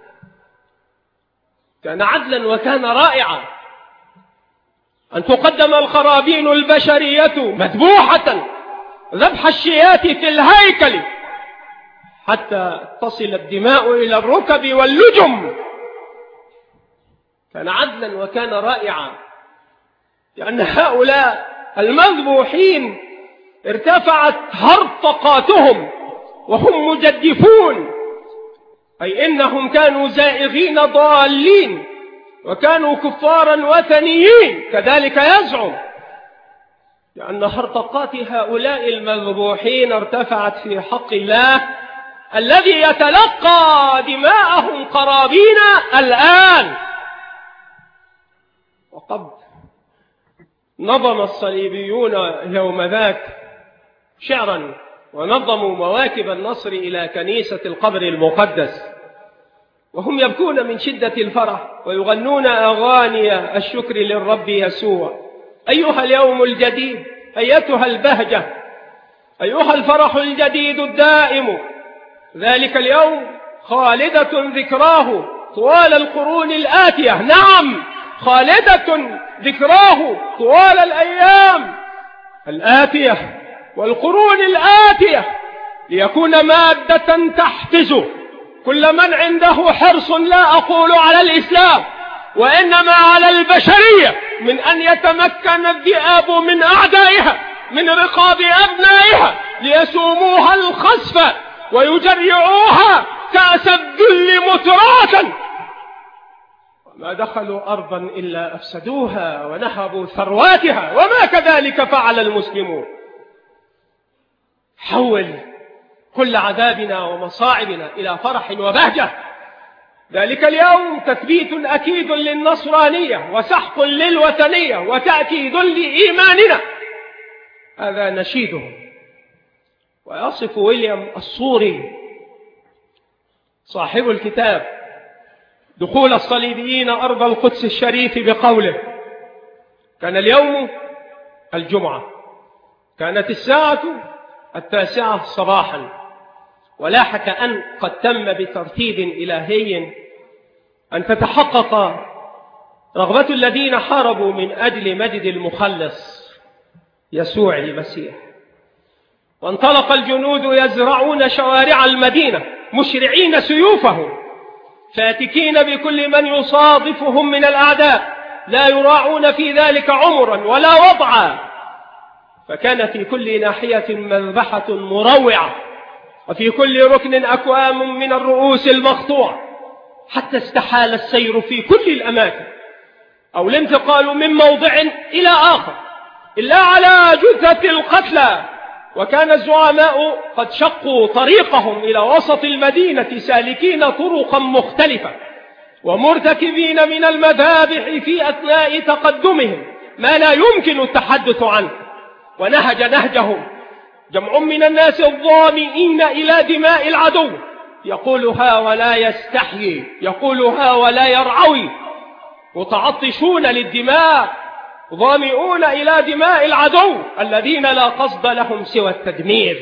كان عدلا وكان رائعا أن تقدم الخرابين البشرية مذبوحة ذبح الشياة في الهيكل حتى تصل الدماء إلى الركب واللجم. كان عدلا وكان رائعا، لأن هؤلاء المذبوحين ارتفعت هرطقاتهم وهم مجدفون، أي إنهم كانوا زائغين ضالين وكانوا كفارا وثنيين، كذلك يزعم، لأن هرطقات هؤلاء المذبوحين ارتفعت في حق الله الذي يتلقى دماءهم قرابين الآن. وقد نظم الصليبيون يوم ذاك شعرا، ونظموا مواكب النصر إلى كنيسة القبر المقدس، وهم يبكون من شدة الفرح ويغنون أغاني الشكر للرب يسوع. أيها اليوم الجديد، أيتها البهجة، أيها الفرح الجديد الدائم، ذلك اليوم خالدة ذكراه طوال القرون الآتية. نعم، خالدة ذكراه طوال الأيام الآتية والقرون الآتية، ليكون مادة تحفز كل من عنده حرص، لا أقول على الإسلام وإنما على البشرية، من أن يتمكن الذئاب من أعدائها من رقاب أبنائها ليسوموها الخسف ويجرعوها كأس الذل متراتا. وما دخلوا أرضا إلا أفسدوها ونهبوا ثرواتها، وما كذلك فعل المسلمون. حول كل عذابنا ومصاعبنا إلى فرح وبهجة. ذلك اليوم تثبيت أكيد للنصرانية وسحق للوثنية وتأكيد لإيماننا. هذا نشيده. ويصف ويليام الصوري صاحب الكتاب دخول الصليبيين أرض القدس الشريف بقوله: كان اليوم الجمعة كانت الساعة التاسعة صباحا، ولاح كأن قد تم بترتيب إلهي أن تتحقق رغبة الذين حاربوا من أجل مجد المخلص يسوع المسيح. وانطلق الجنود يزرعون شوارع المدينة مشرعين سيوفهم، فاتكين بكل من يصادفهم من الأعداء، لا يراعون في ذلك عمرا ولا وضعا. فكان في كل ناحية مذبحة مروعة، وفي كل ركن أكوام من الرؤوس المقطوعة، حتى استحال السير في كل الأماكن أو الانتقال من موضع إلى آخر إلا على جثة القتلى. وكان الزعماء قد شقوا طريقهم إلى وسط المدينة سالكين طرقا مختلفة، ومرتكبين من المذابح في أثناء تقدمهم ما لا يمكن التحدث عنه. ونهج نهجهم جمع من الناس الظامئين إلى دماء العدو، يقولها ولا يستحيي، يقولها ولا يرعوي، متعطشون للدماء، ظامئون إلى دماء العدو الذين لا قصد لهم سوى التدمير.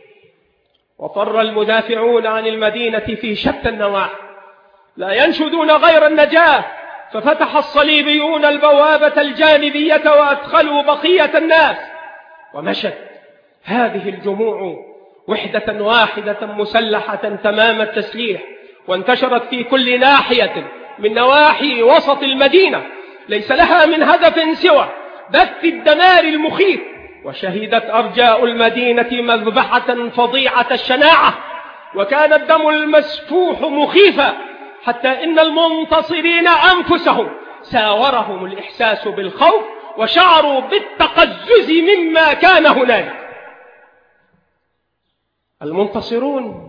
وفر المدافعون عن المدينة في شتى النواحي لا ينشدون غير النجاة، ففتح الصليبيون البوابة الجانبية وأدخلوا بقية الناس، ومشت هذه الجموع وحدة واحدة مسلحة تمام التسليح، وانتشرت في كل ناحية من نواحي وسط المدينة، ليس لها من هدف سوى بث الدمار المخيف. وشهدت أرجاء المدينة مذبحة فظيعة الشناعة، وكان الدم المسفوح مخيفا، حتى إن المنتصرين أنفسهم ساورهم الإحساس بالخوف، وشعروا بالتقزز مما كان هنالك. المنتصرون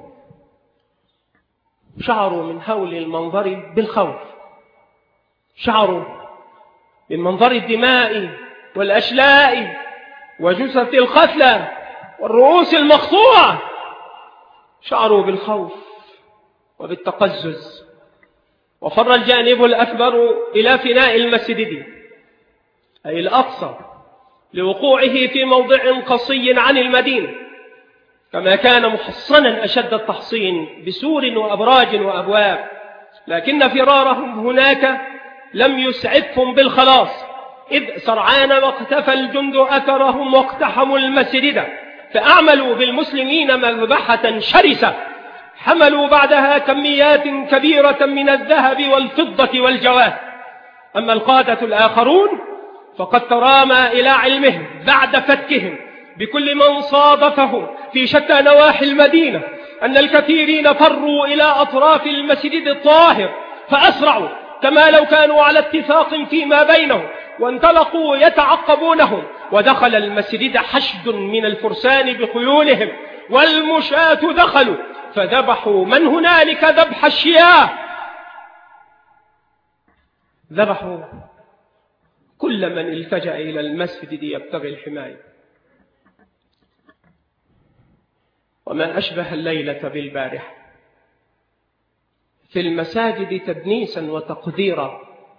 شعروا من هول المنظر بالخوف، شعروا من منظر الدماء والأشلاء وجثث القتلى والرؤوس المقطوعة، شعروا بالخوف وبالتقزز. وفر الجانب الأكبر إلى فناء المسجد أي الأقصى لوقوعه في موضع قصي عن المدينة، كما كان محصنا أشد التحصين بسور وأبراج وأبواب، لكن فرارهم هناك لم يسعفهم بالخلاص، إذ سرعان واقتفى الجند أثرهم واقتحموا المسجد، فأعملوا بالمسلمين مذبحة شرسة، حملوا بعدها كميات كبيرة من الذهب والفضة والجواهر. أما القادة الآخرون فقد ترامى إلى علمهم بعد فتكهم بكل من صادفهم في شتى نواحي المدينة أن الكثيرين فروا إلى أطراف المسجد الطاهر، فأسرعوا كما لو كانوا على اتفاق فيما بينهم، وانطلقوا يتعقبونهم. ودخل المسجد حشد من الفرسان بخيولهم، والمشاة دخلوا فذبحوا من هنالك ذبح الشياه، ذبحوا كل من التجأ إلى المسجد يبتغي الحماية. وما أشبه الليلة بالبارحة في المساجد تدنيسا وتقديرا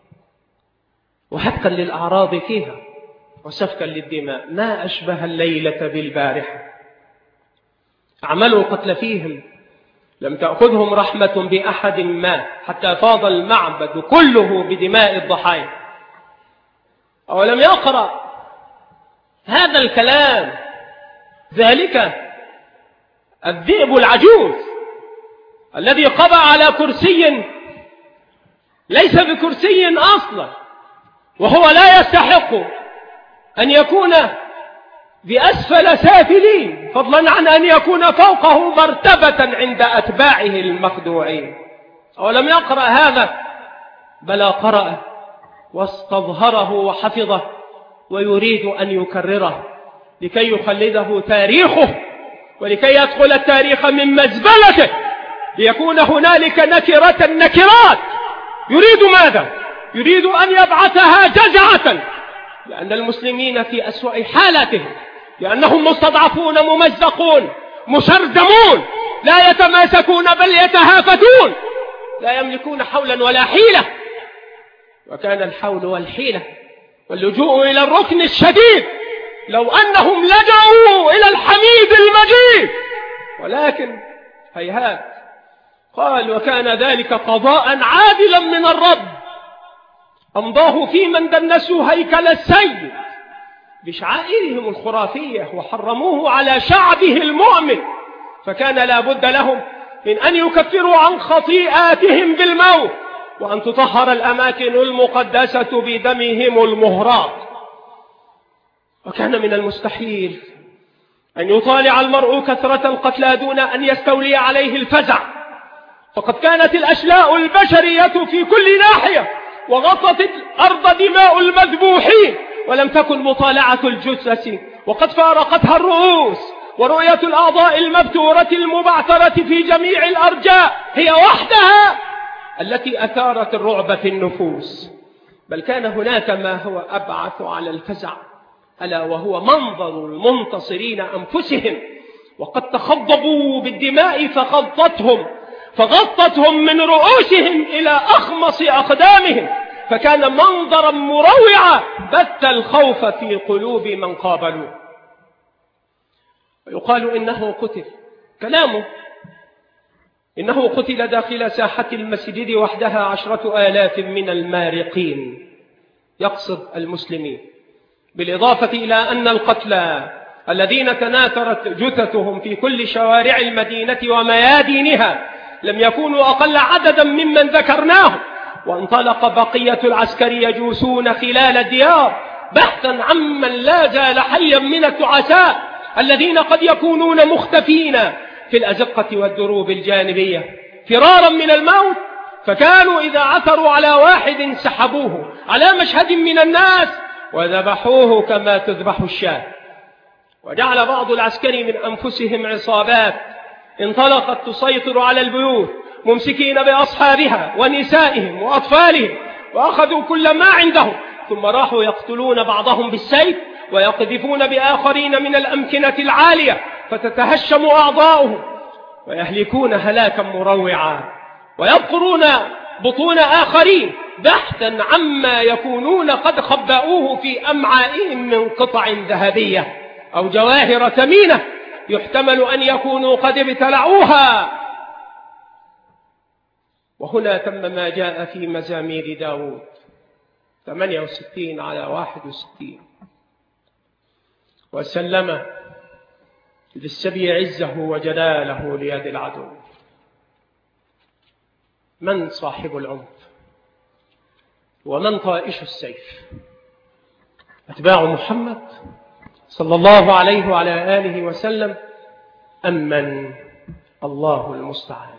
وحتى للأعراض فيها وسفكا للدماء. ما أشبه الليلة بالبارحة. أعملوا قتل فيهم لم تأخذهم رحمة بأحد ما، حتى فاض المعبد كله بدماء الضحايا. أولم يقرأ هذا الكلام ذلك الذئب العجوز الذي قضى على كرسي ليس بكرسي أصلا، وهو لا يستحق أن يكون بأسفل سافلين، فضلا عن أن يكون فوقه مرتبة عند أتباعه المخدوعين. أولم يقرأ هذا؟ بلى قرأ واستظهره وحفظه، ويريد أن يكرره لكي يخلده تاريخه، ولكي يدخل التاريخ من مزبلته، ليكون هنالك نكرة النكرات. يريد ماذا؟ يريد أن يبعثها جزعة، لأن المسلمين في أسوأ حالاتهم، لأنهم مستضعفون ممزقون مشرذمون، لا يتماسكون بل يتهافتون، لا يملكون حولا ولا حيلة. وكان الحول والحيلة واللجوء إلى الركن الشديد لو أنهم لجأوا إلى الحميد المجيد، ولكن هيهات. قال: وكان ذلك قضاء عادلا من الرب، أمضاه في من دنسوا هيكل السيد بشعائرهم الخرافية وحرموه على شعبه المؤمن، فكان لا بد لهم من أن يكفروا عن خطيئاتهم بالموت، وأن تطهر الأماكن المقدسة بدمهم المهراق. وكان من المستحيل أن يطالع المرء كثرة القتلى دون أن يستولي عليه الفزع، فقد كانت الأشلاء البشرية في كل ناحية، وغطت الأرض دماء المذبوحين، ولم تكن مطالعة الجثث وقد فارقتها الرؤوس، ورؤية الأعضاء المبتورة المبعثرة في جميع الأرجاء هي وحدها التي أثارت الرعب في النفوس. بل كان هناك ما هو أبعث على الفزع، ألا وهو منظر المنتصرين أنفسهم وقد تخضبوا بالدماء فغطتهم فغطتهم من رؤوسهم إلى أخمص أقدامهم، فكان منظرا مروعا بث الخوف في قلوب من قابلوه. ويقال إنه قتل، كلامه إنه قتل داخل ساحة المسجد وحدها عشرة آلاف من المارقين، يقصد المسلمين، بالإضافة إلى أن القتلى الذين تناثرت جثثهم في كل شوارع المدينة وميادينها لم يكونوا أقل عددا ممن ذكرناه. وانطلق بقية العسكر يجوسون خلال الديار بحثا عمن لا زال حيا من التعساء الذين قد يكونون مختفين في الأزقة والدروب الجانبية فرارا من الموت، فكانوا إذا عثروا على واحد سحبوه على مشهد من الناس وذبحوه كما تذبح الشاة. وجعل بعض العسكر من أنفسهم عصابات انطلقت تسيطر على البيوت ممسكين بأصحابها ونسائهم وأطفالهم، وأخذوا كل ما عندهم، ثم راحوا يقتلون بعضهم بالسيف ويقذفون بآخرين من الأمكنة العالية فتتهشم أعضاؤهم، ويهلكون هلاكا مروعا ويبقرون بطون آخرين بحثا عما يكونون قد خبأوه في أمعائهم من قطع ذهبية أو جواهر ثمينة يحتمل أن يكونوا قد ابتلعوها. وهنا تم ما جاء في مزامير داود ثمانية وستين على واحد وستين: وسلم للسبي عزه وجلاله ليد العدو. من صاحب العنف ومن طائش السيف؟ أتباع محمد صلى الله عليه وعلى آله وسلم أم من؟ الله المستعان.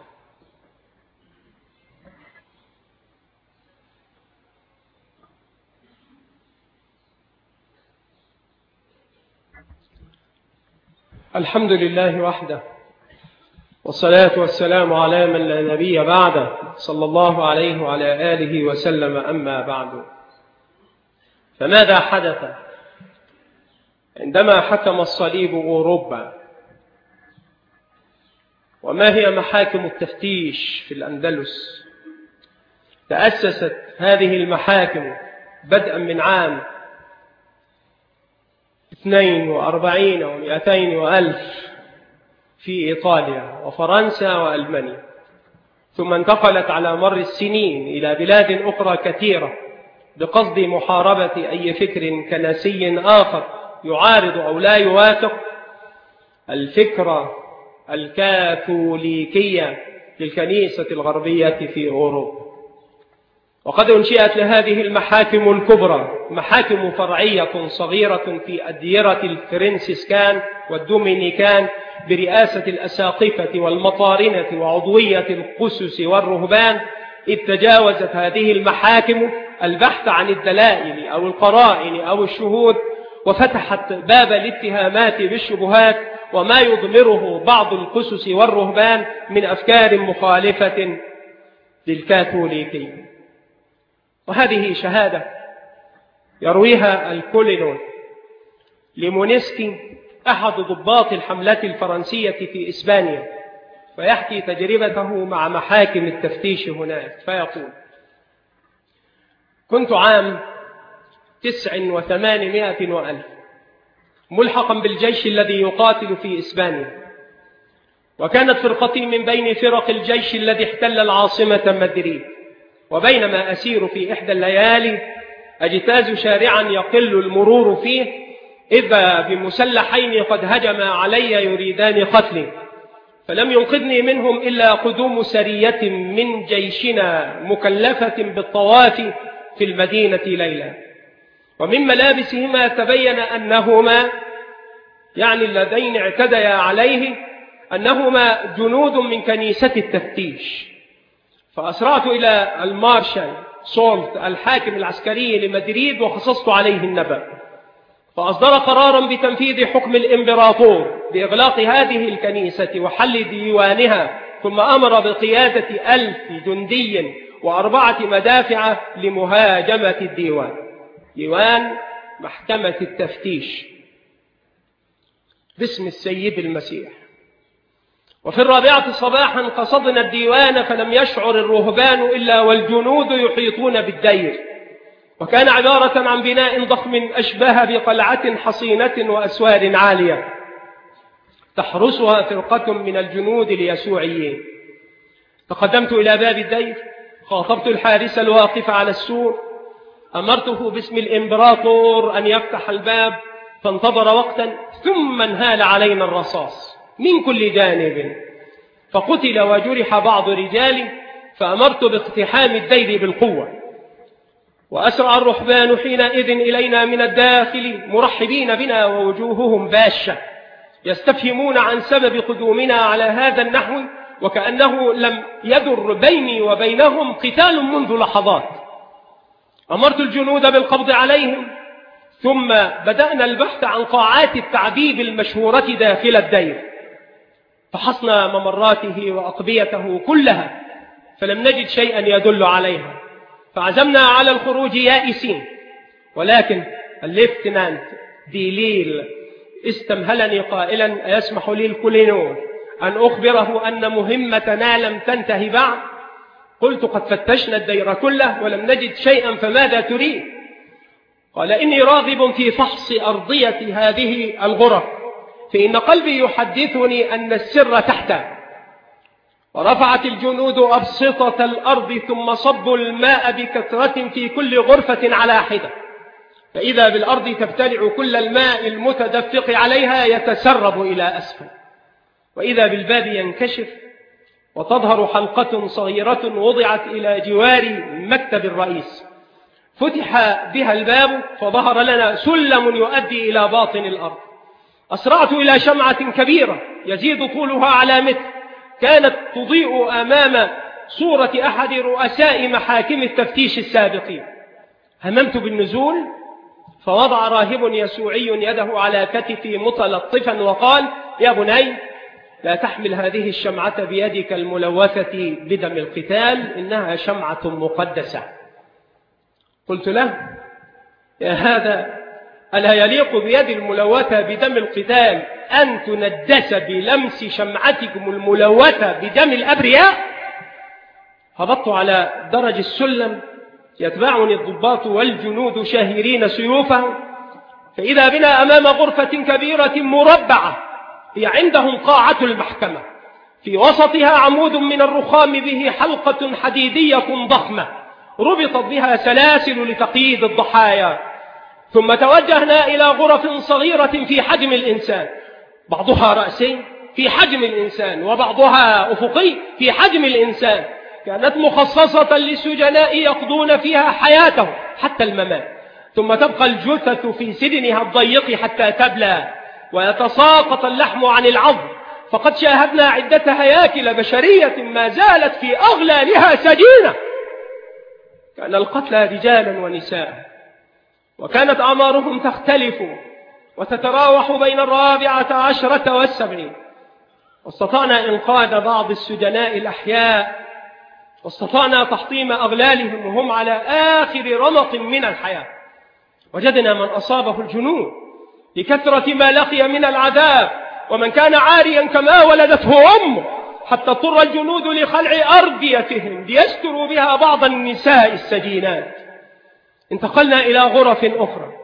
الحمد لله وحده، والصلاة والسلام على من لا نبي بعده صلى الله عليه وعلى آله وسلم. أما بعد، فماذا حدث عندما حكم الصليب أوروبا؟ وما هي محاكم التفتيش في الأندلس؟ تأسست هذه المحاكم بدءا من عام اثنين وأربعين ومئتين وألف في إيطاليا وفرنسا وألمانيا، ثم انتقلت على مر السنين إلى بلاد أخرى كثيرة بقصد محاربة أي فكر كنسي آخر يعارض أو لا يوافق الفكرة الكاثوليكية للكنيسة الغربية في أوروبا. وقد انشئت لهذه المحاكم الكبرى محاكم فرعية صغيرة في أديرة الفرنسيسكان والدومينيكان برئاسة الأساقفة والمطارنة وعضوية القسس والرهبان، إذ تجاوزت هذه المحاكم البحث عن الدلائل أو القرائن أو الشهود، وفتحت باب الاتهامات بالشبهات وما يضمره بعض القسس والرهبان من أفكار مخالفة للكاثوليكية. وهذه شهادة يرويها الكولينون لمونسكي أحد ضباط الحملات الفرنسية في إسبانيا، فيحكي تجربته مع محاكم التفتيش هناك، فيقول: كنت عام تسع وثمانمائة وألف ملحقا بالجيش الذي يقاتل في إسبانيا، وكانت فرقتي من بين فرق الجيش الذي احتل العاصمة مدريد. وبينما أسير في إحدى الليالي أجتاز شارعا يقل المرور فيه، إذا بمسلحين قد هجما علي يريدان قتلي، فلم ينقذني منهم إلا قدوم سرية من جيشنا مكلفة بالطواف في المدينة ليلا. ومن ملابسهما تبين أنهما يعني اللذين اعتديا عليه أنهما جنود من كنيسة التفتيش. فأسرعت إلى المارشال سولت الحاكم العسكري لمدريد وقصصت عليه النبأ، فأصدر قرارا بتنفيذ حكم الإمبراطور بإغلاق هذه الكنيسة وحل ديوانها، ثم أمر بقيادة ألف جندي وأربعة مدافع لمهاجمة الديوان، ديوان محكمة التفتيش باسم السيد المسيح. وفي الرابعة صباحا قصدنا الديوان، فلم يشعر الرهبان إلا والجنود يحيطون بالدير، وكان عبارة عن بناء ضخم أشبه بقلعة حصينة وأسوار عالية تحرسها فرقة من الجنود اليسوعيين. تقدمت إلى باب الدير، خاطبت الحارس الواقف على السور، أمرته باسم الإمبراطور أن يفتح الباب، فانتظر وقتا ثم انهال علينا الرصاص من كل جانب، فقتل وجرح بعض رجالي، فأمرت باقتحام الدير بالقوة. وأسرع الرهبان حينئذ إلينا من الداخل مرحبين بنا ووجوههم باشة، يستفهمون عن سبب قدومنا على هذا النحو، وكأنه لم يدر بيني وبينهم قتال منذ لحظات. أمرت الجنود بالقبض عليهم، ثم بدأنا البحث عن قاعات التعذيب المشهورة داخل الدير، فحصنا ممراته وأقبيته كلها فلم نجد شيئا يدل عليها، فعزمنا على الخروج يائسين. ولكن الليفتنانت ديليل استمهلني قائلا: أيسمح لي الكولينور أن أخبره أن مهمتنا لم تنتهي بعد؟ قلت: قد فتشنا الدير كله ولم نجد شيئا، فماذا تريد؟ قال: إني راغب في فحص أرضية هذه الغرف، فإن قلبي يحدثني أن السر تحتها. ورفعت الجنود أبسطة الأرض، ثم صبوا الماء بكثرة في كل غرفة على حدة، فإذا بالأرض تبتلع كل الماء المتدفق عليها يتسرب إلى أسفل، وإذا بالباب ينكشف وتظهر حلقة صغيرة وضعت إلى جوار مكتب الرئيس. فتح بها الباب فظهر لنا سلم يؤدي إلى باطن الأرض. أسرعت إلى شمعة كبيرة يزيد طولها على متر، كانت تضيء أمام صورة أحد رؤساء محاكم التفتيش السابقين. هممت بالنزول، فوضع راهب يسوعي يده على كتفي متلطفا وقال: يا بني، لا تحمل هذه الشمعة بيدك الملوثة بدم القتال، إنها شمعة مقدسة. قلت له: يا هذا، ألا يليق بيد الملوثة بدم القتال أن تندس بلمس شمعتكم الملوثة بدم الأبرياء؟ هبطت على درج السلم، يتبعني الضباط والجنود شاهرين سيوفهم، فإذا بنا أمام غرفة كبيرة مربعة، هي عندهم قاعة المحكمة، في وسطها عمود من الرخام به حلقة حديدية ضخمة ربطت بها سلاسل لتقييد الضحايا. ثم توجهنا إلى غرف صغيرة في حجم الإنسان، بعضها رأسي في حجم الإنسان وبعضها أفقي في حجم الإنسان، كانت مخصصة للسجناء يقضون فيها حياتهم حتى الممات، ثم تبقى الجثث في سدنها الضيق حتى تبلى ويتساقط اللحم عن العظم. فقد شاهدنا عدة هياكل بشرية ما زالت في أغلالها سجينة. كان القتلى رجالا ونساء، وكانت أعمارهم تختلف وتتراوح بين الرابعة عشرة والسبعين. واستطعنا إنقاذ بعض السجناء الأحياء، واستطعنا تحطيم أغلالهم وهم على آخر رمق من الحياة. وجدنا من أصابه الجنون لكثرة ما لقي من العذاب، ومن كان عاريا كما ولدته أمه، حتى اضطر الجنود لخلع أرديتهم ليستروا بها بعض النساء السجينات. انتقلنا إلى غرف أخرى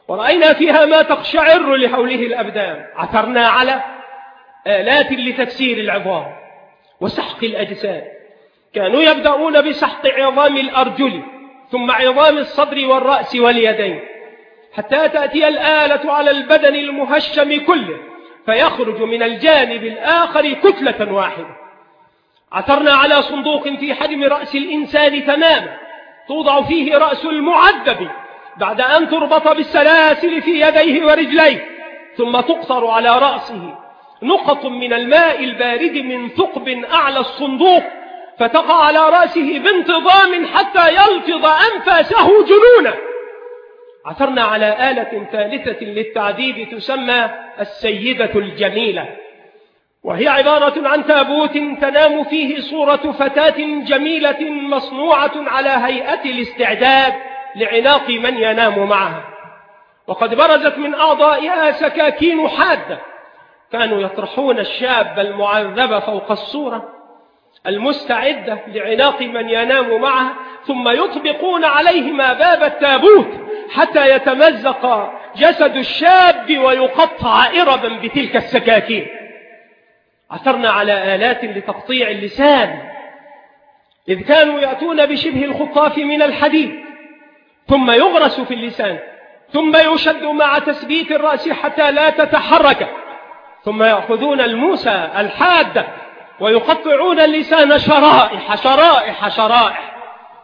ورأينا فيها ما تقشعر لحوله الأبدان. عثرنا على آلات لتكسير العظام وسحق الأجساد. كانوا يبدأون بسحق عظام الأرجل ثم عظام الصدر والرأس واليدين حتى تأتي الآلة على البدن المهشم كله فيخرج من الجانب الآخر كتلة واحدة. عثرنا على صندوق في حجم رأس الإنسان تماما توضع فيه رأس المعذب بعد أن تربط بالسلاسل في يديه ورجليه، ثم تقطر على رأسه نقط من الماء البارد من ثقب أعلى الصندوق فتقع على رأسه بانتظام حتى يلفظ أنفاسه جنونا. عثرنا على آلة ثالثة للتعذيب تسمى السيدة الجميلة، وهي عبارة عن تابوت تنام فيه صورة فتاة جميلة مصنوعة على هيئة الاستعداد لعناق من ينام معها، وقد برزت من أعضائها سكاكين حادة. كانوا يطرحون الشاب المعذب فوق الصورة المستعدة لعناق من ينام معها ثم يطبقون عليهما باب التابوت حتى يتمزق جسد الشاب ويقطع إربا بتلك السكاكين. عثرنا على آلات لتقطيع اللسان، إذ كانوا يأتون بشبه الخطاف من الحديد ثم يغرس في اللسان ثم يشد مع تثبيت الرأس حتى لا تتحرك، ثم يأخذون الموسى الحادة ويقطعون اللسان شرائح شرائح شرائح.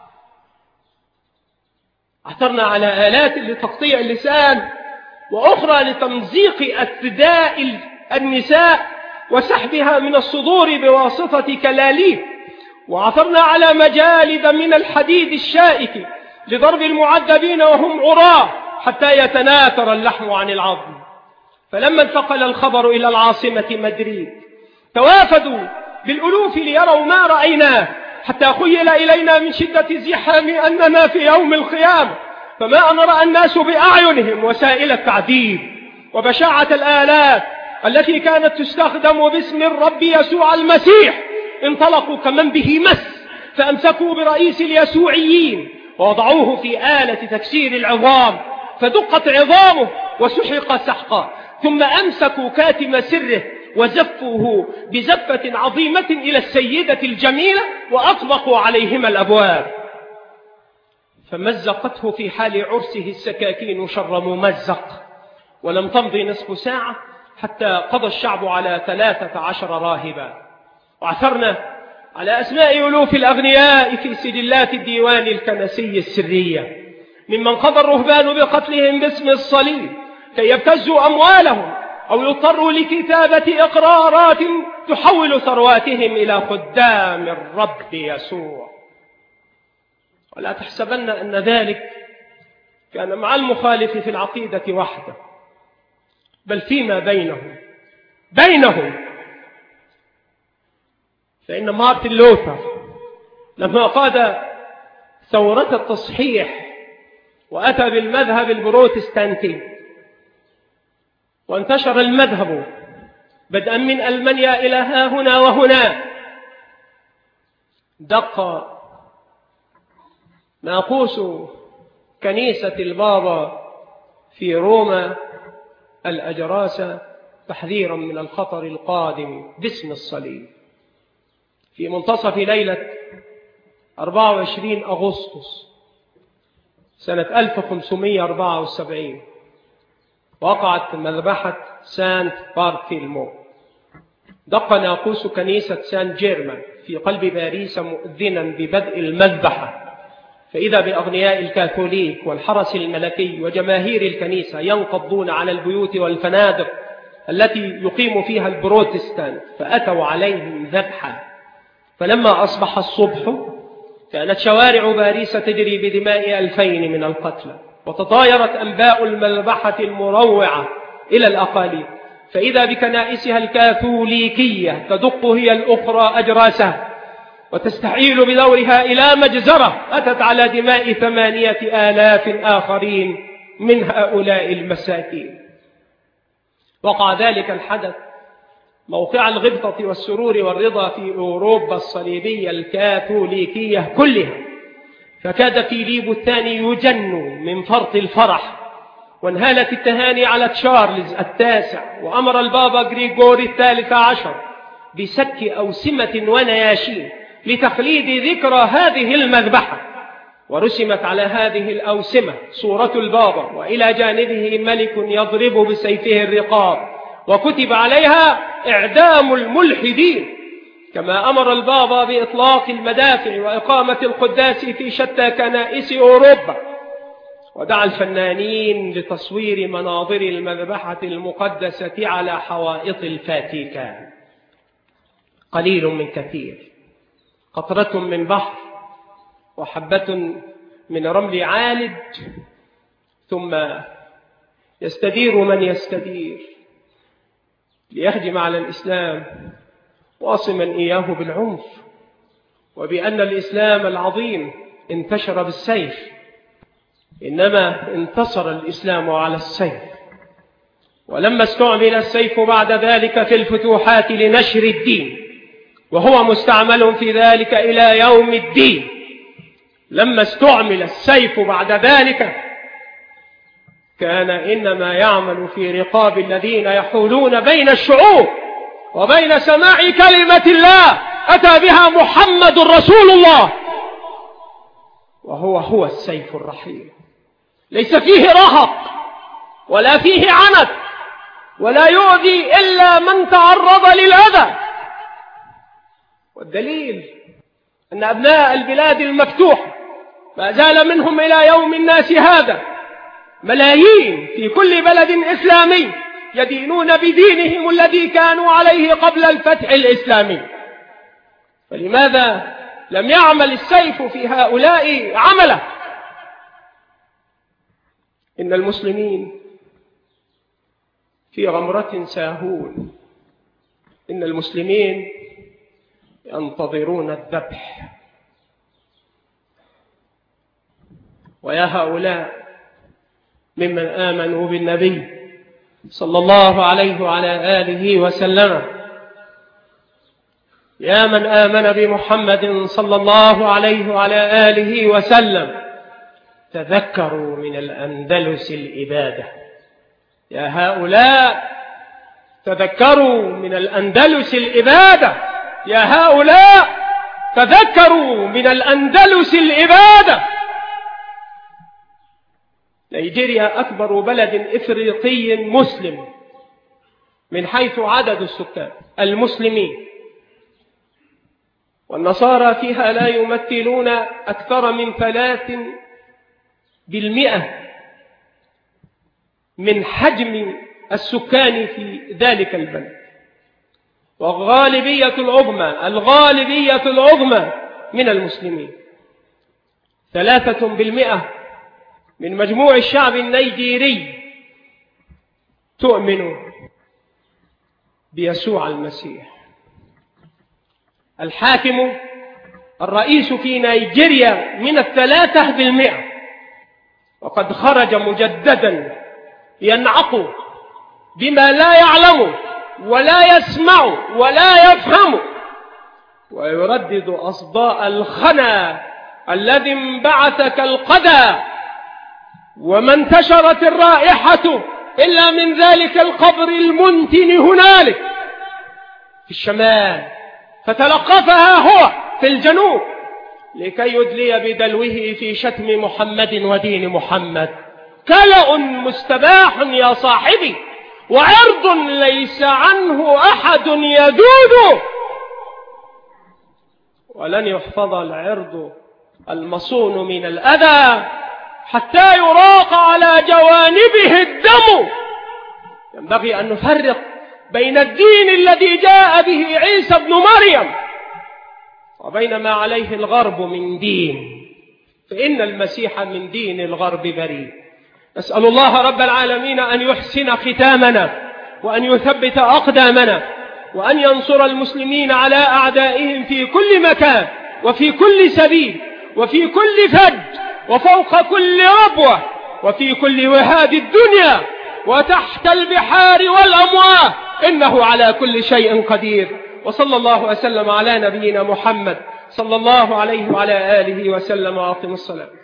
عثرنا على آلات لتقطيع اللسان وأخرى لتمزيق أثداء النساء وسحبها من الصدور بواسطة كلاليب. وعثرنا على مجالد من الحديد الشائك لضرب المعذبين وهم عراة حتى يتناثر اللحم عن العظم. فلما انتقل الخبر إلى العاصمة مدريد توافدوا بالألوف ليروا ما رأيناه حتى خيل إلينا من شدة الزحام أننا في يوم القيامة، فما أن رأى الناس بأعينهم وسائل التعذيب وبشاعة الآلات التي كانت تستخدم باسم الرب يسوع المسيح انطلقوا كمن به مس فأمسكوا برئيس اليسوعيين ووضعوه في آلة تكسير العظام فدقت عظامه وسحق سحقا، ثم أمسكوا كاتم سره وزفوه بزفة عظيمة إلى السيدة الجميلة وأطبقوا عليهما الأبواب فمزقته في حال عرسه السكاكين شر ممزق. ولم تمضي نصف ساعة حتى قضى الشعب على ثلاثة عشر راهبا. وعثرنا على أسماء ألوف الأغنياء في سجلات الديوان الكنسي السرية ممن قضى الرهبان بقتلهم باسم الصليب كي يبتزوا أموالهم أو يضطروا لكتابة إقرارات تحول ثرواتهم إلى خدام الرب يسوع. ولا تحسبن أن ذلك كان مع المخالف في العقيدة وحده، بل فيما بينهم بينهم فإن مارتن لوثر لما قاد ثورة التصحيح وأتى بالمذهب البروتستانتي وانتشر المذهب بدءا من ألمانيا إلى ها هنا وهنا، دق ناقوس كنيسة البابا في روما الأجراسة تحذيرا من الخطر القادم باسم الصليب في منتصف ليلة أربعة وعشرين أغسطس سنة ألف وخمسمائة وأربعة وسبعين وقعت مذبحة سانت بارثيلمو. دق ناقوس كنيسة سان جيرمان في قلب باريس مؤذنا ببدء المذبحة، فإذا بأغنياء الكاثوليك والحرس الملكي وجماهير الكنيسة ينقضون على البيوت والفنادق التي يقيم فيها البروتستانت فأتوا عليهم ذبحا. فلما أصبح الصبح كانت شوارع باريس تجري بدماء ألفين من القتلى، وتطايرت أنباء المذبحة المروعة إلى الأقاليم، فإذا بكنائسها الكاثوليكية تدق هي الأخرى أجراسها وتستحيل بدورها إلى مجزرة أتت على دماء ثمانية آلاف آخرين من هؤلاء المساكين. وقع ذلك الحدث موقع الغبطة والسرور والرضا في أوروبا الصليبية الكاثوليكية كلها، فكاد فيليب الثاني يجن من فرط الفرح وانهالت التهاني على تشارلز التاسع، وأمر البابا غريغوري الثالث عشر بسك أوسمة ونياشين لتخليد ذكرى هذه المذبحة، ورسمت على هذه الأوسمة صورة البابا وإلى جانبه ملك يضرب بسيفه الرقاب، وكتب عليها إعدام الملحدين. كما أمر البابا بإطلاق المدافع وإقامة القداس في شتى كنائس أوروبا، ودعا الفنانين لتصوير مناظر المذبحة المقدسة على حوائط الفاتيكان. قليل من كثير، قطرة من بحر وحبة من رمل عالج، ثم يستدير من يستدير ليهجم على الإسلام واصما إياه بالعنف، وبأن الإسلام العظيم انتشر بالسيف، إنما انتصر الإسلام على السيف. ولما استعمل السيف بعد ذلك في الفتوحات لنشر الدين، وهو مستعمل في ذلك إلى يوم الدين، لما استعمل السيف بعد ذلك كان إنما يعمل في رقاب الذين يحولون بين الشعوب وبين سماع كلمة الله أتى بها محمد رسول الله، وهو هو السيف الرحيم، ليس فيه رهق ولا فيه عنت، ولا يؤذي إلا من تعرض للأذى. والدليل أن أبناء البلاد المفتوحة ما زال منهم إلى يوم الناس هذا ملايين في كل بلد إسلامي يدينون بدينهم الذي كانوا عليه قبل الفتح الإسلامي. فلماذا لم يعمل السيف في هؤلاء عمله؟ إن المسلمين في غمرة ساهون، إن المسلمين ينتظرون الذبح. ويا هؤلاء ممن آمنوا بالنبي صلى الله عليه وعلى آله وسلم، يا من آمن بمحمد صلى الله عليه وعلى آله وسلم، تذكروا من الأندلس الإبادة. يا هؤلاء تذكروا من الأندلس الإبادة. يا هؤلاء تذكروا من الأندلس الإبادة. نيجيريا أكبر بلد إفريقي مسلم من حيث عدد السكان المسلمين، والنصارى فيها لا يمثلون أكثر من ثلاث بالمئة من حجم السكان في ذلك البلد، والغالبية العظمى الغالبية العظمى من المسلمين. ثلاثة بالمئة من مجموع الشعب النيجيري تؤمن بيسوع المسيح. الحاكم الرئيس في نيجيريا من الثلاثة بالمئة، وقد خرج مجددا ينعق بما لا يعلم ولا يسمع ولا يفهم، ويردد أصداء الخنا الذي انبعثك القدى، وما انتشرت الرائحة إلا من ذلك القبر المنتن هنالك في الشمال، فتلقفها هو في الجنوب لكي يدلي بدلوه في شتم محمد ودين محمد. كلأ مستباح يا صاحبي، وعرض ليس عنه أحد يذود، ولن يحفظ العرض المصون من الأذى حتى يراق على جوانبه الدم. ينبغي أن نفرق بين الدين الذي جاء به عيسى ابن مريم وبين ما عليه الغرب من دين، فإن المسيح من دين الغرب بريء. نسأل الله رب العالمين أن يحسن ختامنا، وأن يثبت أقدامنا، وأن ينصر المسلمين على أعدائهم في كل مكان وفي كل سبيل وفي كل فج وفوق كل ربوة وفي كل وهاد الدنيا وتحت البحار والأمواه، إنه على كل شيء قدير. وصلى الله وسلم على نبينا محمد صلى الله عليه وعلى آله وسلم. وأقم الصلاة.